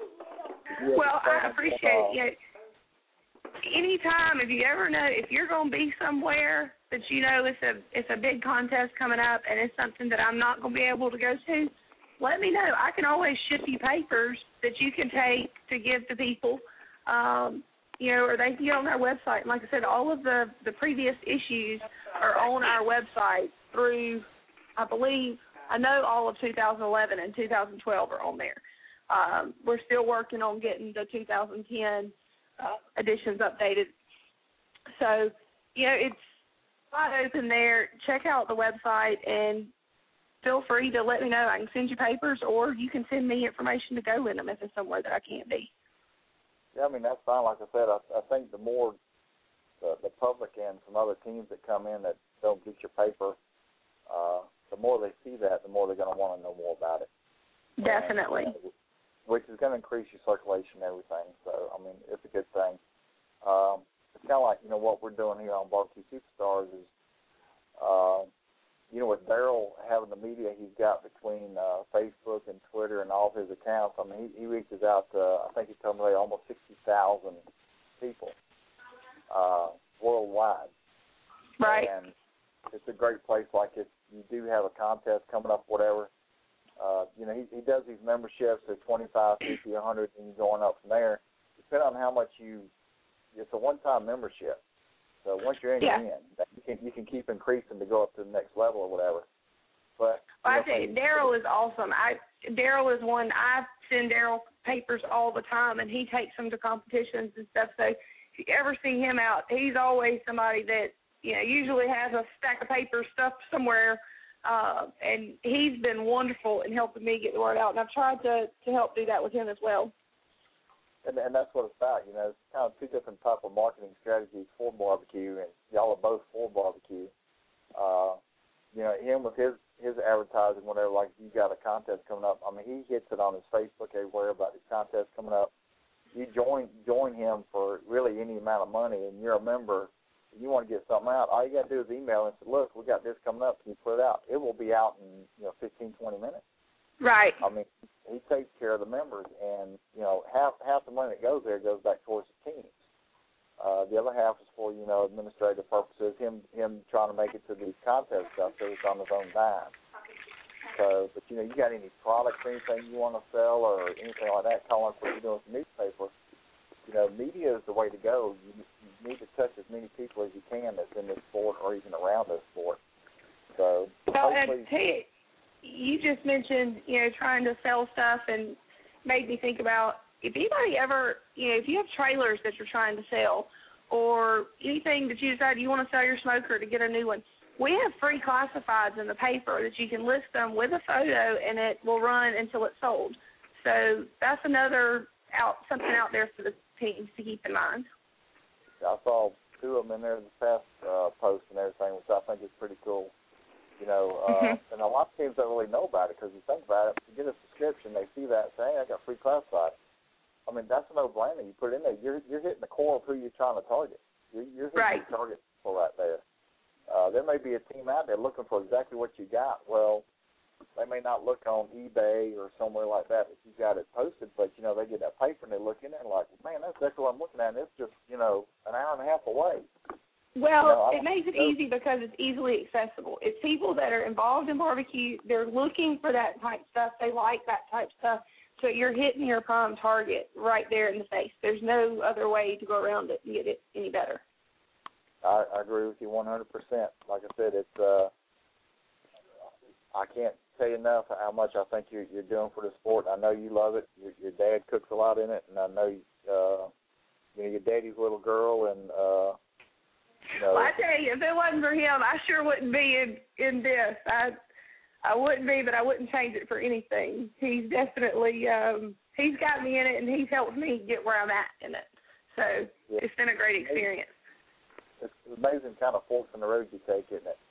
Well, I appreciate it. Yeah. Anytime, if you ever know, if you're going to be somewhere that you know it's a it's a big contest coming up and it's something that I'm not going to be able to go to, let me know. I can always ship you papers that you can take to give to people, um, you know, or they can get on our website. And like I said, all of the, the previous issues are on our website through, I believe, I know all of two thousand eleven and two thousand twelve are on there. Um, we're still working on getting the two thousand ten uh, editions updated. So, you know, it's wide open there. Check out the website and feel free to let me know. I can send you papers, or you can send me information to go in them if it's somewhere that I can't be. Yeah, I mean, that's fine. Like I said, I, I think the more the, the public and some other teams that come in that don't get your paper, Uh, the more they see that, the more they're going to want to know more about it. Definitely. And, uh, which is going to increase your circulation and everything. So, I mean, it's a good thing. Um, it's kind of like, you know, what we're doing here on Barbecue Superstars is, uh, you know, with Daryl having the media he's got between uh, Facebook and Twitter and all of his accounts, I mean, he, he reaches out to, I think he told me, almost sixty thousand people uh, worldwide. Right. And it's a great place. Like if you do have a contest coming up, whatever, uh, you know, he, he does these memberships at twenty-five, fifty, a hundred, and you're going up from there. Depending on how much you, it's a one-time membership. So once you're in, yeah. you're in. You can, you can keep increasing to go up to the next level or whatever. But well, I tell you, Daryl is awesome. I Daryl is one, I send Daryl papers all the time, and he takes them to competitions and stuff. So if you ever see him out, he's always somebody that, you know, usually has a stack of papers stuffed somewhere, uh, and he's been wonderful in helping me get the word out, and I've tried to, to help do that with him as well. And, and that's what it's about, you know, it's kind of two different type of marketing strategies for barbecue, and y'all are both for barbecue. Uh, you know, him with his, his advertising, whatever, like you got a contest coming up, I mean, he hits it on his Facebook everywhere about his contest coming up. You join join him for really any amount of money, and you're a member. You want to get something out, all you got to do is email and say, look, we got this coming up. Can you put it out? It will be out in, you know, fifteen, twenty minutes. Right. I mean, he takes care of the members, and, you know, half half the money that goes there goes back towards the teams. Uh, the other half is for, you know, administrative purposes, him him trying to make it to these contest stuff, so it's on his own dime. So, but, you know, you got any products or anything you want to sell or anything like that, call us what you're doing with the newspaper. You know, media is the way to go. You, you need to touch as many people as you can that's in this sport or even around this sport. So, well, hopefully, and hey, you just mentioned, you know, trying to sell stuff, and made me think about if anybody ever, you know, if you have trailers that you're trying to sell or anything that you decide you want to sell your smoker to get a new one, we have free classifieds in the paper that you can list them with a photo, and it will run until it's sold. So that's another out something out there for the teams to keep in mind. I saw two of them in there this past uh, post and everything, which I think is pretty cool. You know, uh, mm-hmm. and a lot of teams don't really know about it because you think about it, you get a subscription, they see that and say, hey, I got free classified. I mean, that's a no-brainer. You put it in there, you're you're hitting the core of who you're trying to target. You're, you're hitting right. your target people right there. Uh, there may be a team out there looking for exactly what you got. Well, they may not look on eBay or somewhere like that if you got it posted, but, you know, they get that paper and they look in there and like, man, that's exactly what I'm looking at, and it's just, you know, an hour and a half away. Well, you know, it makes it easy because it's easily accessible. It's people that are involved in barbecue. They're looking for that type stuff. They like that type stuff. So you're hitting your prime target right there in the face. There's no other way to go around it and get it any better. I, I agree with you one hundred percent. Like I said, it's uh, I can't say enough how much I think you're, you're doing for the sport. I know you love it. Your, your dad cooks a lot in it, and I know uh, you know your daddy's little girl, and uh, you know. Well, I tell you, if it wasn't for him, I sure wouldn't be in in this. I I wouldn't be, but I wouldn't change it for anything. He's definitely um, he's got me in it, and he's helped me get where I'm at in it. So yeah. It's been a great experience. It's amazing kind of forks in the road you take, isn't it?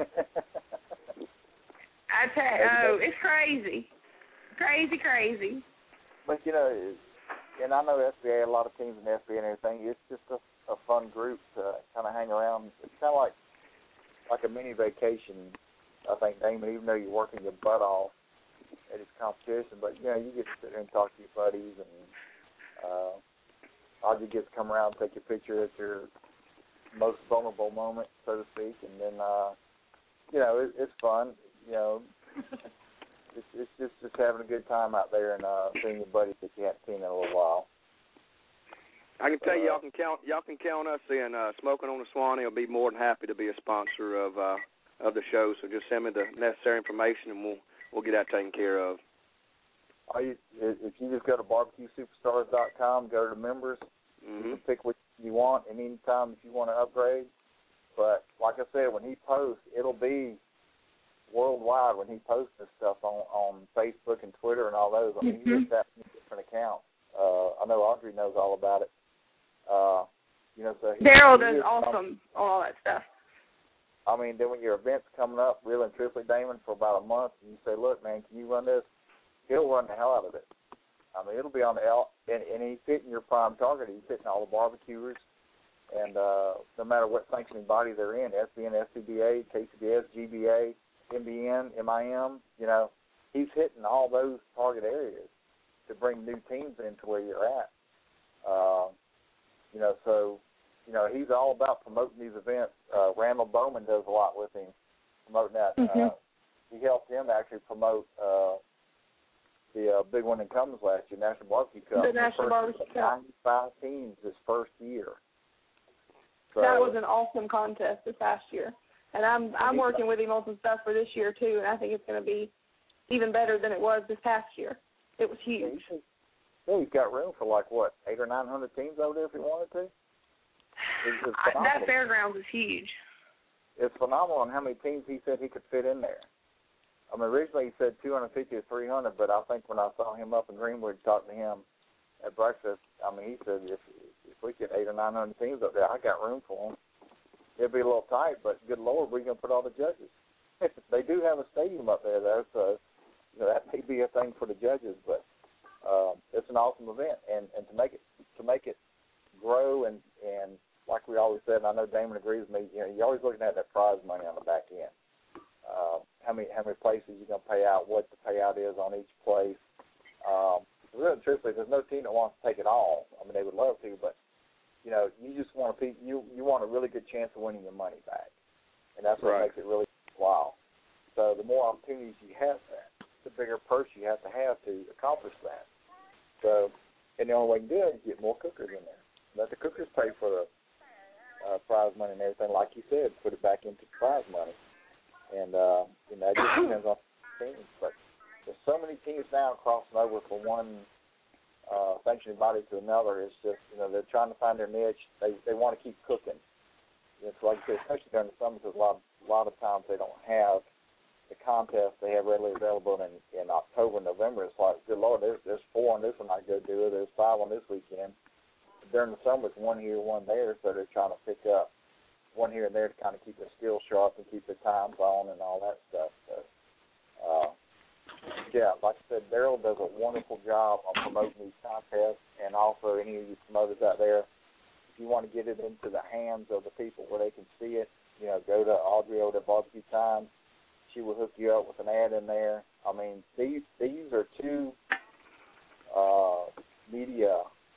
I tell you, oh, it's crazy, crazy, crazy. But you know, and I know S B A, a lot of teams in S B A and everything. It's just a, a fun group to kind of hang around. It's kind of like like a mini vacation. I think, Damon, even though you're working your butt off at this competition, but you know, you get to sit there and talk to your buddies, and uh, all you get to come around and take your picture at your most vulnerable moment, so to speak, and then uh, you know, it, it's fun. You know, it's, it's just just having a good time out there and uh, seeing your buddies that you haven't seen in a little while. I can tell uh, you, y'all can count y'all can count us in. Uh, Smoking on the Swanee will be more than happy to be a sponsor of uh, of the show. So just send me the necessary information, and we'll we'll get that taken care of. All you, if you just go to barbecue superstars dot com, go to the members, mm-hmm. you can pick what you want, and anytime if you want to upgrade. But like I said, when he posts, it'll be worldwide when he posts this stuff on, on Facebook and Twitter and all those. I mean, mm-hmm. he gets that from different accounts. Uh, I know Audrey knows all about it. Uh, you know, so he, Daryl he does awesome on all that stuff. I mean, then when your event's coming up, really and truthfully, Damon, for about a month, and you say, look, man, can you run this? He'll run the hell out of it. I mean, it'll be on the L, and, and he's hitting your prime target. He's hitting all the barbecuers, and uh, no matter what sanctioning body they're in, S B N, S C B A, K C B S, G B A, M B N, M I M, you know, he's hitting all those target areas to bring new teams into where you're at. Uh, you know, so, you know, he's all about promoting these events. Uh, Randall Bowman does a lot with him, promoting that. Mm-hmm. Uh, he helped him actually promote uh, the uh, big one in Cummins last year, National Barbecue Cup. The National Barbecue Cup. ninety-five teams his first year. So, that was an awesome contest this past year. And I'm I'm working with him on some stuff for this year, too, and I think it's going to be even better than it was this past year. It was huge. Yeah, he's got room for, like, what, eight or nine hundred teams over there if he wanted to? It's just I, that fairgrounds is huge. It's phenomenal on how many teams he said he could fit in there. I mean, originally he said two hundred fifty or three hundred, but I think when I saw him up in Greenwood talking to him at breakfast, I mean, he said if, if we get eight or nine hundred teams up there, I got room for them. It'll be a little tight, but good Lord, where are you going to put all the judges? They do have a stadium up there, though, so you know, that may be a thing for the judges, but um, it's an awesome event, and, and to make it to make it grow and, and like we always said, and I know Damon agrees with me, you know, you're always looking at that prize money on the back end. Uh, how many how many places you're going to pay out, what the payout is on each place. Um, really, truthfully, there's no team that wants to take it all. I mean, they would love to, but you know, you just want to you you want a really good chance of winning your money back, and that's what right. makes it really worthwhile. So the more opportunities you have, that the bigger purse you have to have to accomplish that. So, and the only way you can do it is get more cookers in there. Let the cookers pay for the uh, prize money and everything, like you said, put it back into prize money, and uh, you know, it just depends on teams. But there's so many teams now crossing over from one Uh, sanctioning body to another. It's just, you know, they're trying to find their niche. They they want to keep cooking. It's like I said, especially during the summer, because a lot, a lot of times they don't have the contests they have readily available in, in October and November. It's like, good Lord, there's, there's four on this one I go do it. There's five on this weekend. During the summer, it's one here, one there, so they're trying to pick up one here and there to kind of keep their skills sharp and keep their times on and all that stuff. So, uh, yeah, like I said, Daryl does a wonderful job on promoting these contests, and also any of you promoters out there, if you want to get it into the hands of the people where they can see it, you know, go to Audrey over at Barbecue Time. She will hook you up with an ad in there. I mean, these these are two uh, media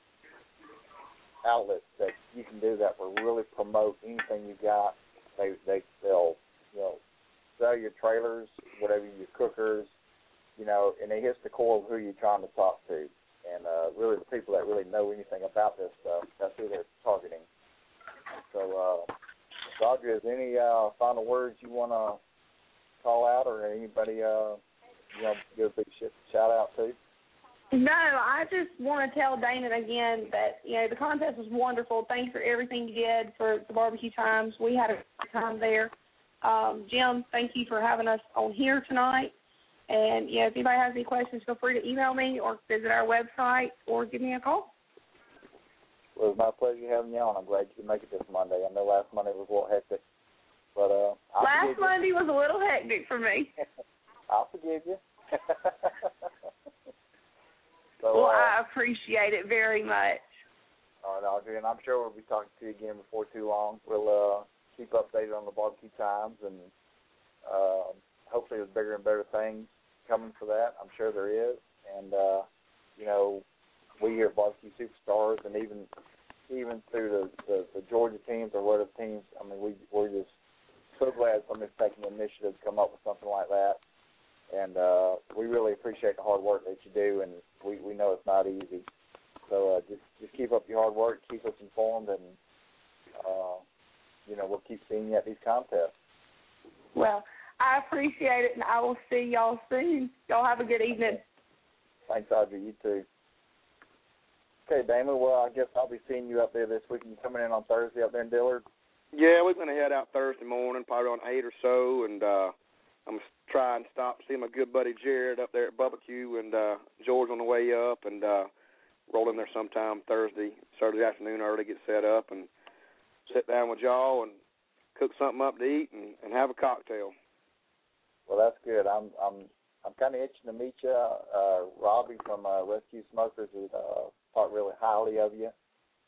outlets that you can do that will really promote anything you got. They they they'll you know sell your trailers, whatever your cookers. you know, and it hits the core of who you're trying to talk to. And uh, really the people that really know anything about this stuff, that's who they're targeting. So, uh, Audrey, is there any uh, final words you want to call out, or anybody uh, you know, give a big shout out to? No, I just want to tell Damon again that, you know, the contest was wonderful. Thanks for everything you did for the barbecue times. We had a great time there. Um, Jim, thank you for having us on here tonight. And, you know, if anybody has any questions, feel free to email me or visit our website or give me a call. Well, it was my pleasure having you on. I'm glad you could make it this Monday. I know last Monday was a little hectic. But uh, I'll Last Monday was a little hectic for me. I'll forgive you. so, well, uh, I appreciate it very much. All right, Audrey, and I'm sure we'll be talking to you again before too long. We'll uh, keep updated on the barbecue times, and uh, hopefully there's bigger and better things coming for that. I'm sure there is. And, uh, you know, we here at Barbecue Superstars, and even even through the, the, the Georgia teams or whatever teams, I mean, we, we're just so glad somebody's taking the initiative to come up with something like that. And uh, we really appreciate the hard work that you do, and we, we know it's not easy. So uh, just just keep up your hard work, keep us informed, and, uh, you know, we'll keep seeing you at these contests. Well, I appreciate it, and I will see y'all soon. Y'all have a good evening. Thanks, Audrey. You too. Okay, Damon, well, I guess I'll be seeing you up there this week. You coming in on Thursday up there in Dillard? Yeah, we're going to head out Thursday morning, probably around eight or so, and uh, I'm going to try and stop, see my good buddy Jared up there at Barbecue, and uh, George on the way up, and uh, roll in there sometime Thursday, Saturday afternoon early, get set up, and sit down with y'all and cook something up to eat and, and have a cocktail. Well, that's good. I'm I'm I'm kind of itching to meet you. Uh, Robbie from uh, Rescue Smokers has uh, talked really highly of you,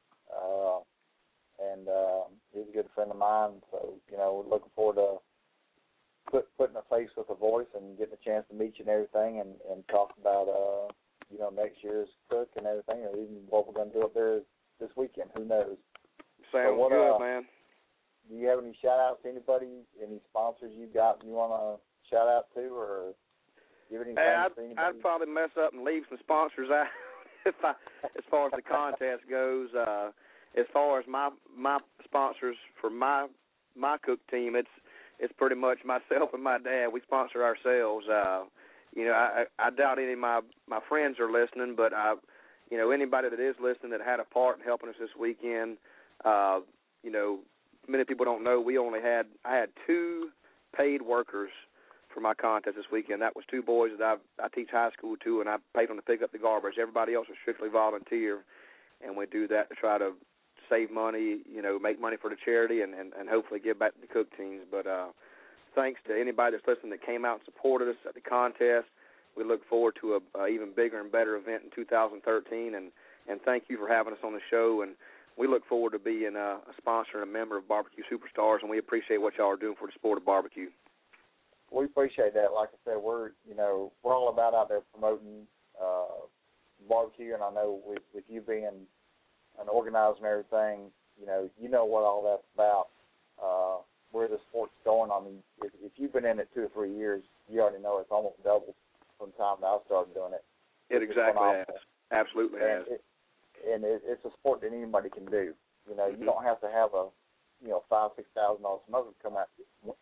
uh, and uh, he's a good friend of mine. So you know, we're looking forward to put, putting a face with a voice and getting a chance to meet you and everything, and, and talk about uh, you know, next year's cook and everything, or even what we're going to do up there this weekend. Who knows? Sounds so what, good, uh, man. Do you have any shout-outs to anybody, any sponsors you got you want to shout out to, or give any hey, thanks I'd, to anybody? I'd probably mess up and leave some sponsors out if I, as far as the contest goes. Uh, as far as my my sponsors for my my cook team, it's it's pretty much myself and my dad. We sponsor ourselves. Uh, you know, I, I doubt any of my, my friends are listening, but I, you know, anybody that is listening that had a part in helping us this weekend, uh, you know, many people don't know we only had I had two paid workers for my contest this weekend. That was two boys that I, I teach high school to, and I paid them to pick up the garbage. Everybody else was strictly volunteer, and we do that to try to save money, you know, make money for the charity, and, and, and hopefully give back to the cook teams. But uh, thanks to anybody that's listening that came out and supported us at the contest. We look forward to a, a even bigger and better event in two thousand thirteen, and, and thank you for having us on the show. And we look forward to being a, a sponsor and a member of Barbecue Superstars, and we appreciate what y'all are doing for the sport of barbecue. We appreciate that. Like I said, we're you know we're all about out there promoting uh, barbecue, and I know with, with you being an organizer and everything, you know you know what all that's about. Uh, where the sport's going. I mean, if, if you've been in it two or three years, you already know it's almost doubled from the time that I started doing it. It exactly has. Absolutely and has. It, and it, it's a sport that anybody can do. You know, mm-hmm. you don't have to have a, you know, five, six thousand dollar smoker to come out and win.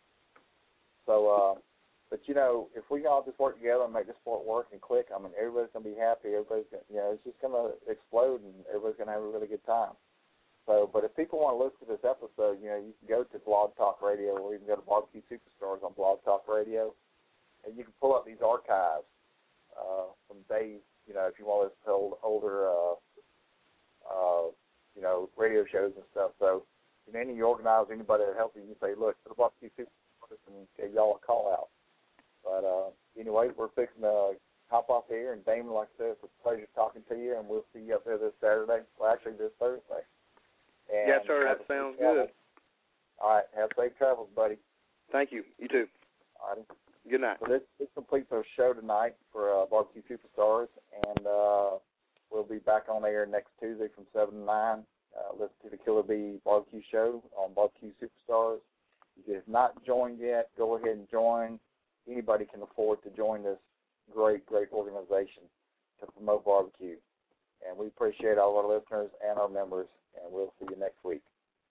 So, uh, but you know, if we all just work together and make this sport work and click, I mean, everybody's gonna be happy. Everybody's, gonna, you know, it's just gonna explode, and everybody's gonna have a really good time. So, but if people want to listen to this episode, you know, you can go to Blog Talk Radio, or you can go to Barbecue Superstars on Blog Talk Radio, and you can pull up these archives uh, from days, you know, if you want to listen to old, older, uh, uh, you know, radio shows and stuff. So, you know, any organizer, anybody that helps you, you say, look, to the Barbecue Superstars and give y'all a call out. But uh, anyway, we're fixing to hop off here, and Damon, like I said, it's a pleasure talking to you, and we'll see you up there this Saturday. Well, actually, this Thursday. And yes, sir. That sounds good. All right. Have safe travels, buddy. Thank you. You too. All right. Good night. So this, this completes our show tonight for uh, Barbecue Superstars, and uh, we'll be back on air next Tuesday from seven to nine. Uh, listen to the Killer Bee Barbecue Show on Barbecue Superstars. If you have not joined yet, go ahead and join. Anybody can afford to join this great, great organization to promote barbecue. And we appreciate all our listeners and our members, and we'll see you next week.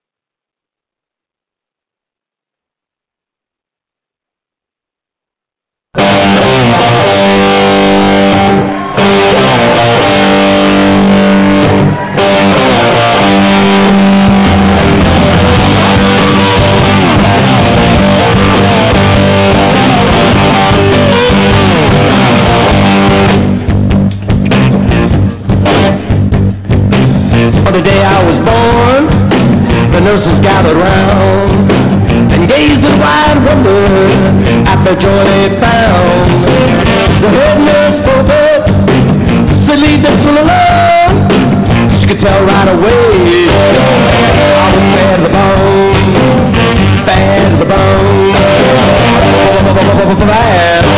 The day I was born, the nurses gathered round and gazed in wide wonder at the joy they found. The head nurse spoke up, said, "Leave this one alone." She could tell right away I was bad as a bone, bad as a bone, bad.